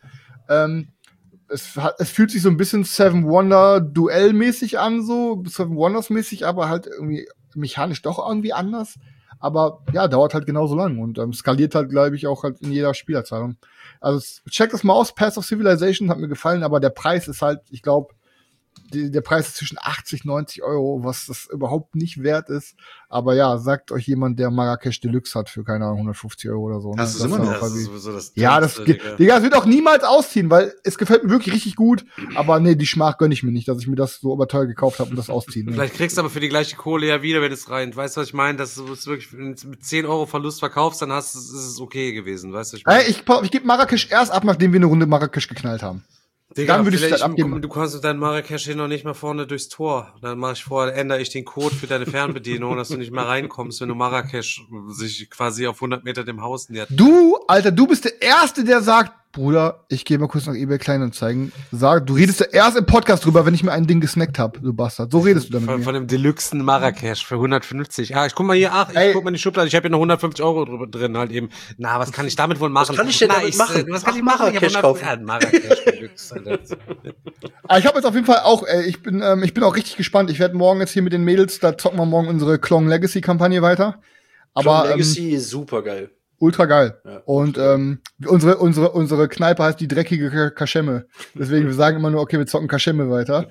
Es fühlt sich so ein bisschen Seven Wonder Duell-mäßig an, so Seven Wonders-mäßig, aber halt irgendwie mechanisch doch irgendwie anders. Aber ja, dauert halt genauso lang und skaliert halt, glaube ich, auch halt in jeder Spielerzahl. Also check das mal aus, Path of Civilization hat mir gefallen, aber der Preis ist halt, ich glaube, der Preis ist zwischen 80, 90 Euro, was das überhaupt nicht wert ist. Aber ja, sagt euch jemand, der Marrakesch Deluxe hat für, keine Ahnung, 150 Euro oder so. Ne?
Das ist immer noch.
Das ist sowieso das ja, Digga, es wird auch niemals ausziehen, weil es gefällt mir wirklich richtig gut. Aber nee, die Schmach gönne ich mir nicht, dass ich mir das so überteuer gekauft habe und das ausziehen.
Vielleicht kriegst du aber für die gleiche Kohle ja wieder, wenn es rein. Weißt du, was ich meine? Dass du es wirklich mit 10 Euro Verlust verkaufst, dann ist es okay gewesen. Weißt du,
ich gebe Marrakesch erst ab, nachdem wir eine Runde Marrakesch geknallt haben.
Digga, dann würde ich das abgeben. Du kannst mit deinem Marrakesch hier noch nicht mal vorne durchs Tor. Dann ändere ich den Code für deine Fernbedienung, dass du nicht mehr reinkommst, wenn du Marrakesch sich quasi auf 100 Meter dem Haus nähert.
Du, Alter, du bist der Erste, der sagt, Bruder, ich gehe mal kurz nach eBay Kleinanzeigen. Du redest ja erst im Podcast drüber, wenn ich mir ein Ding gesnackt habe, du Bastard. So redest du damit.
Von dem Deluxen Marrakesch für 150. Ja, ich guck mal hier, ich guck mal in die Schublade, ich habe hier noch 150 Euro drin halt eben. Na, was kann ich damit wohl machen?
Was kann ich denn damit machen?
Was kann ich Marrakesch kaufen? Ja, Marrakesch Deluxe.
Ich habe jetzt auf jeden Fall auch, ich bin auch richtig gespannt. Ich werde morgen jetzt hier mit den Mädels, da zocken wir morgen unsere Klong Legacy Kampagne weiter. Aber
Klong Legacy ist super geil.
Ultra geil. Ja, und unsere Kneipe heißt die dreckige Kaschemme. Deswegen, wir sagen immer nur, okay, wir zocken Kaschemme weiter.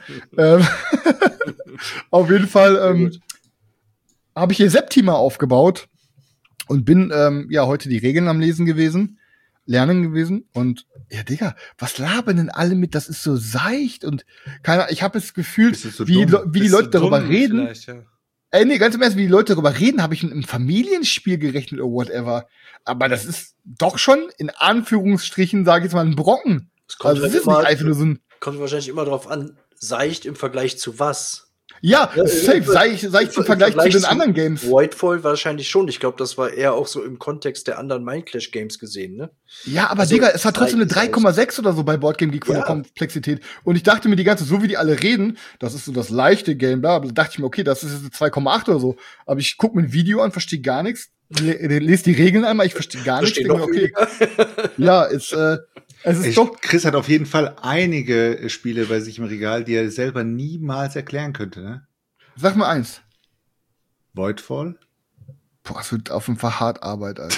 Auf jeden Fall habe ich hier Septima aufgebaut und bin heute die Regeln am Lernen gewesen. Und ja, Digga, was labern denn alle mit? Das ist so seicht und ich habe das Gefühl, so wie die Leute darüber reden. Ja. Nee, ganz im Ernst, wie die Leute darüber reden, habe ich mit einem Familienspiel gerechnet oder whatever. Aber das ist doch schon, in Anführungsstrichen, sage ich jetzt mal, ein Brocken.
Das ist nicht einfach nur so ein... Kommt wahrscheinlich immer drauf an, seicht im Vergleich zu was?
Ja, safe, seicht im Vergleich zu den anderen Games.
Whitefall wahrscheinlich schon. Ich glaube, das war eher auch so im Kontext der anderen Mindclash-Games gesehen, ne?
Ja, aber Digga, es hat trotzdem eine 3,6 oder so bei Boardgame Geek von der Komplexität. Und ich dachte mir so wie die alle reden, das ist so das leichte Game, bla, da dachte ich mir, okay, das ist jetzt eine 2,8 oder so. Aber ich gucke mir ein Video an, verstehe gar nichts, lese die Regeln einmal, ich verstehe gar nichts. Okay. Ja,
Chris hat auf jeden Fall einige Spiele bei sich im Regal, die er selber niemals erklären könnte, ne?
Sag mal eins.
Voidfall?
Boah, es wird auf jeden Fall hart Arbeit, Alter.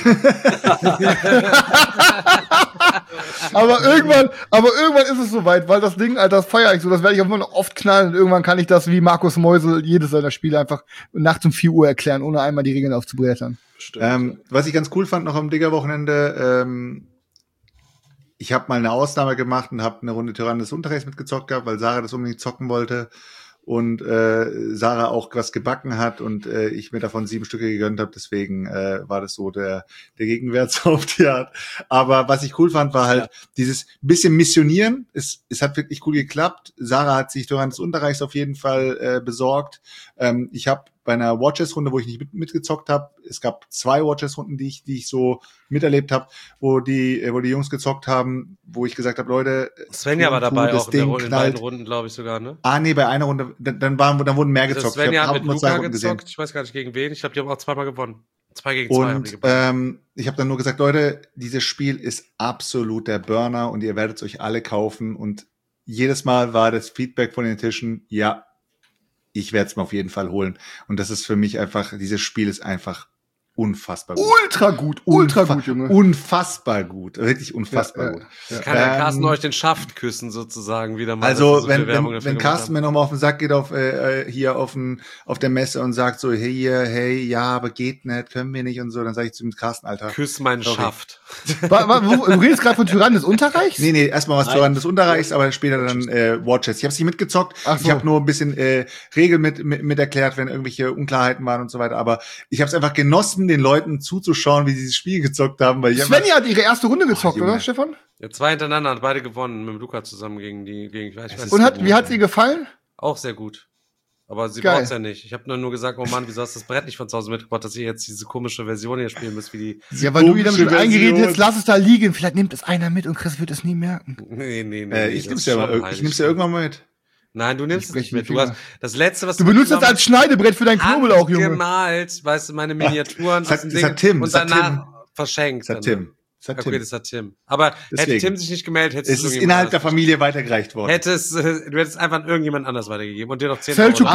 aber irgendwann ist es soweit, weil das Ding, Alter, das feiere ich so, das werde ich auch immer noch oft knallen und irgendwann kann ich das wie Markus Meusel jedes seiner Spiele einfach nachts um 4 Uhr erklären, ohne einmal die Regeln aufzubrettern.
Was ich ganz cool fand noch am Digger-Wochenende, ich habe mal eine Ausnahme gemacht und habe eine Runde Tyrannen des Unterreichs mitgezockt gehabt, weil Sarah das unbedingt zocken wollte und Sarah auch was gebacken hat und ich mir davon 7 Stücke gegönnt habe, deswegen war das so der Gegenwert auf die Art. Aber was ich cool fand, war halt dieses bisschen Missionieren. Es hat wirklich cool geklappt. Sarah hat sich Tyrannen des Unterreichs auf jeden Fall besorgt. Ich habe bei einer Watches-Runde, wo ich nicht mitgezockt habe, es gab 2 Watches-Runden, die ich so miterlebt habe, wo die Jungs gezockt haben, wo ich gesagt habe, Leute,
Svenja war dabei auch in beiden Runden, glaube ich sogar, ne?
Nee, bei einer Runde, dann wurden mehr gezockt.
Svenja hat mit Luca gezockt, ich weiß gar nicht gegen wen, ich glaube, die haben auch 2-mal gewonnen. 2 gegen 2 haben die gewonnen.
Ich habe dann nur gesagt, Leute, dieses Spiel ist absolut der Burner und ihr werdet es euch alle kaufen und jedes Mal war das Feedback von den Tischen, ja, ich werde es mir auf jeden Fall holen. Und das ist für mich einfach, dieses Spiel ist einfach unfassbar gut.
Ultra gut, Junge.
Unfassbar gut, wirklich unfassbar gut.
Ja. Kann der Carsten euch den Schaft küssen, sozusagen, wieder mal.
Also, wenn Carsten mir nochmal auf den Sack geht hier auf der Messe und sagt so, hey, ja, aber geht nicht, können wir nicht und so, dann sage ich zu ihm, Carsten, Alter.
Küss meinen Schaft.
Du redest gerade von Tyrannen des Unterreichs?
Nee, erstmal was Tyrannen des Unterreichs, aber später dann Watches. Ich habe es nicht mitgezockt, Ich habe nur ein bisschen Regeln mit erklärt, wenn irgendwelche Unklarheiten waren und so weiter, aber ich habe es einfach genossen, den Leuten zuzuschauen, wie sie dieses Spiel gezockt haben. Weil
Svenja hat ihre erste Runde gezockt, oder, Stefan?
Ja, 2 hintereinander, hat beide gewonnen, mit dem Luca zusammen gegen ich weiß
und wie hat sie gefallen?
Auch sehr gut. Aber sie braucht's ja nicht. Ich habe nur gesagt, oh Mann, wieso hast du das Brett nicht von zu Hause mitgebracht, dass ihr jetzt diese komische Version hier spielen müsst, wie die.
Ja, weil du ihr damit eingeredet hast, lass es da liegen, vielleicht nimmt es einer mit und Chris wird es nie merken.
Nee.
Ich nehm's ja irgendwann mal mit.
Nein, du nimmst es nicht mit. Du hast das letzte, was
du benutzt das als Schneidebrett für dein Knoblauch, Junge.
Gemalt, weißt du, meine Miniaturen
das hat Tim.
Und danach verschenkt.
Das hat Tim.
Okay, das hat Tim. Aber deswegen. Hätte Tim sich nicht gemeldet, hätte
es ist innerhalb der Familie weitergereicht worden.
Du hättest einfach an irgendjemand anders weitergegeben und dir noch 10
Selçuk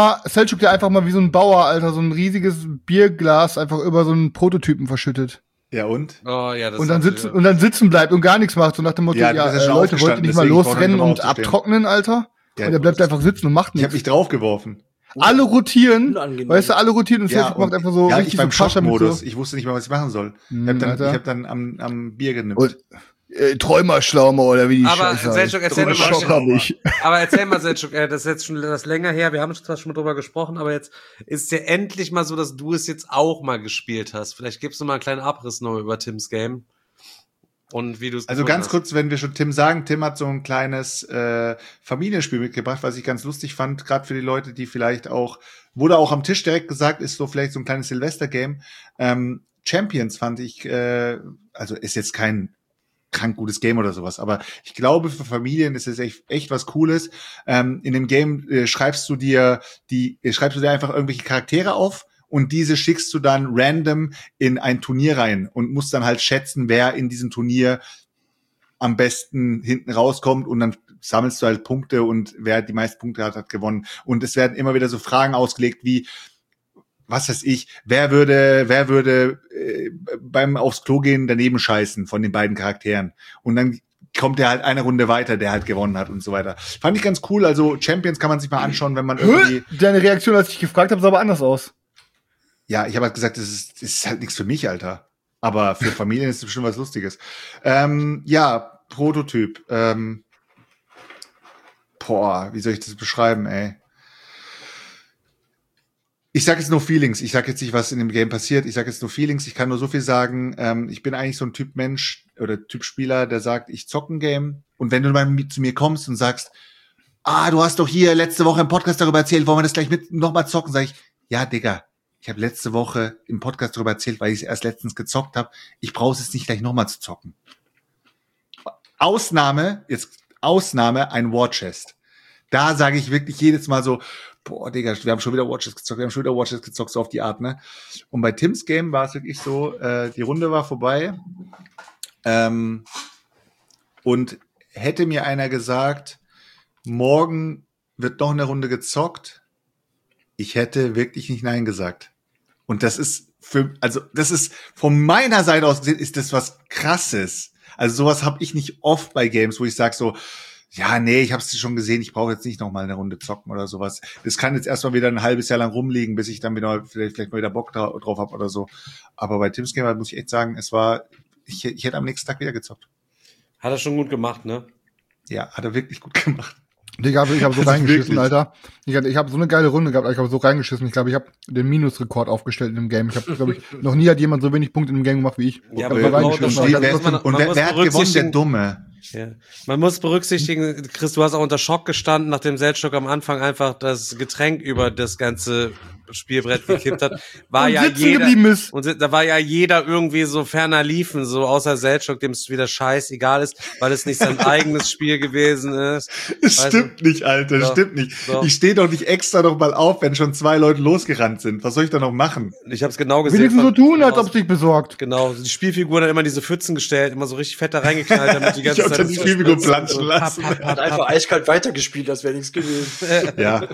dir einfach mal wie so ein Bauer, Alter, so ein riesiges Bierglas einfach über so einen Prototypen verschüttet.
Ja, und?
Oh, ja, das
und dann sitzen bleibt und gar nichts macht, so nach dem Motto, Leute, wollt ihr nicht mal losrennen und abtrocknen, Alter? Ja, und er bleibt einfach sitzen und macht nichts.
Ich habe mich draufgeworfen.
Alle rotieren, weißt du, und Selçuk macht einfach so
richtig beim Schockmodus. Ich wusste nicht mal, was ich machen soll. Ich hab dann am Bier genippt.
Träumerschlaume oder wie die
Scheiße heißt. Erzähl mal, Selçuk, das ist jetzt schon etwas länger her, wir haben zwar schon mal drüber gesprochen, aber jetzt ist es ja endlich mal so, dass du es jetzt auch mal gespielt hast. Vielleicht gibst du mal einen kleinen Abriss noch über Tims Game. Und wie du es
Also ganz kurz, wenn wir schon Tim sagen, Tim hat so ein kleines Familienspiel mitgebracht, was ich ganz lustig fand, gerade für die Leute, die vielleicht auch, wurde auch am Tisch direkt gesagt, ist so vielleicht so ein kleines Silvester-Game. Champions fand ich, also ist jetzt kein krank gutes Game oder sowas, aber ich glaube, für Familien ist es echt was Cooles. In dem Game schreibst du dir einfach irgendwelche Charaktere auf, und diese schickst du dann random in ein Turnier rein und musst dann halt schätzen, wer in diesem Turnier am besten hinten rauskommt, und dann sammelst du halt Punkte und wer die meisten Punkte hat gewonnen. Und es werden immer wieder so Fragen ausgelegt wie, was weiß ich, wer würde beim aufs Klo gehen daneben scheißen von den beiden Charakteren. Und dann kommt der halt eine Runde weiter, der halt gewonnen hat und so weiter. Fand ich ganz cool. Also Champions kann man sich mal anschauen, wenn man irgendwie...
Deine Reaktion, als ich gefragt habe, sah aber anders aus.
Ja, ich habe halt gesagt, das ist halt nichts für mich, Alter. Aber für Familien ist es bestimmt was Lustiges. Ja, Prototyp. Wie soll ich das beschreiben, ey? Ich sag jetzt nur Feelings. Ich sag jetzt nicht, was in dem Game passiert. Ich sag jetzt nur Feelings. Ich kann nur so viel sagen. Ich bin eigentlich so ein Typ Mensch oder Typ Spieler, der sagt, ich zock ein Game. Und wenn du mal zu mir kommst und sagst, du hast doch hier letzte Woche im Podcast darüber erzählt, wollen wir das gleich nochmal zocken? Sag ich, ja, Digga. Ich habe letzte Woche im Podcast darüber erzählt, weil ich es erst letztens gezockt habe. Ich brauche es nicht gleich nochmal zu zocken. Ausnahme, ein War Chest. Da sage ich wirklich jedes Mal so, boah, Digga, wir haben schon wieder War Chest gezockt, so auf die Art, ne? Und bei Tims Game war es wirklich so, die Runde war vorbei. Und hätte mir einer gesagt, morgen wird noch eine Runde gezockt, ich hätte wirklich nicht Nein gesagt. Und das ist von meiner Seite aus gesehen, ist das was Krasses. Also sowas habe ich nicht oft bei Games, wo ich sage so, ja, nee, ich habe es schon gesehen, ich brauche jetzt nicht noch mal eine Runde zocken oder sowas. Das kann jetzt erstmal wieder ein halbes Jahr lang rumliegen, bis ich dann wieder vielleicht mal wieder Bock drauf habe oder so. Aber bei Tim's Gamer muss ich echt sagen, ich hätte am nächsten Tag wieder gezockt.
Hat er schon gut gemacht, ne?
Ja, hat er wirklich gut gemacht.
Digga, ich habe so reingeschissen, Alter. Ich habe so eine geile Runde gehabt, ich habe so reingeschissen. Ich glaube, ich habe den Minusrekord aufgestellt in dem Game. Ich habe, glaube ich, noch nie hat jemand so wenig Punkte in dem Game gemacht wie ich.
Ja, aber wer hat gewonnen? Der Dumme.
Ja. Man muss berücksichtigen, Chris, du hast auch unter Schock gestanden, nachdem Selchuk am Anfang einfach das Getränk über das ganze Spielbrett gekippt hat. War ja jeder, und da war ja jeder irgendwie so ferner liefen, so außer Selchuk, dem es wieder scheißegal ist, weil es nicht sein eigenes Spiel gewesen ist.
Das stimmt nicht, Alter, das stimmt nicht. So. Ich stehe doch nicht extra noch mal auf, wenn schon 2 Leute losgerannt sind. Was soll ich da noch machen?
Ich hab's genau gesehen.
Wenigstens so tun, als ob es dich besorgt.
Genau, die Spielfiguren hat immer diese Pfützen gestellt, immer so richtig fett da reingeknallt, damit die ganze Zeit
die Spielfigur planschen lassen.
Hat einfach eiskalt weitergespielt, das wäre nichts gewesen.
Ja.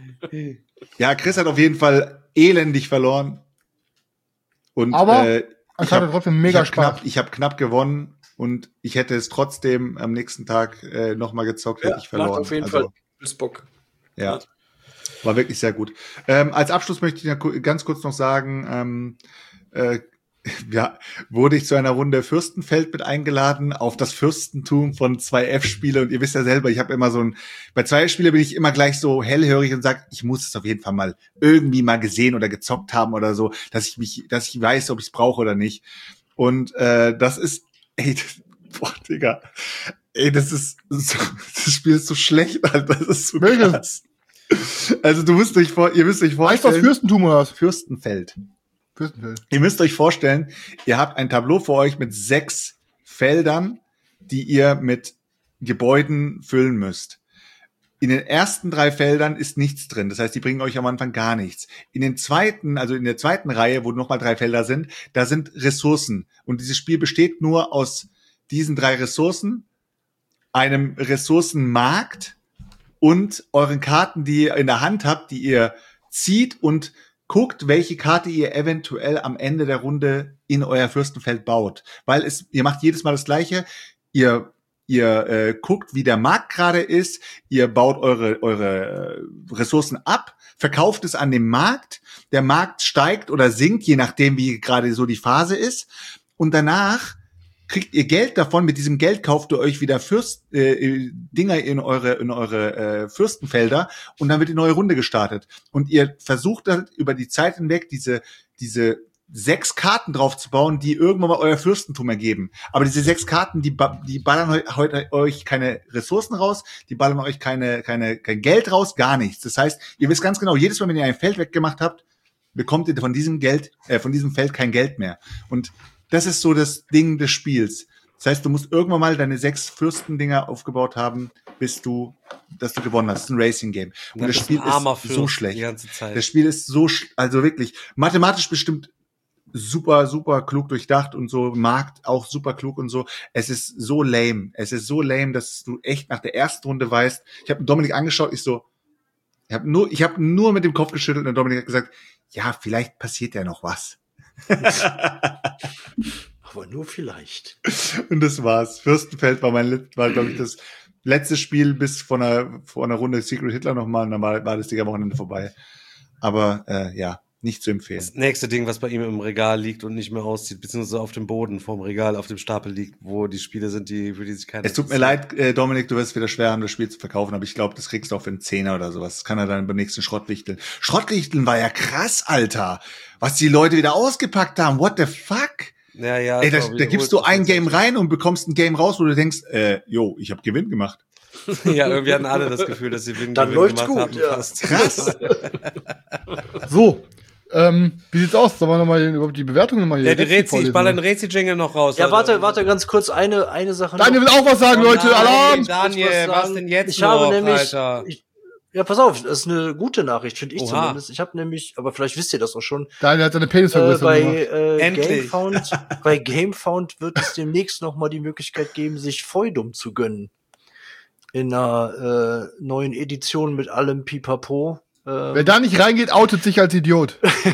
Ja, Chris hat auf jeden Fall elendig verloren. Und,
aber ich hatte trotzdem mega Spaß.
Ich habe knapp gewonnen und ich hätte es trotzdem am nächsten Tag nochmal gezockt, hätte ich verloren.
Auf jeden Fall Bock.
Ja, war wirklich sehr gut. Als Abschluss möchte ich ganz kurz noch sagen, ja, wurde ich zu einer Runde Fürstenfeld mit eingeladen auf das Fürstentum von 2F-Spiele und ihr wisst ja selber, ich habe immer bei 2F-Spiele bin ich immer gleich so hellhörig und sage, ich muss es auf jeden Fall mal irgendwie mal gesehen oder gezockt haben oder so, dass ich weiß, ob ich es brauche oder nicht. Und das ist, boah, Digga, das Spiel ist so schlecht, Alter, das ist so krass. Also ihr müsst euch vorstellen.
Weißt du, was Fürstentum oder was?
Fürstenfeld. Ihr müsst euch vorstellen, ihr habt ein Tableau vor euch mit 6 Feldern, die ihr mit Gebäuden füllen müsst. In den ersten 3 Feldern ist nichts drin. Das heißt, die bringen euch am Anfang gar nichts. In der zweiten Reihe, wo nochmal 3 Felder sind, da sind Ressourcen. Und dieses Spiel besteht nur aus diesen 3 Ressourcen, einem Ressourcenmarkt und euren Karten, die ihr in der Hand habt, die ihr zieht und guckt, welche Karte ihr eventuell am Ende der Runde in euer Fürstenfeld baut. Weil ihr macht jedes Mal das Gleiche. Ihr guckt, wie der Markt gerade ist. Ihr baut eure Ressourcen ab, verkauft es an den Markt. Der Markt steigt oder sinkt, je nachdem, wie gerade so die Phase ist. Und danach kriegt ihr Geld davon. Mit diesem Geld kauft ihr euch wieder Dinger in eure Fürstenfelder und dann wird die neue Runde gestartet. Und ihr versucht dann über die Zeit hinweg diese 6 Karten draufzubauen, die irgendwann mal euer Fürstentum ergeben. Aber diese 6 Karten, die ballern heute euch keine Ressourcen raus, die ballern euch kein Geld raus, gar nichts. Das heißt, ihr wisst ganz genau, jedes Mal, wenn ihr ein Feld weggemacht habt, bekommt ihr von diesem Feld kein Geld mehr. Und das ist so das Ding des Spiels. Das heißt, du musst irgendwann mal deine 6 Fürstendinger aufgebaut haben, dass du gewonnen hast. Das ist ein Racing-Game. Und das Spiel ist so schlecht.
Die ganze Zeit.
Das Spiel ist also wirklich mathematisch bestimmt super, super klug durchdacht und so, Markt auch super klug und so. Es ist so lame. Es ist so lame, dass du echt nach der ersten Runde weißt. Ich habe Dominik angeschaut, ich habe nur mit dem Kopf geschüttelt und Dominik hat gesagt, ja, vielleicht passiert ja noch was.
Aber nur vielleicht.
Und das war's. Fürstenfeld war glaube ich, das letzte Spiel bis vor einer Runde Secret Hitler nochmal und dann war das Ding am Wochenende vorbei. Aber ja, nicht zu empfehlen.
Das nächste Ding, was bei ihm im Regal liegt und nicht mehr auszieht, beziehungsweise auf dem Boden vorm Regal, auf dem Stapel liegt, wo die Spiele sind, für die sich keiner...
Es tut mir leid, Dominik, du wirst wieder schwer haben, das Spiel zu verkaufen, aber ich glaube, das kriegst du auch für einen 10er oder sowas. Das kann er dann beim nächsten Schrottwichteln. Schrottwichteln war ja krass, Alter. Was die Leute wieder ausgepackt haben. What the fuck?
Ja.
Ey, da gibst du ein Game rein und bekommst ein Game raus, wo du denkst, ich habe Gewinn gemacht.
Ja, irgendwie hatten alle das Gefühl, dass sie Gewinn
dann läuft's
gemacht
gut,
haben.
ja.
Fast. Krass.
So. Wie sieht's aus? Sollen wir nochmal die Bewertung nochmal hier?
Ja, ich baller den Rätsel-Jingle noch raus.
Ja, warte ganz kurz, eine Sache noch.
Daniel will auch was sagen, Leute, Alarm!
Daniel, was denn jetzt
ich habe nämlich,
Alter?
Ja, pass auf, das ist eine gute Nachricht, finde ich
Oha.
zumindest. Ich habe nämlich, aber vielleicht wisst ihr das auch schon.
Daniel hat seine Penisvergrößerung gemacht.
Bei GameFound wird es demnächst nochmal die Möglichkeit geben, sich Feudum zu gönnen. In einer neuen Edition mit allem Pipapo.
Wer da nicht reingeht, outet sich als Idiot.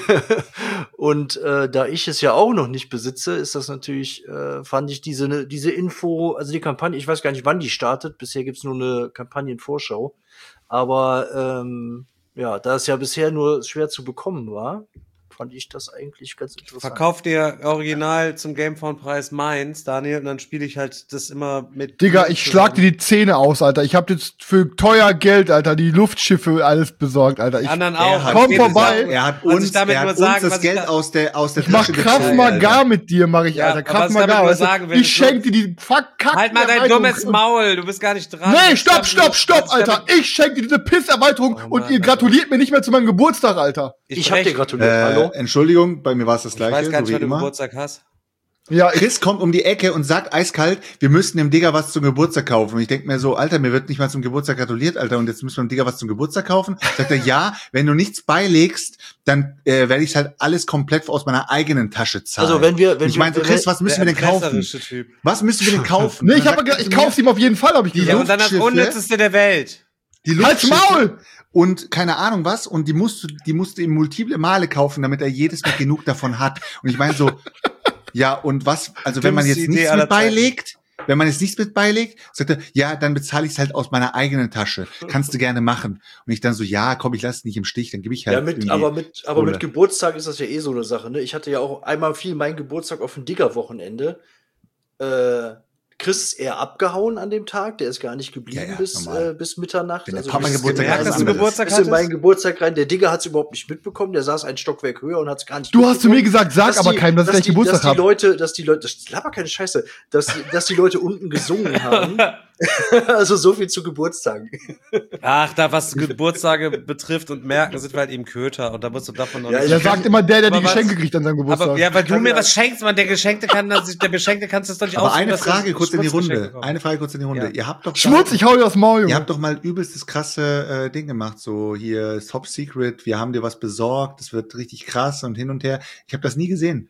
Und da ich es ja auch noch nicht besitze, ist das natürlich, fand ich diese Info, also die Kampagne, ich weiß gar nicht, wann die startet. Bisher gibt's nur eine Kampagnenvorschau. Aber ja, da es ja bisher nur schwer zu bekommen war, fand ich das eigentlich ganz interessant.
Verkauf dir original zum Gamephone-Preis meins, Daniel, und dann spiele ich halt das immer mit.
Digga, ich schlag dir die Zähne aus, Alter. Ich hab jetzt für teuer Geld, Alter, die Luftschiffe alles besorgt, Alter.
Die anderen auch.
Komm vorbei.
Er hat uns das Geld aus der
Ich mach Krav Maga mit dir, mach ich, Alter. Krav Maga. Ich schenk dir die Kack.
Halt mal dein dummes Maul, du bist gar nicht dran.
Nee, stopp, Alter. Ich schenk dir diese Pisserweiterung und ihr gratuliert mir nicht mehr zu meinem Geburtstag, Alter.
Ich hab dir gratuliert, hallo?
Entschuldigung, bei mir war es das Gleiche.
Ich weiß gar nicht,
so
wann du Geburtstag hast.
Ja,
Chris kommt um die Ecke und sagt eiskalt, wir müssten dem Digga was zum Geburtstag kaufen. Und ich denk mir so, Alter, mir wird nicht mal zum Geburtstag gratuliert, Alter, und jetzt müssen wir dem Digga was zum Geburtstag kaufen. Sagt er, ja, wenn du nichts beilegst, dann werde ich halt alles komplett aus meiner eigenen Tasche zahlen.
Also wenn wir,
ich meine, Chris, was müssen wir denn kaufen?
Typ.
Was müssen wir denn kaufen?
nee, ich kauf's ihm auf jeden Fall, hab ich gesagt.
Ja, und dann das Unnützeste der Welt.
Die
Halt's Maul!
Und keine Ahnung was, und die musst du ihm multiple Male kaufen, damit er jedes Mal genug davon hat. Und ich meine so, ja, und was, also wenn man jetzt nichts mit beilegt, sagt er, ja, dann bezahle ich es halt aus meiner eigenen Tasche. Kannst du gerne machen. Und ich dann so, ja, komm, ich lasse es nicht im Stich, dann gebe ich halt.
Ja, aber mit Geburtstag ist das ja eh so eine Sache, ne? Ich hatte ja auch einmal meinen Geburtstag auf ein Digger-Wochenende. Chris ist eher abgehauen an dem Tag, der ist gar nicht geblieben bis Mitternacht.
Wenn der
also
Papa Geburtstag
hat, dass du Geburtstag
hattest? In meinen Geburtstag rein. Der Digger hat's überhaupt nicht mitbekommen, der saß ein Stockwerk höher und hat's gar nicht
Du hast zu mir gesagt, sag aber keinem, dass ich Geburtstag habe.
Dass die Leute, das laber keine Scheiße, dass die Leute unten gesungen haben. Also so viel zu Geburtstagen.
Ach, da was Geburtstage betrifft und merken, sind wir halt eben Köter und da musst du davon noch
nicht. Ja, sagt immer der die Geschenke kriegt an seinem Geburtstag.
Aber, ja, weil du mir was schenkst, man, der Beschenkte kannst es doch nicht
aber eine Frage kurz in die Runde. Ja. Ihr habt doch
Schmutz, ich hau dir das Maul, Junge.
Ihr habt doch mal übelstes krasse Ding gemacht, so hier Top Secret, wir haben dir was besorgt, das wird richtig krass und hin und her. Ich habe das nie gesehen.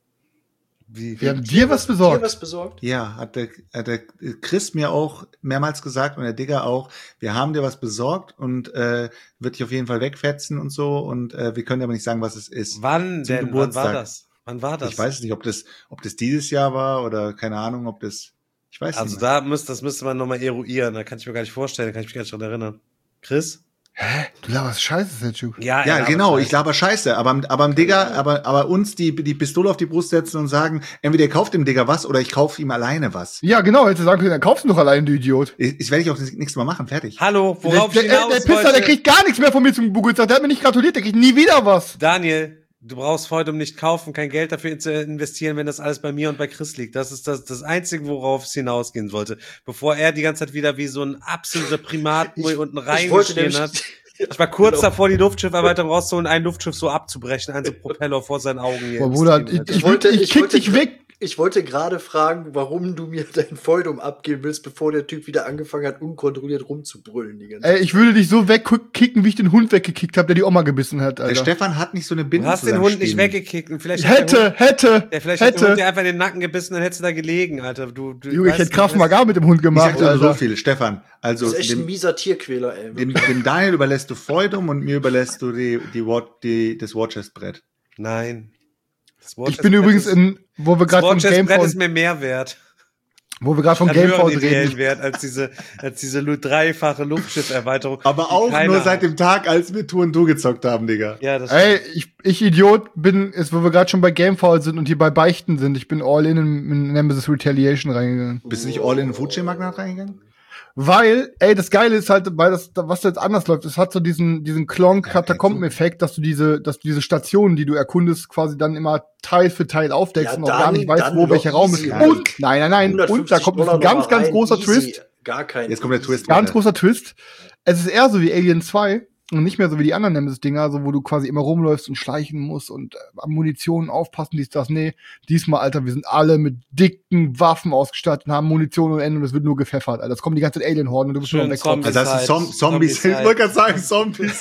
Wir haben dir was besorgt?
Ja, hat der Chris mir auch mehrmals gesagt und der Digger auch, wir haben dir was besorgt und wird dich auf jeden Fall wegfetzen und so und wir können aber nicht sagen, was es ist.
Wann denn? Wann war das?
Ich weiß nicht, ob das dieses Jahr war oder keine Ahnung, ob das, ich weiß nicht.
Also das müsste man nochmal eruieren, da kann ich mir gar nicht vorstellen, da kann ich mich gar nicht dran erinnern. Chris?
Hä? Du laberst Scheiße, Setchu.
Ja, genau, Scheiße. Ich laber Scheiße, aber am Digger, aber uns die Pistole auf die Brust setzen und sagen, entweder ihr kauft dem Digger was oder ich kaufe ihm alleine was.
Ja, genau, hätte sagen können, dann kaufst du doch alleine, du Idiot.
Das werde ich auch das nächste Mal machen, fertig.
Hallo, worauf ich hinaus
der Pisser, der kriegt gar nichts mehr von mir zum Geburtstag, der hat mir nicht gratuliert, der kriegt nie wieder was.
Daniel, du brauchst heute nicht kaufen, kein Geld dafür zu investieren, wenn das alles bei mir und bei Chris liegt. Das ist das Einzige, worauf es hinausgehen sollte. Bevor er die ganze Zeit wieder wie so ein absoluter Primat hier unten reingestehen hat. Ich war kurz davor, die Luftschifferweiterung rauszuholen, ein Luftschiff so abzubrechen, ein so Propeller vor seinen Augen hier.
Boah, Bruder, ich kick dich weg.
Ich wollte gerade fragen, warum du mir dein Feudum abgeben willst, bevor der Typ wieder angefangen hat, unkontrolliert rumzubrüllen die ganze Zeit.
Ich würde dich so wegkicken, wie ich den Hund weggekickt habe, der die Oma gebissen hat, Alter.
Der Stefan hat nicht so eine Bindung.
Du hast den Hund nicht weggekickt und vielleicht
hätte.
Vielleicht hat der Hund dir einfach in den Nacken gebissen, dann hättest du da gelegen, Alter.
Junge, ich hätte Krav Maga mit dem Hund gemacht,
ich sag dir so viel, Stefan. Also
das ist echt ein mieser Tierquäler, ey.
Dem Daniel überlässt du Feudum und mir überlässt du das Watchers-Brett.
Nein.
Ich bin übrigens wo wir gerade vom
Gamephone ist mir mehr wert.
Wo wir gerade vom Gamephone reden.
Wert als diese dreifache Luftschifferweiterung.
Aber auch nur seit dem Tag, als wir Tour und Du gezockt haben, Digga.
Ja, das ich Idiot wo wir gerade schon bei Gamephone sind und hier bei Beichten sind. Ich bin all in Nemesis Retaliation reingegangen.
Bist du nicht all in Food Chain Magnat reingegangen?
Weil, das Geile ist halt, was jetzt anders läuft, es hat so diesen Klonk-Katakomben-Effekt, dass du diese Stationen, die du erkundest, quasi dann immer Teil für Teil aufdeckst und auch gar nicht weißt, wo welcher Raum ist. Und, nein, und da kommt ein ganz großer Twist.
Jetzt kommt der Twist.
Ganz großer Twist. Es ist eher so wie Alien 2. Und nicht mehr so wie die anderen Nemesis-Dinger, so wo du quasi immer rumläufst und schleichen musst und Munition aufpassen, das. Nee, diesmal, Alter, wir sind alle mit dicken Waffen ausgestattet und haben Munition ohne Ende und es wird nur gepfeffert, Alter. Es kommen die ganze Zeit Alien-Horden und du bist schon weg.
Also das ist Zombies. Ich wollte gerade sagen, Zombies.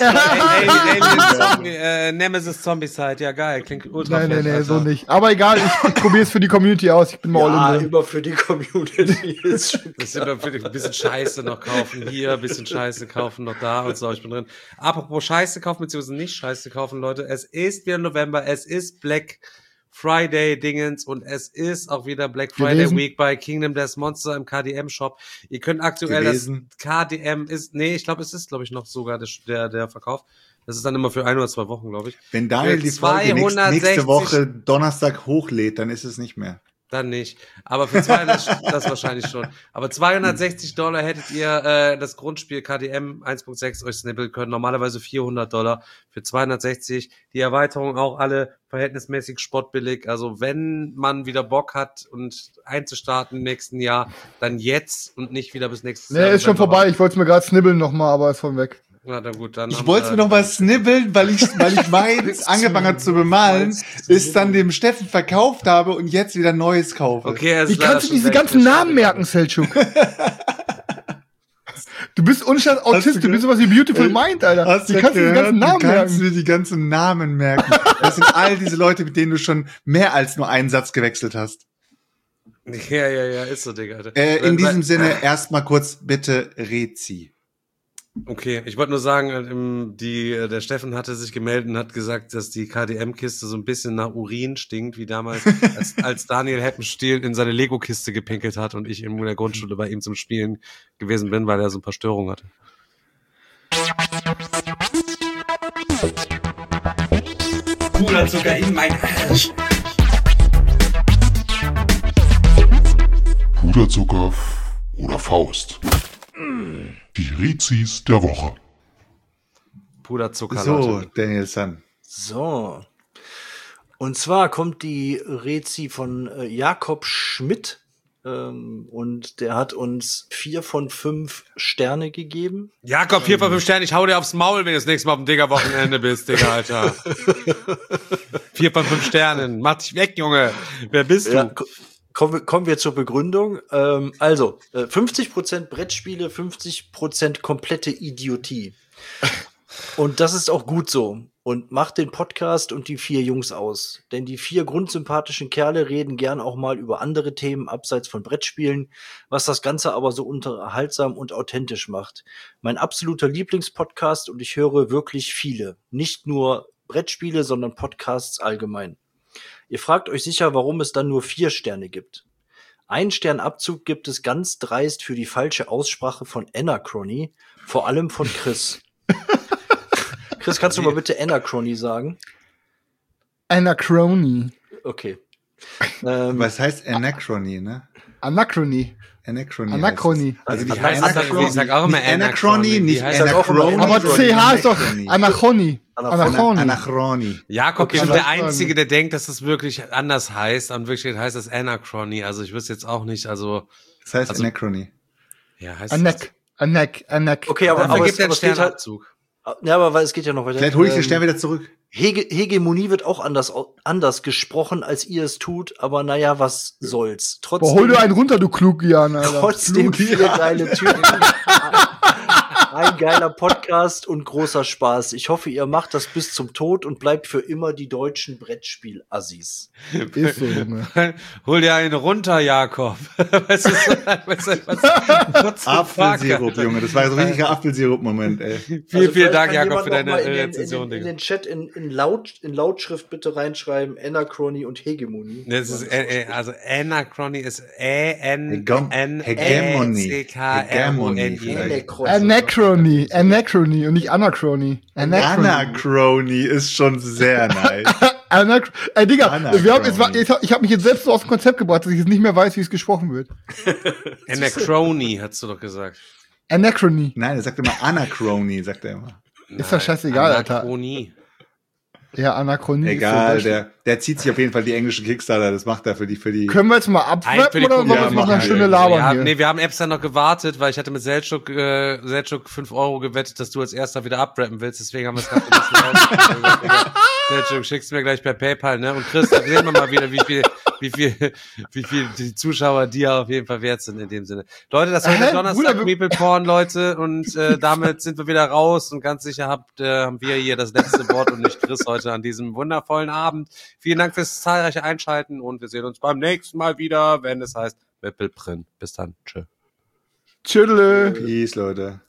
Nemesis Zombicide, ja geil, klingt ultra
Nein, so nicht. Aber egal, ich probier's für die Community aus, ich bin mal all in.
Ja, immer für die Community.
Das ist immer für ein bisschen Scheiße noch kaufen hier, ein bisschen Scheiße kaufen noch da und so, ich bin drin. Apropos Scheiße kaufen, beziehungsweise nicht Scheiße kaufen, Leute. Es ist wieder November, es ist Black Friday Dingens und es ist auch wieder Black Friday Week bei Kingdom Death Monster im KDM Shop. Ihr könnt aktuell das KDM ich glaube, es ist noch sogar der Verkauf. Das ist dann immer für 1 oder 2 Wochen, glaube ich.
Wenn Daniel die Folge nächste Woche Donnerstag hochlädt, dann ist es nicht mehr.
Dann nicht. Aber für 200, das wahrscheinlich schon. Aber $260 hättet ihr das Grundspiel KDM 1.6 euch snippeln können. Normalerweise $400 für 260. Die Erweiterungen auch alle verhältnismäßig spottbillig. Also wenn man wieder Bock hat und einzustarten im nächsten Jahr, dann jetzt und nicht wieder bis nächstes Jahr.
Nee, ist schon vorbei. Ich wollte es mir gerade snibbeln nochmal, aber ist von weg.
Na, dann gut, dann
ich wollte mir noch mal snibbeln, weil ich meins angefangen habe zu bemalen, es dann dem Steffen verkauft habe und jetzt wieder Neues kaufe.
Okay,
wie kannst du diese ganzen Namen merken, Selchuk? Du bist unstatt Autist, du bist sowas wie Beautiful Mind, Alter. Wie kannst du die ganzen Namen merken?
Du kannst mir die ganzen Namen merken. Das sind all diese Leute, mit denen du schon mehr als nur einen Satz gewechselt hast.
Ja, ist so, Digga.
In diesem Sinne erstmal kurz bitte Rezi.
Okay, ich wollte nur sagen, der Steffen hatte sich gemeldet und hat gesagt, dass die KDM-Kiste so ein bisschen nach Urin stinkt, wie damals, als Daniel Heppenstiel in seine Lego-Kiste gepinkelt hat und ich in der Grundschule bei ihm zum Spielen gewesen bin, weil er so ein paar Störungen hatte.
Puderzucker in mein Arsch.
Puderzucker oder Faust. Die Rezis der Woche.
Puderzucker.
So,
Leute.
Daniel San.
So. Und zwar kommt die Rezi von Jakob Schmidt. Und der hat uns 4 von 5 Sterne gegeben.
Jakob, 4 von 5 Sterne. Ich hau dir aufs Maul, wenn du das nächste Mal auf dem Digger-Wochenende bist, Digga, Alter. 4 von 5 Sternen. Mach dich weg, Junge. Wer bist du?
Ja, kommen wir zur Begründung. 50% Brettspiele, 50% komplette Idiotie. Und das ist auch gut so. Und macht den Podcast und die 4 Jungs aus. Denn die 4 grundsympathischen Kerle reden gern auch mal über andere Themen abseits von Brettspielen, was das Ganze aber so unterhaltsam und authentisch macht. Mein absoluter Lieblingspodcast und ich höre wirklich viele. Nicht nur Brettspiele, sondern Podcasts allgemein. Ihr fragt euch sicher, warum es dann nur 4 Sterne gibt. 1 Stern Abzug gibt es ganz dreist für die falsche Aussprache von Anachrony, vor allem von Chris. Chris, kannst du mal bitte Anachrony sagen?
Anachrony.
Okay.
Was heißt Anachrony, ne?
Anachrony.
Anachrony.
Also die heißt Anachrony. Ich sag auch immer
Anachrony, nicht
Anachrony. Aber CH ist doch Anachrony.
Anachrony.
Jakob ist der Einzige, der denkt, dass es wirklich anders heißt. Und wirklich heißt es Anachrony. Also ich wüsste jetzt auch nicht, also.
Das heißt Anachrony.
Ja, heißt
Anac.
Okay, aber
gibt es geht halt Abzug.
Ja, aber weil es geht ja noch weiter.
Vielleicht hole ich den Stern wieder zurück.
Hegemonie wird auch anders gesprochen, als ihr es tut, aber naja, was soll's. Trotzdem.
Hol dir einen runter, du Klugian, Alter.
Trotzdem viele geile Typen. Ein geiler Podcast und großer Spaß. Ich hoffe, ihr macht das bis zum Tod und bleibt für immer die deutschen Brettspiel-Assis.
Ist so, Junge.
Hol dir einen runter, Jakob. Was
Apfelsirup, Junge. Das war so ein richtiger Apfelsirup-Moment, ey.
Vielen Dank, Jakob, für deine Rezension.
In den Chat in Lautschrift bitte reinschreiben, Anachrony und Hegemonie.
Das ist, also Anachrony ist
Anachrony und nicht Anachrony.
Anachrony ist schon sehr nice.
Digga, ich habe mich jetzt selbst so aus dem Konzept gebracht, dass ich jetzt nicht mehr weiß, wie es gesprochen wird.
Anachrony, hast du doch gesagt.
Anachrony.
Nein, er sagt immer Anachrony, sagt er immer.
Ist doch scheißegal, Alter.
Anachronie.
Ja, Anachronie.
Egal, der zieht sich auf jeden Fall die englischen Kickstarter, das macht er für die.
Können wir jetzt mal abwrappen oder wollen wir jetzt noch eine Stunde labern hier?
Nee, wir haben Epstein noch gewartet, weil ich hatte mit Selchuk 5 Euro gewettet, dass du als erster wieder abrappen willst, deswegen haben wir es gerade ein bisschen rausgebracht. Selchuk, schickst mir gleich per PayPal, ne? Und Chris, da sehen wir mal wieder, wie viel die Zuschauer dir auf jeden Fall wert sind in dem Sinne. Leute, das war der Donnerstag Meeple Porn, Leute, und damit sind wir wieder raus und ganz sicher haben wir hier das letzte Wort und nicht Chris heute an diesem wundervollen Abend. Vielen Dank fürs zahlreiche Einschalten und wir sehen uns beim nächsten Mal wieder, wenn es heißt Meeple Print. Bis dann. Tschö.
Tschüss.
Peace, Leute.